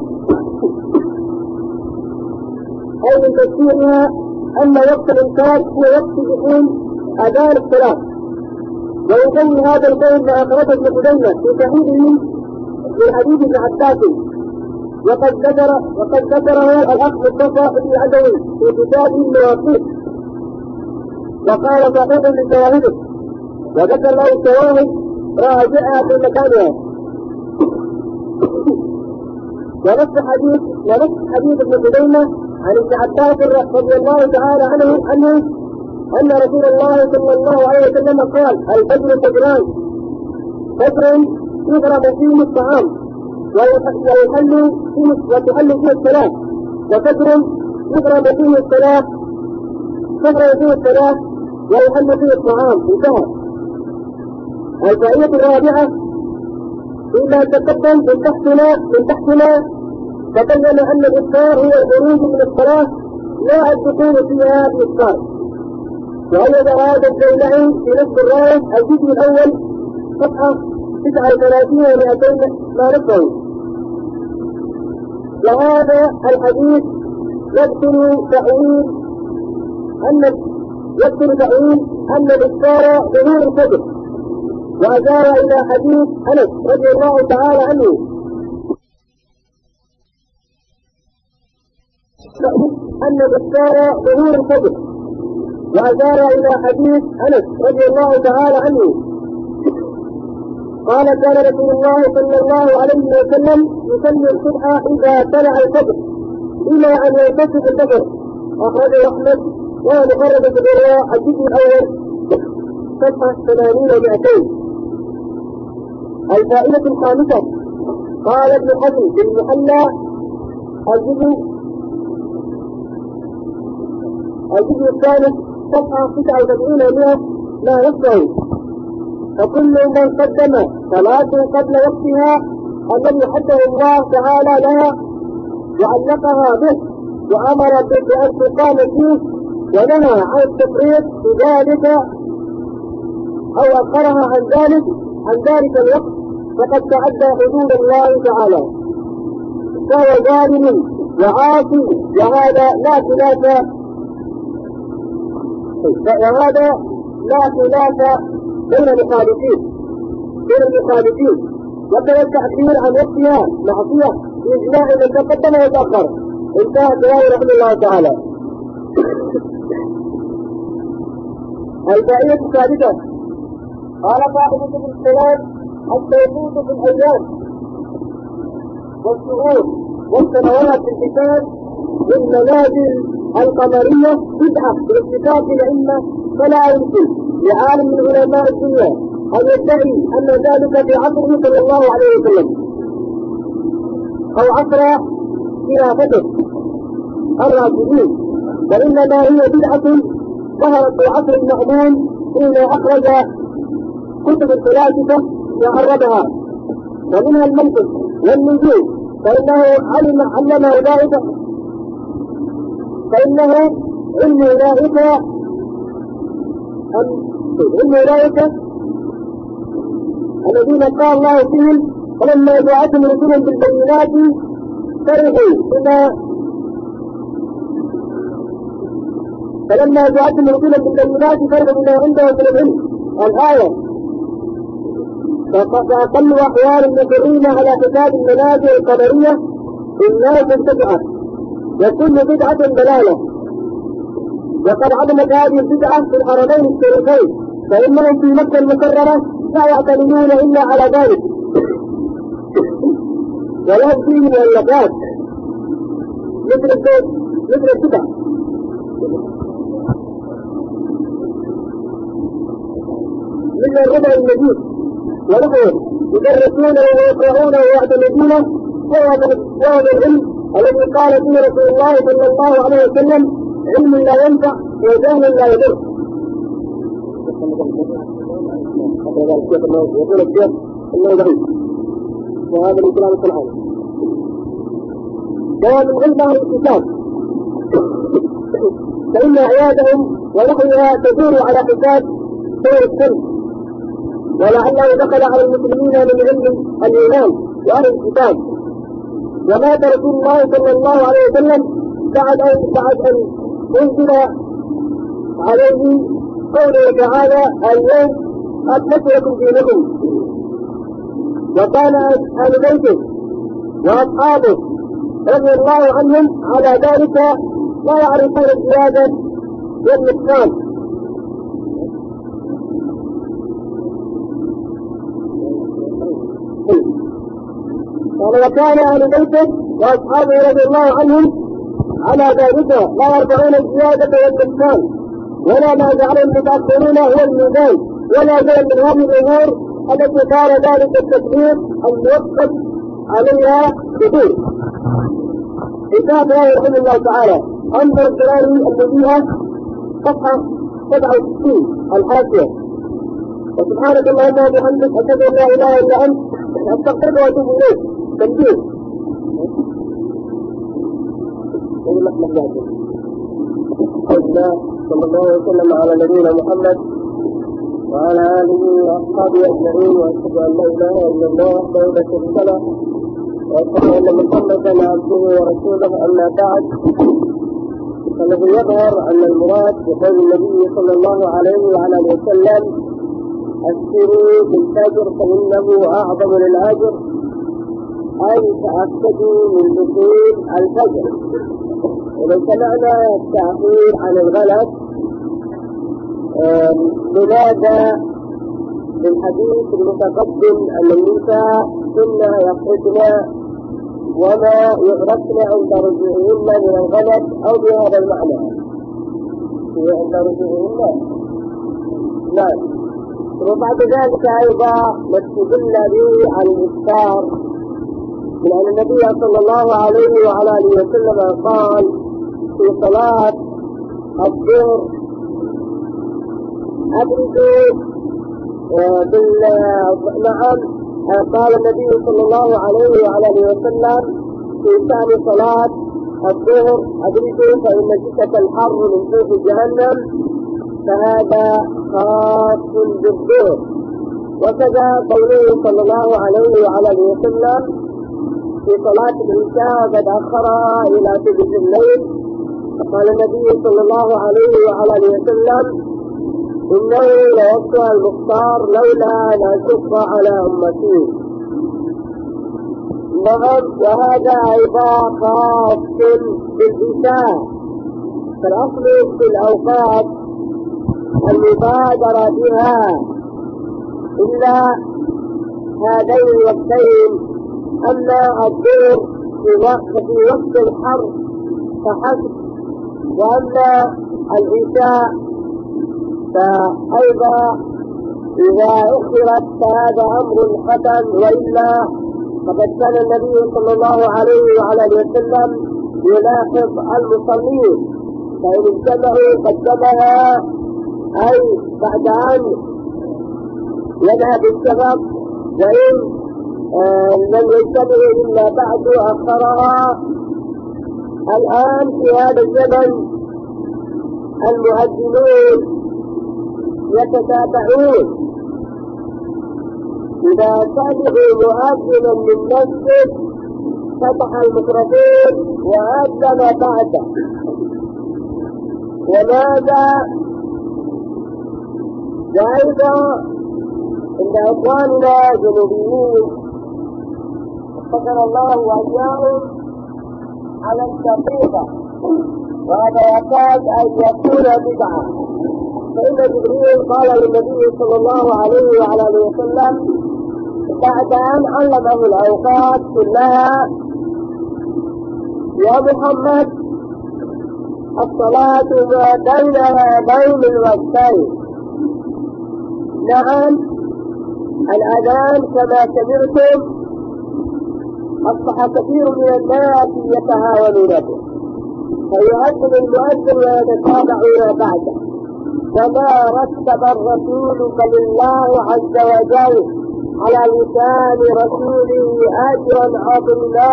أو من تفسيرها أن وقت الإنكار هو وقت دخول أذان الصلاة. ويقول هذا القول ما أخرجه ابن خزيمة في صحيحه من حديث ابن عباس، وقد ذكره الأخ مصطفى بن عدوي في كتابه المواقيت، وقال صحيح لشواهده، وذكر له الشواهد راجعها في مكانها. ونفس حديث ابن خزيمة عن ابن عباس رضي الله تعالى عنه أن رسول الله صلى الله عليه وسلم قال: الفجر فجران، فجر يضرب فيه الطعام وتحل فيه الصلاة، وفجر يضرب فيه الصلاة ويحل فيه الطعام. انتهى. الفائدة الرابعة: فيما تقدم من تحتنا تبين أن الإفطار هو الخروج من الصلاة لا الدخول فيها بالإفطار. وأيضا هذا الجيلعي في نفس الراية الجزء الأول صفحة 39 و200 ما نفسه. وهذا الحديث يذكر تأويل أن الإفطار ظهور الفجر، وأشار إلى حديث أنس رضي الله تعالى عنه أن الإفطار ظهور الفجر، وأشار إلى حديث أنس رضي الله تعالى عنه قال: كان رسول الله صلى الله عليه وسلم يصلي الصبح إذا طلع الفجر إلى أن ينتصف الفجر. أخرجه أحمد وهو مخرج في الرواية الجزء الأول صفحة 80 و200. الفائدة الخامسة: قال ابن حزم في المحلى الجزء الثالث صفحة 79 و100 ما نفسه: فكل من قدم صلاة قبل وقتها الذي حده الله تعالى لها وعلقها به وأمر بأن تقام فيه ونهى عن التفريط في ذلك أو أخرها عن ذلك الوقت فقد تعدى حدود الله تعالى فهو ظالم وعاصي وهذا لا خلاف بين المخالفين وكذا التأخير عن وقتها معصية بإجماع من تقدم وتأخر انتهى كلام رحمه الله تعالى. الفائدة الثالثة قال فائدة الصلاة التوقيت في الأيام والشهور والسنوات في الحساب والمنازل القمرية بدعة بالاستفاد الأئمة فلا يمكن لعالم من علماء الدنيا أن يدعي أن ذلك في عصره صلى الله عليه وسلم أو عصر خلافته الراشدين وإنما هي بدعة ظهرت في عصر المأمون حين أخرج كتب الفلاسفة وعرضها ومنها المنطق والنجوم فإنه علم أولئك علم أولئك الذين قال الله فيهم فلما جاءتهم رسل بالبينات فرحوا بما عندهم من العلم الآية فأقل أحوال المقرين على حساب المنازل القمرية الناس مبتدعة وكل بدعة ضلالة وقد عدمت هذه البدعة في الحرمين الشريفين فإنهم في مكة المكرمة لا يعتمدون إلا على ذلك ولهم فيه مؤلفات مثل البدع مثل الربع المجيد ونحوه يدرسون ويقرؤون ويعتمدون وهذا العلم الذي قال فيه رسول الله صلى الله عليه وسلم علم لا ينفع وجهل لا يضر. يقول الشيخ انه ضعيف وهذا من كلام القرآن. جواب العلم عن الكتاب فإن عيادهم ونحوها تدور على حساب سير السلم ولعله دخل على المسلمين من علم الإيمان وأهل الكتاب ومات رسول الله صلى الله عليه وسلم بعد أن أنزل عليه قوله تعالى اليوم أكملت لكم دينكم وكان أهل بيته وأصحابه رضي الله عنهم على ذلك لا يعرفون الزيادة والنقصان وكان أهل بيته وأصحابه رضي الله عنهم على ذلك لا يرفعون الزيادة والنقصان ولا ما جعل المتأخرون هو الميزان ولا زال من هذه الأمور التي كان ذلك التكبير الموقف عليها كثير. كتاب رحمه الله تعالى انظر الجلال البديهة صفحة 67 الحاشية. وسبحانك اللهم وبحمدك أشهد أن لا إله إلا أنت أستغفرك وأتوب إليك. تنبيه صلى الله وسلم على نبينا محمد وعلى آله وأصحابه أجمعين وأشهد أن لا إله إلا الله وحده لا شريك له وأشهد أن محمدا عبده ورسوله أما بعد فالذي يظهر أن المراد بقول النبي صلى الله عليه وعلى آله وسلم أسروا بالفجر فإنه أعظم للأجر أي تأكدوا من دخول الفجر. وليس معنى التأخير عن الغلط لماذا في الحديث المتقدم أن النساء كنا يخرجن وما يعرفن عند رجوعهن من الغلط أو بهذا المعنى عند رجوعهن. نعم. وبعد ذلك أيضا نستدل به على الإفطار من أن النبي صلى الله عليه وعلى آله وسلم قال في صلاة الظهر أبردوا نعم قال النبي صلى الله عليه وعلى اله وسلم في شأن صلاة الظهر أدركوا فإن شدة الحر من فوق جهنم فهذا خاص بالظهر. وكذا قوله صلى الله عليه وعلى اله وسلم في صلاة العشاء قد أخرها إلى ثلث الليل فقال النبي صلى الله عليه وعلى اله وسلم إنه لوقتها المختار لولا أن أشق على أمتي. نعم وهذا أيضا خاص بالعشاء فالأصل في الأوقات المبادرة بها إلا هذين الوقتين. أما الظهر في وقت الحر فحسب وأما العشاء فأيضا إذا أخرت فهذا أمر حسن وإلا فقد كان النبي صلى الله عليه وعلى اله وسلم يلاحظ المصلين فإن اجتمعوا قدمها أي بعد أن يذهب الشباب وإن لم يجتمعوا إلا بعد أخرها. الآن في هذا الزمن المؤذنون يتتابعون إذا سمعوا مؤذنا من مسجد فتح الميكروفون وأذن بعده. وماذا؟ وأيضا عند إخواننا الجنوبيين فضل الله وإياهم على الشقيقة وهذا يكاد أن يكون بدعة. فإن جبريل قال للنبي صلى الله عليه وعلى اله وسلم بعد أن علمه الأوقات كلها يا محمد الصلاة ما بينها بين الوقتين. نعم الأذان كما سمعتم أصبح كثير من الناس يتهاونون به فيؤذن المؤذن ويتتابعون بعده. وما رتب الرسول بل الله عز وجل على لسان رسوله أجرا عظيما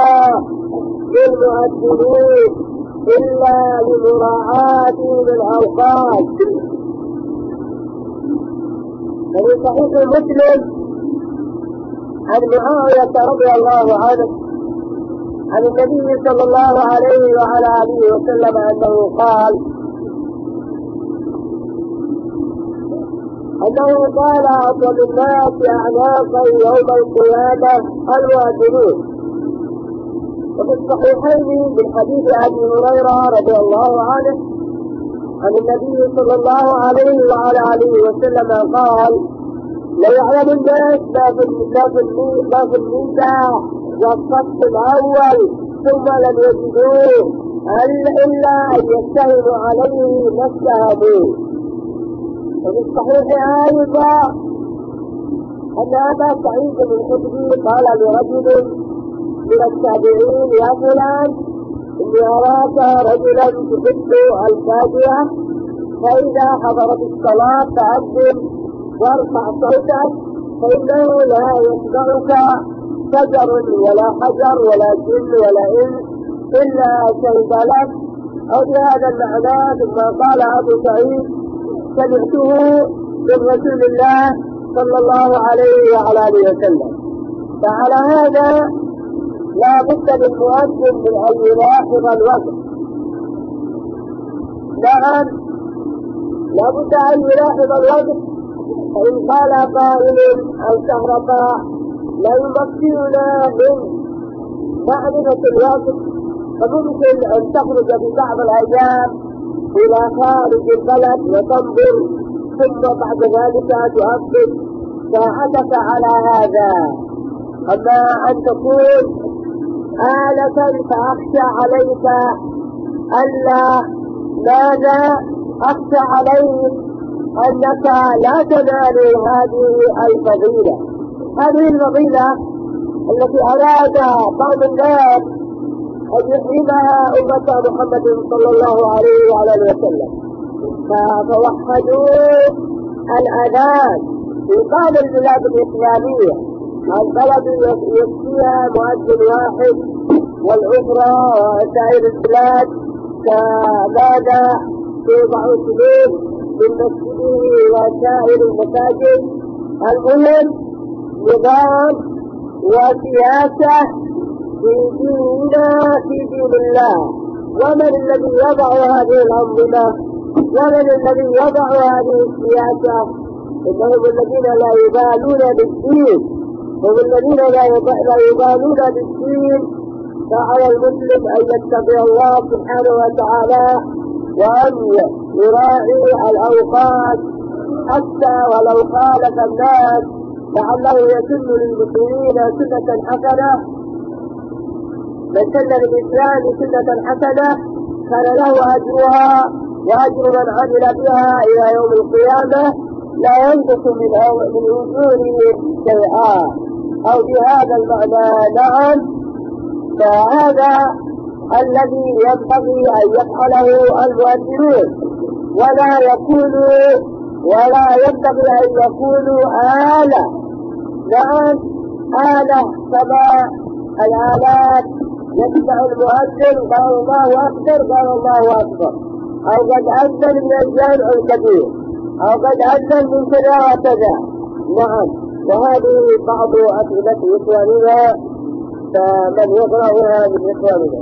للمؤذنين إلا لمراعاتهم الأوقات. وفي صحيح مسلم عن معاوية رضي الله عنه عن النبي صلى الله عليه وعلى آله وسلم أنه قال أطول الناس أعناقا يوم القيامة المؤذنون. وفي الصحيحين من حديث أبي هريرة رضي الله عنه عن النبي صلى الله عليه وعلى آله وسلم قال لو يعلم الناس ما في النساء والصف الأول ثم لم يجدوه إلا أن يتهموا عليه ما اتهموه. وفي الصحيح أيضا أن أبا سعيد الخدري قال لرجل من التابعين يا فلان إني أراك رجلا تحب الفاجعة فإذا حضرت الصلاة فأذن وارفع صوتك فإنه لا يسمعك شجر ولا حجر ولا جن ولا إنس إلا شهد لك. أو بهذا المعنى ثم قال أبو سعيد سمعته من رسول الله صلى الله عليه وعلى آله وسلم. فعلى هذا لا بد للمؤذن من أن يلاحظ الوقت. نعم لا بد أن يلاحظ الوقت. فإن قال قائل أو كهرباء لا يمكننا من معرفة الوقت فممكن أن تخرج في بعض الأيام إلى خارج البلد وتنظر ثم بعد ذلك تؤكد ساعتك على هذا. أما أن تكون آلة فأخشى عليك ألا ماذا أخشى عليك أنك لا تنال هذه الفضيلة. هذه الفضيلة التي أراد بعض الناس أن يحرمها أمة محمد صلى الله عليه وعلى آله وسلم. فتوحدوا الأذان في بعض البلاد الإسلامية البلد يكفيها مؤذن واحد، والأخرى وسائر البلاد كماذا توضع سلوك بالمسجد وسائر المساجد. المهم نظام وسياسة في ديننا في دين الله. ومن الذي يضع هذه الأنظمة؟ ومن الذي يضع هذه السياسة؟ إنهم الذين لا يبالون بالدين، هم الذين لا يبالون بالدين. فعلى المسلم أن يتقي الله سبحانه وتعالى وأن يراعي الأوقات حتى ولو خالف الناس لعله يسن للمسلمين سنة حسنة. من سن للإسلام سنة حسنة كان له أجرها وأجر من عمل بها إلى يوم القيامة لا ينقص من أجورهم شيئا، أو بهذا المعنى. نعم، فهذا الذي ينبغي أن يفعله المؤذنون، ولا ينبغي أن يكونوا آلة. نعم، آلة كما الآلات يسمع المؤذن قال الله أكبر قال الله أكبر، أو قد أذن من الجامع الكبير، أو قد أذن من كذا وكذا. نعم، وهذه بعض أسئلة إخواننا، فمن يقرأها من إخواننا.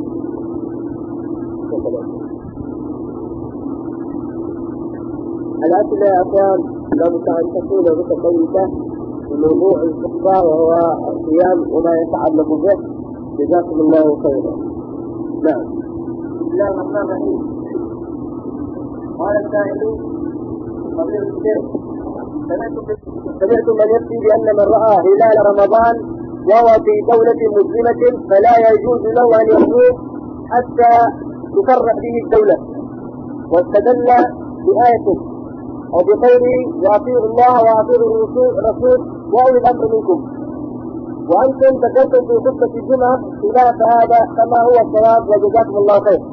الأسئلة يا أخوان لابد أن تكون متقيدة بموضوع الخطبة وهو الصيام وما يتعلق به. جزاكم الله خيرا. نعم. بسم الله الرحمن الرحيم. قال السائل فضيلة الشيخ سمعت من يفتي بأن من رأى هلال رمضان وهو في دولة مسلمة فلا يجوز له أن يصوم حتى تفرح به الدولة، واستدل بآية وبقوله وأطيعوا الله وأطيعوا الرسول وأولي الأمر منكم. وأنتم ذكرتم في خطبة الجمعة خلاف هذا كما هو الصواب، وجزاكم الله خير.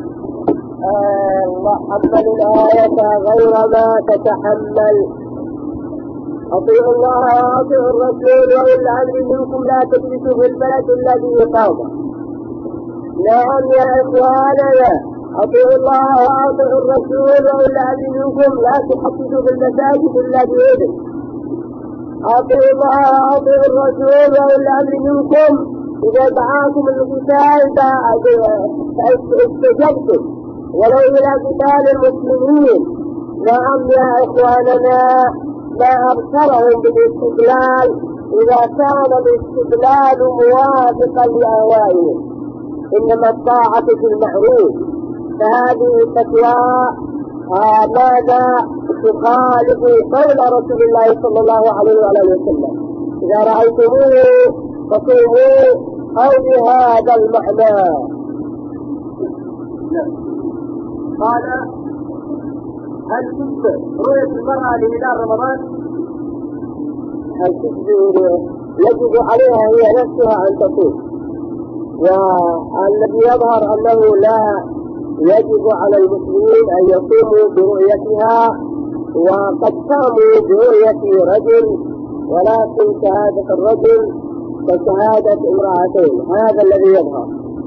حمل الآية غير ما تتحمل. أطيعوا الله وأطيعوا الرسول وأولي الأمر منكم لا تجلسوا في البلد الذي يقام. نعم يا إخواننا، أطيعوا الله وأطيعوا الرسول وأولي الأمر منكم لا تحدثوا في المساجد إلا بإذن. أطيعوا الله وأطيعوا الرسول وأولي الأمر منكم إذا دعاكم القتال فاستجبتم ولو إلى قتال المسلمين. نعم يا إخواننا، ما أبصرهم بالاستقلال إذا كان الاستقلال موافقا لأهوائهم، إنما الطاعة في المعروف. فهذه فتوى ماذا تخالف قول رسول الله صلى الله عليه وسلم: إذا رأيتموه فصوموا، أو بهذا المعنى. قال: هل تجزئ رؤية المرأة لهلال رمضان؟ هل تجزئ؟ يجب عليها هي نفسها أن تصوم، والذي يظهر أنه لا يجب على المسلمين أن يصوموا برؤيتها، وقد قاموا برؤية رجل، ولكن شهادة الرجل كشهادة امرأتين، هذا الذي يظهر.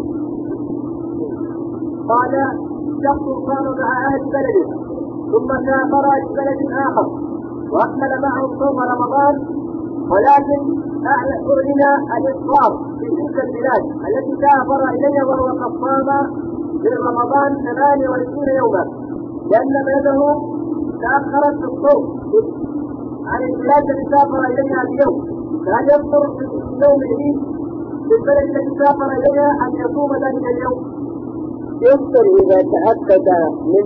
قال: شخص كان مع أهل بلده ثم سافر لبلد آخر وأكمل معهم صوم رمضان، ولكن أعلن الإفطار في تلك البلاد التي سافر إليها وهو قد صام من رمضان 28 يوما، لأن بلده تأخرت في الصوم عن البلاد التي سافر إليها اليوم، فهل يفطر في يوم العيد في البلد التي سافر إليها أن يصوم ذلك اليوم؟ يفطر إذا تأكد من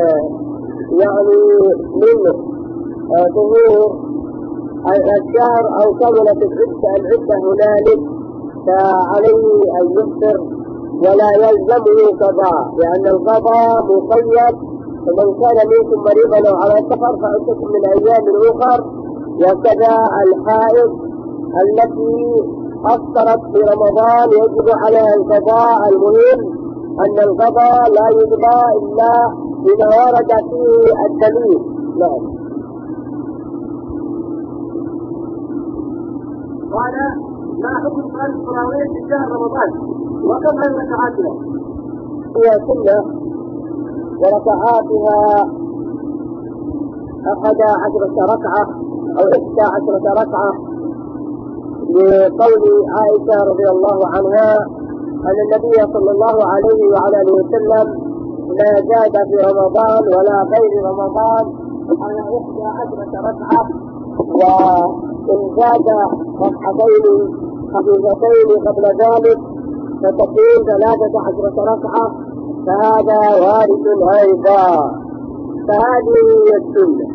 ظهور الشهر أو كملت العدة هنالك، فعليه أن يفطر ولا يلزمه قضاء، لأن القضاء مقيد. فمن كان منكم مريضا أو على سفر فعدة من أيام أخر. وكذا الحائض التي أفطرت في رمضان يجب عليها القضاء. المهم أن القضاء لا يقضى إلا إذا ورد فيه الدليل. نعم. حكم صلاة التراويح في شهر رمضان وكم عن ركعاتها؟ هي سنة وركعاتها 11 ركعة أو 11 ركعة، لقول عائشة رضي الله عنها أن النبي صلى الله عليه وعلى آله وسلم لا زاد في رمضان ولا غير رمضان على 11 ركعة، وإن زاد ركعتين خفيفتين قبل ذلك فتكون 13 ركعة، فهذا وارد أيضا، فهذه هي السنة.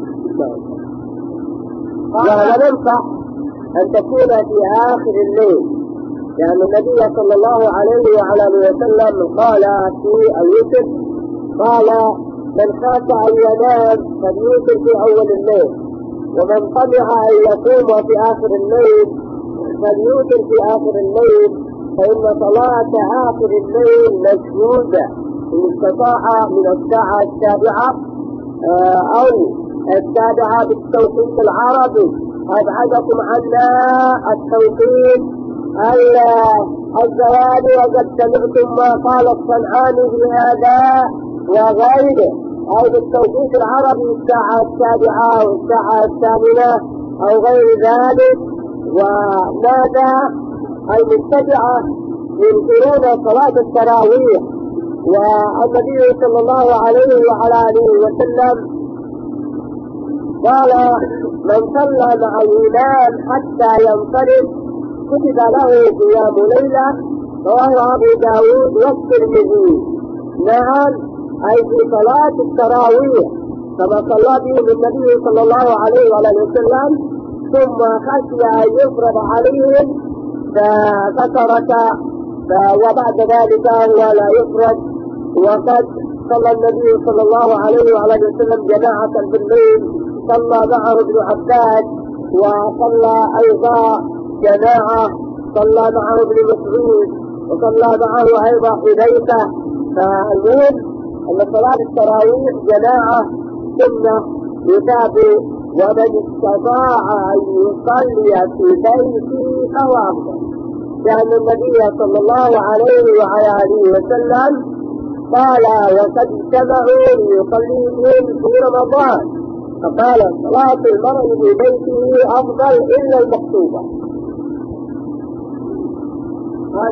ولا ننصح أن تكون في آخر الليل، لأن النبي صلى الله عليه وعلى آله وسلم قال في الوتر قال: من خاف أن ينام فليوتر في أول الليل، ومن طمع أن يقوم في آخر الليل فليوتر في آخر الليل، فإن صلاة آخر الليل مشهودة إن استطاع من الساعة 7 أو 7 بالتوقيت العربي. أبعدكم عنا التوقيت الزوال، وقد سمعتم ما قال الصنعاني في هذا وغيره، أو بالتوقيت العربي الساعة 7 أو الساعة 8 أو غير ذلك. وماذا المبتدعة ينكرون صلاة التراويح، والنبي صلى الله عليه وعلى آله وسلم قال: من صلى مع الإمام حتى ينصرف كتب له قيام ليلة، رواه أبو داود والترمذي. نعم، أي في صلاة التراويح كما صلى بهم النبي صلى الله عليه وعلى آله وسلم، ثم خشي أن يفرض عليهم فترك، وبعد ذلك هو لا يفرض. وقد صلى النبي صلى الله عليه وعلى آله وسلم جماعة بالليل، صلى معه ابن عباس، وصلى أيضا جماعة، صلى معه ابن مسعود، وصلى معه أيضا حذيفة. فالمهم أن صلاة التراويح جماعة سنة يتابع، ومن استطاع أن يصلي في بيته فهو أفضل، لأن النبي صلى الله عليه وعلى آله وسلم قال: وقد اجتمعوا ليصليهم في رمضان، فقال: صلاة المرء في بيته أفضل إلا المكتوبة. قال: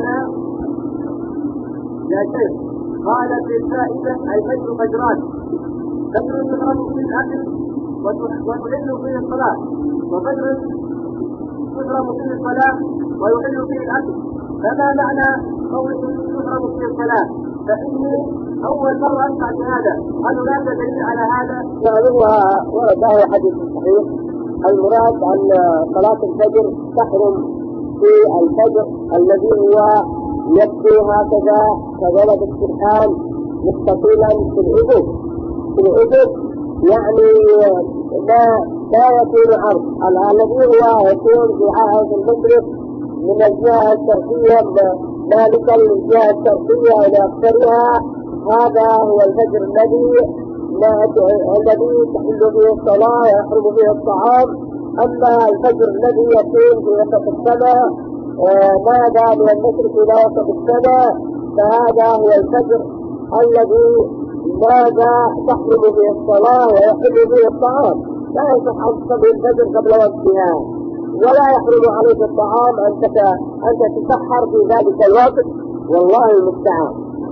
يا شيخ، قال في الفائدة: أي فجر فجران، فجر يحرم فيه الأكل ويحل فيه الصلاة، وفجر يحرم فيه الصلاة ويحل فيه الأكل. فما معنى قوله يحرم فيه الصلاة؟ فإني أول مرة أسمع بهذا، هل هناك دليل على هذا؟ نعم، وهذا حديث صحيح. المراد أن صلاة الفجر تحرم في الفجر الذي هو يبدو هكذا كولد السرحان مستطيلا في الأفق، يعني لا يكون عرض، الذي هو يكون في عائد المشرق من الجهة الشرقية ذلك الجهة الشرقية إلى أكثرها. هذا هو الفجر الذي تحل فيه الصلاة ويحرم فيه الطعام. أما الفجر الذي يكون في وسط السماء، ماذا من المشرق إلى وسط السماء، فهذا هو الفجر الذي ماذا تحرم فيه الصلاة ويحل فيه الطعام. لا يصح أن تصلي الفجر قبل وقتها، ولا يحرم عليك الطعام أن تتسحر في ذلك الوقت، والله المستعان.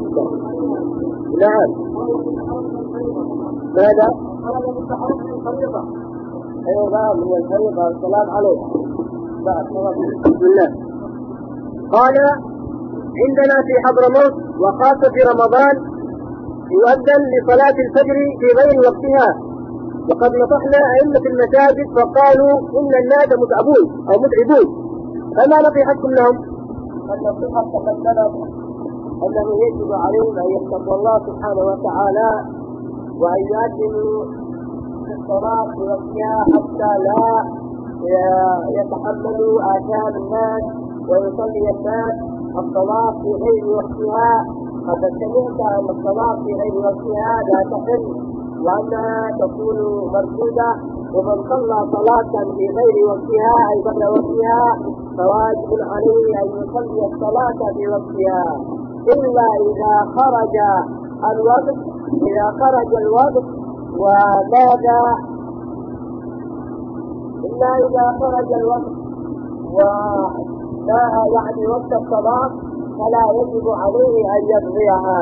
نعم. ماذا؟ أيضا من الفريضة الصلاة عليها. بسم الله. قال: عندنا في حضرموت وخاصة في رمضان يؤذن لصلاة الفجر في غير وقتها، وقد نصحنا أئمة المساجد فقالوا إن الناس متعبون، فما نصيحتكم لهم؟ النصيحة تقدمت أنه يجب عليهم أن يتقوا الله سبحانه وتعالى، وأن يؤذنوا الصلاة في وقتها حتى لا يتحملوا آثام الناس ويصلي الناس الصلاة في غير وقتها. قد سمعت أن الصلاة في غير وقتها لا تحل، وأنها تكون مردودة، ومن صلى صلاة في غير وقتها أي قبل وقتها فواجب عليه أن يصلي الصلاة في وقتها إلا إذا خرج الوقت وماذا إلا إذا خرج الوقت يعني وقت الصلاة فلا يجب عليه أن يقضيها.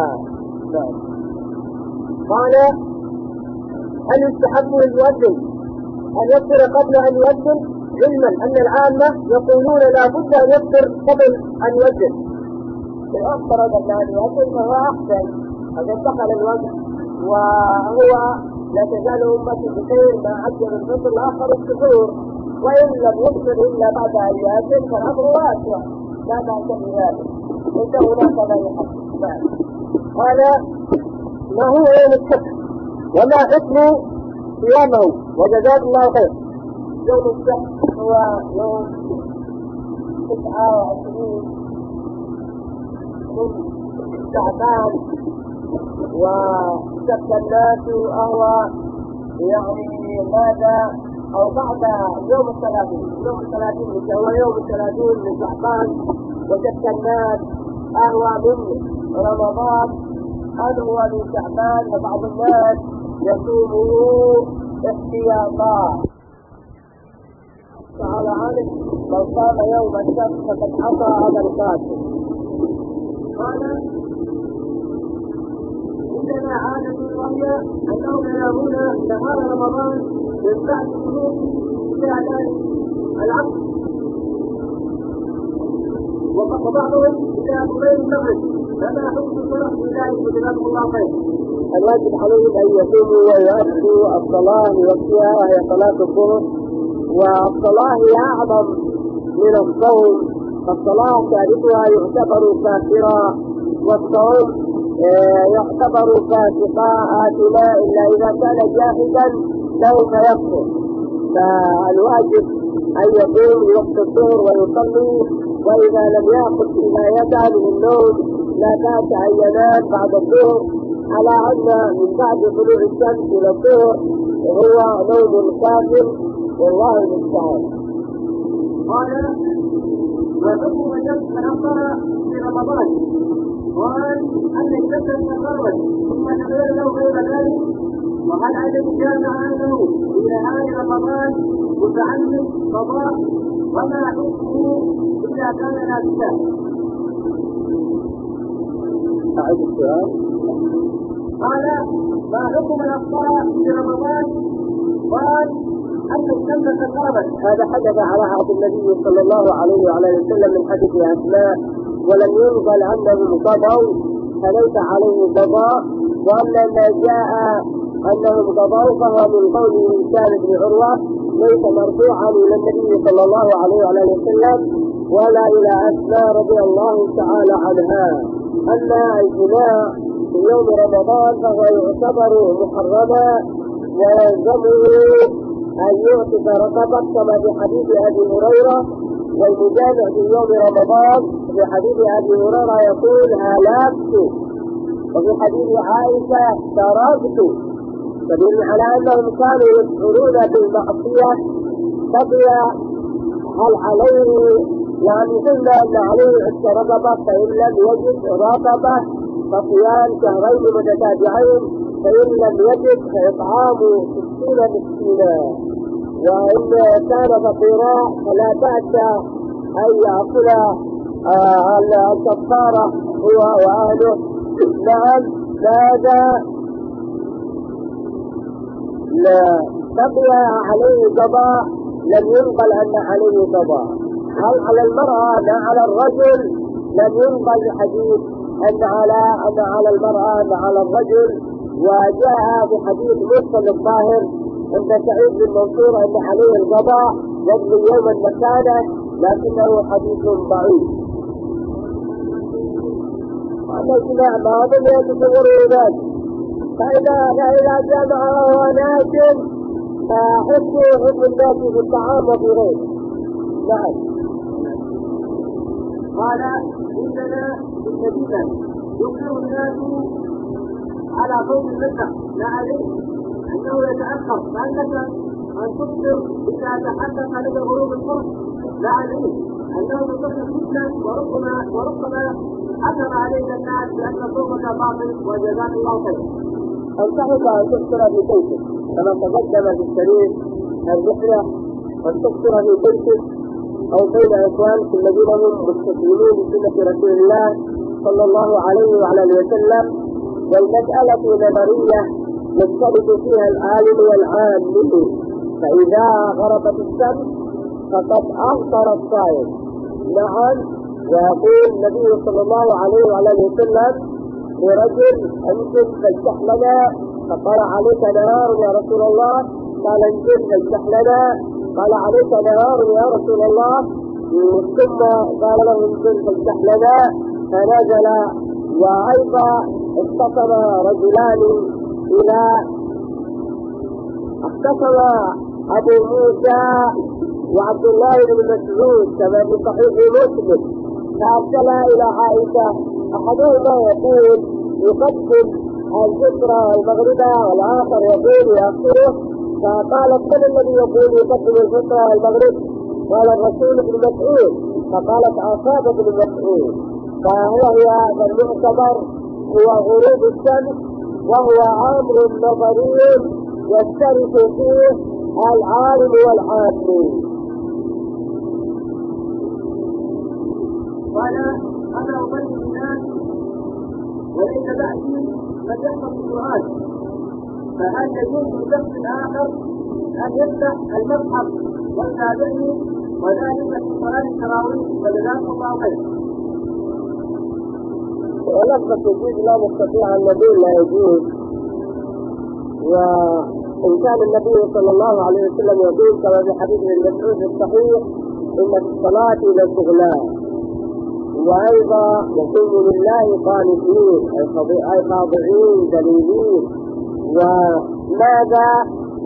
قال هل يستحب للمؤذن أن يفطر قبل أن يؤذن؟ علما أن العامة يقولون لا بد أن يفطر قبل أن يؤذن، إذا افترض أن يؤذن فهو أحسن، قد انتقل الوقت وهو لا تزال أمتي بخير ما عجل الفطر الآخر السحور، وإن لم يفطر إلا بعد أن يؤذن فالأمر واسع لا بأس بذلك، ليس هناك ما يحب. قال ما هو يوم السبت وما حكم صيامه؟ وجزاك الله خير. يوم السبت هو يوم 29 من شعبان، وسبت الناس أهو يعني ماذا أو بعد يوم 30 هو يوم 30 من شعبان، وسبت الناس أهو من رمضان أهو من شعبان، وبعض الناس يصومه احتياطا. تعالى عنه من صام يوم السبت فقد عصى هذا القاتل. قال إننا عادة وهي أنهم ينامون نهار رمضان من بعد شروط استعداد العبد، وبعضهم إلى قبيل المغرب، فما حكم الصلاة في ذلك؟ جزاكم الله خير. الواجب عليهم أن يقوموا ويؤدوا الصلاة لوقتها وهي صلاة الظهر، والصلاة هي أعظم من الصوم، فالصلاة ثالثها يعتبر كافرا، والصوم يعتبر فاسقا آثما إلا إذا كان جاهدا سوف يكفر. فالواجب أن يقوم وقت الظهر ويصلي، وإذا لم يأخذ كفايته من النوم لا بأس أن ينام بعد الظهر، على أن من بعد طلوع الشمس إلى الظهر هو نوم كافر، والله المستعان. قال وحكم من أفطر في رمضان؟ قال أن الشمس تقربت ثم تغير له غير ذلك، وهل عدد جامع عنه في نهار رمضان متعمد قضاء، وما حكمه إذا كان ناسيا؟ أعيد السؤال. قال ما حكم الأفطار في رمضان؟ قال أن الشمس تقربت. هذا حدث على عهد النبي صلى الله عليه وعلى وسلم من حديث أسماء، ولم ينقل أنهم قضوا فليس عليه قضاء، وأما ما جاء أنهم قضوا فهو من قول هشام بن عروة ليس مرفوعا إلى النبي صلى الله عليه وعلى وسلم ولا إلى أسماء رضي الله تعالى عنها. أما الجماع في يوم رمضان فهو يعتبر محرما، ويلزمه أن يعتق رقبة كما في حديث أبي هريرة، والمجامع في يوم رمضان في حديث أبي هريرة يقول هلكت، وفي حديث عائشة تركت، تدل على أنهم كانوا يشعرون بالمعصية. بقي هل عليه يعني قلنا أن عليه عتق رقبة، فإن لم يجد رقبة فصيام شهرين متتابعين، فإن لم يجد فإطعام 60 مسكينا، وإن كان فقيرا فلا بأس أن يأكل الكفارة هو وأهله. نعم ماذا لا بقي عليه قضاء، لم ينقل أن عليه قضاء. هل على المرأة أن على الرجل؟ لم ينقل حديث أن على المرأة أن على الرجل، وجاء بحديث مرسل الظاهر عند سعيد بن منصور أن عليه القضاء يجري يوما مكانه، لكنه حديث ضعيف. وأما الجماع ما هذا لا يتصوره ذلك، فإذا جامعه ناس فحكمه حكم الناس في الطعام وفي غيره. نعم. قال إننا بالشديدة يكثر الناس على صوت المسح، لا عليه أنه يتأخر، فأنك أن تفطر إذا تحدث لك غروب الشمس، لا عليه أنه وربما حكم علينا الناس بأن صومك باطل وجزاك الله خيرا. أنصحك أن تكثر في بيتك كما تقدم في الشريف الرحلة، أن تكثر في بيتك أو بين إخوانك الذين هم مستسلمون بسنة رسول الله صلى الله عليه وعلى آله وسلم. والمسألة نظرية يختلف فيها العالم والعامل، فإذا غربت الشمس فقد أفطر الصائم. نعم، ويقول النبي صلى الله عليه وعلى آله وسلم لرجل أنزل فاجتح لنا، فقال عليك نهار يا رسول الله، قال انزل فاجتح لنا، قال عليك نهار يا رسول الله، ثم قال له انزل فاجتح لنا فنزل. وأيضا اختصم رجلان اختصم أبو موسى وعبد الله بن مسعود كما في صحيح مسلم، فأرسل إلى عائشة، أحدهما يقول يقدم الفطر والمغرب والآخر يقول يأخره، فقالت من الذي يقول يقدم الفطر والمغرب؟ قال الرسول بن مسعود، فقالت أصاب بن مسعود. فهي المعتبر هو غروب الشمس، وهو أمر نظري يشترك فيه العالم والعامل. قال أنا أبين الناس وليس بعدي من يحفظ القرآن، فهل يجوز لشخص آخر أن يفتح المصحف ويتابعني وذلك في صلاة التراويح؟ فجزاكم الله خيرا. ولفظة يجوز لا نستطيع أن نقول لا يجوز، وإن كان النبي صلى الله عليه وسلم يقول كما في حديث ابن مسعود الصحيح إن في الصلاة لشغلان، وأيضا يقوم لله قانتين أي خاضعين دليلين. وماذا؟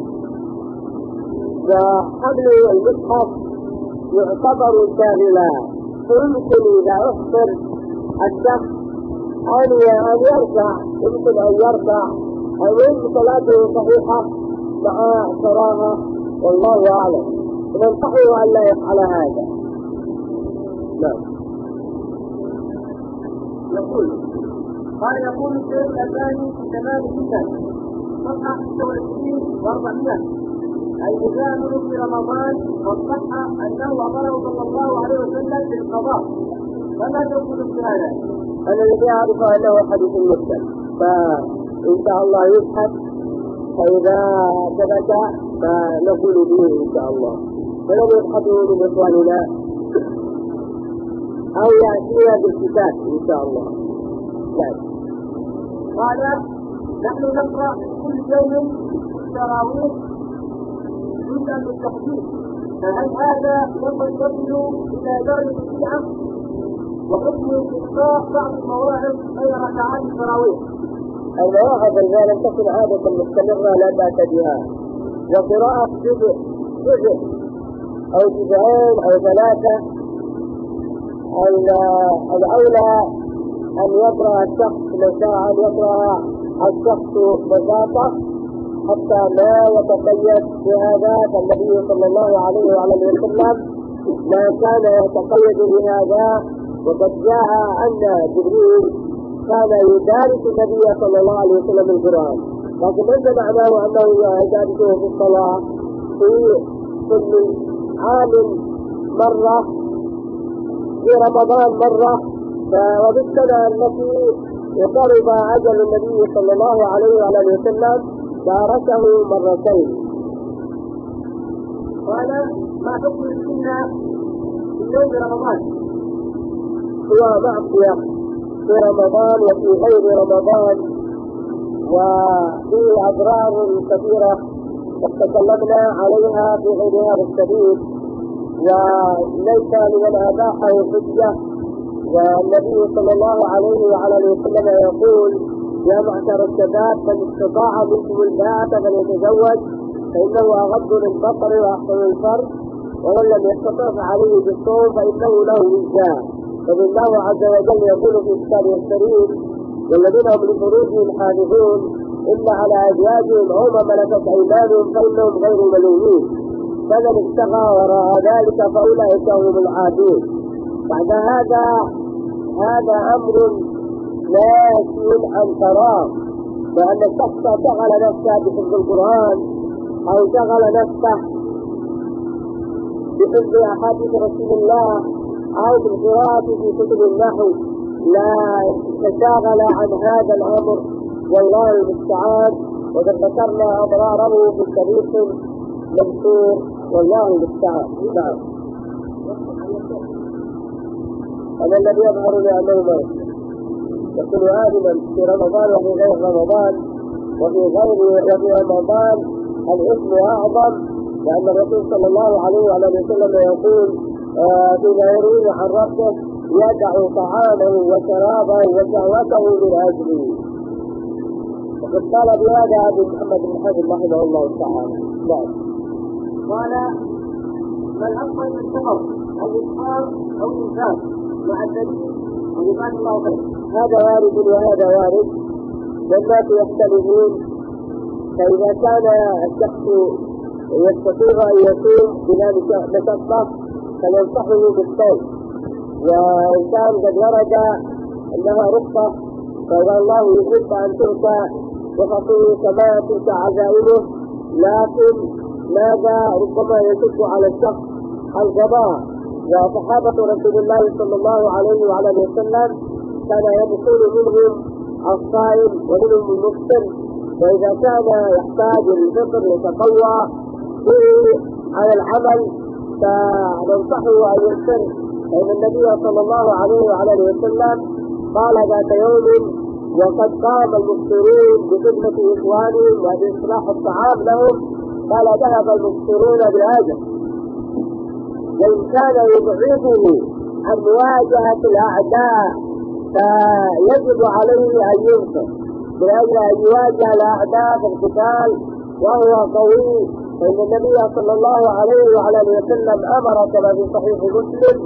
فحمل المصحف يعتبر شاغلا، فيمكن إذا أخبر الشخص أن يرفع، يمكن أن يرفع أو يمكن صلاته صحيحة مع صلاها، والله أعلم. ننصحه أن لا يفعل هذا. نعم. يقول الشيخ الألباني في تمام الفتن صفحة 26 و400 الإنسان في رمضان وصح أنه أمره صلى الله عليه وسلم بالقضاء، فما تقول في هذا؟ أنا الذي أعرف أنه حديث مسلم، فإن شاء الله يبحث، فإذا ثبت فنقول به إن شاء الله، ولم يبحثوا من إخواننا أو يأتينا بالكتاب إن شاء الله. قال نحن نقرأ كل يوم التراويح جزءا بالتحديد، فهل هذا يصل إلى درجة البدعة؟ وحكم إلقاء بعض المواعظ غير ركعات التراويح. المواعظ إذا لم تكن عادة مستمرة لا بأس بها، وقراءة جزء أو جزئين أو ثلاثة، الأولى أن يقرأ الشخص لو شاء أن يقرأ الشخص بساطة حتى لا يتقيد بهذا، فالنبي صلى الله عليه وعلى آله وسلم ما كان يتقيد بهذا، وقد جاء أن جبريل كان يدارس النبي صلى الله عليه وسلم القرآن، لكن ليس معناه أنه يدارسه في الصلاة في كل عام مرة، في رمضان مرة. وبالسنة التي قرب أجل النبي صلى الله عليه وعلى آله وسلم دارسه مرتين. قال ما حكم السنة في يوم رمضان؟ هو معصية في رمضان وفي غير رمضان، وفيه أضرار كثيرة قد تكلمنا عليها في غير هذا السبيل، وليس لمن أباحه حجة. والنبي صلى الله عليه وعلى آله وسلم يقول يا معشر الشباب من استطاع منكم الباءة فليتزوج فإنه أغض للبصر وأحسن للفرج، ومن لم يستطع فعليه بالصوم فإنه له وجاء. فالله عز وجل يقول في كتابه الكريم والذين هم لفروجهم حافظون إلا على أزواجهم أو ما ملكت أيمانهم فإنهم غير ملومين، فمن ابتغى وراء ذلك فأولئك هم العادون. بعد هذا أمر ناشئ عن فراغ، لأن الشخص شغل نفسه بحفظ القرآن أو شغل نفسه بحفظ أحاديث رسول الله أو بالقراءة في كتب النحو، لا تشاغل عن هذا الأمر، والله المستعان. وقد ذكرنا أضراره في التاريخ مذكور، والله المستعان. نعم. هذا الذي يظهر لأنه يكون آدما في رمضان وفي غير رمضان، وفي رمضان الإثم أعظم، لأن الرسول صلى الله عليه وسلم يقول فيما يروي عن ربه: يدع طعامه وشرابه وشهوته من أجله. وقد قال بهذا أبو محمد بن حزم رحمه الله تعالى. قال: من أفضل من السفر أو الإفطار أو الإنفاق مع الدليل وجزاك الله خير. هذا وارد وهذا وارد، والناس يختلفون. فإذا كان الشخص يستطيع أن يصوم بلا مشقة فننصحه بالصوم، وإن كان قد ورد أنها رخصة فإذا الله يحب أن تؤتى رخصه كما تؤتى عزائمه، لكن ماذا ربما يشق على الشخص القضاء. وصحابة رسول الله صلى الله عليه وسلم كان يدخل منهم الصائم ومنهم المفطر، وإذا كان يحتاج للفطر يتقوى به على العمل فننصحه أن يفطر، فإن النبي صلى الله عليه وسلم قال ذات يوم وقد قام المفطرون بخدمة إخوانهم وبإصلاح الطعام لهم، قال: ذهب المفطرون بهذا، وإن كان يضعفه عن مواجهة الأعداء فيجب عليه أن ينصر من أجل أن يواجه الأعداء في القتال وهو قوي. فإن النبي صلى الله عليه وسلم أمر كما في صحيح مسلم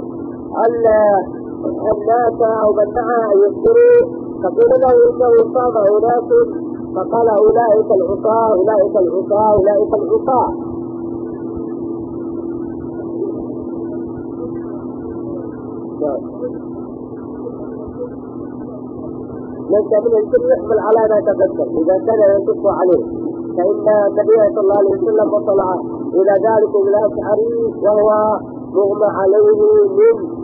الناس أو منع أن يفطروا، فقيل له إنه صام أناس فقال: أولئك العصاة أولئك العصاة أولئك العصاة. ليس من الكل يحمل على ما تقدم إذا كان ينصف عليه، فإن النبي صلى الله عليه وسلم وطلع إلى ذلك الأشعري وهو مغمى عليه من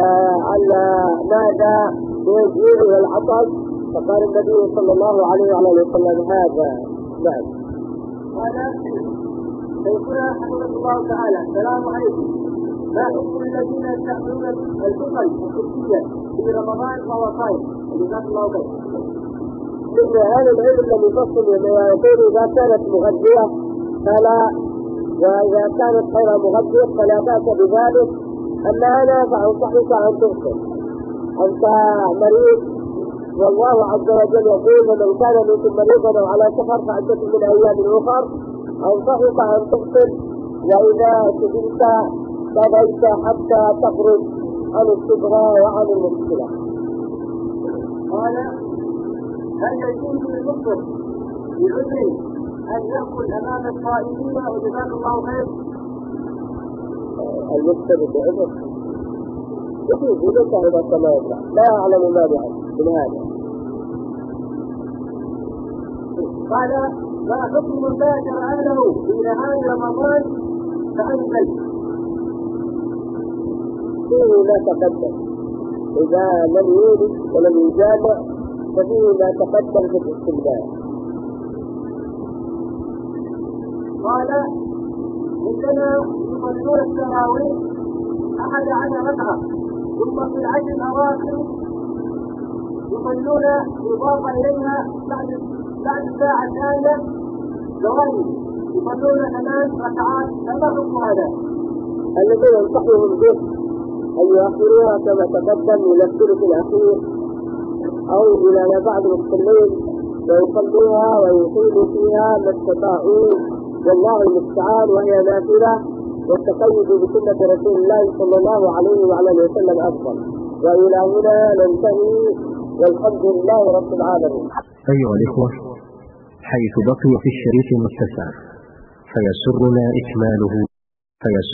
ماذا يجيء إلى العطش، فقال النبي صلى الله عليه وسلم: هذا. نعم. قال: سيقول حفظه الله تعالى: السلام عليكم، ما حكم الذين يستعملون الفطر الخصوصية في رمضان وهو صائم؟ جزاك الله خير. مثل هذا العلم الذي يفصل ويقول إذا كانت مغذية فلا، وإذا كانت غير مغذية فلا بأس بذلك. أما أنا فأنصحك أن تفطر، أنت مريض، والله عز وجل يقول: ومن كان منكم مريضا أو على سفر فعدة من أيام أخر. أنصحك أن تفطر، وإذا سجلت فليس حتى تخرج عن الصبغة وعن المشكلة. قال: هل يجوز للمفطر بعذر أن يأكل أمام الصائمين وجزاك الله خير؟ المفطر بعذر يجوز إذا كان كما يطلع، لا أعلم ما من هذا. قال: ما حكم من باشر أهله في نهار رمضان فأنزل؟ فيه ما تقدم، إذا لم يولد ولم يجامع ففيه ما تقدم في الاستمداد. قال: عندنا يصلون التراويح 11 ركعة، ثم في العشر الأواخر يصلون إضافة إليها بعد الساعة الثانية ثواني يصلون 8 ركعات. فما حكم هذا؟ الذي ينصحهم به أن يؤخروها كما تقدم إلى الثلث الأخير أو إلى بعض المصلين ويصلوها ويقيموا فيها ما استطاعوا، والله المستعان، وهي نافلة، والتقيد بسنة رسول الله صلى الله عليه وسلم أفضل. وإلى هنا ننتهي، والحمد لله رب العالمين. أيها الإخوة، حيث بقي في الشريط المتسع فيسرنا إكماله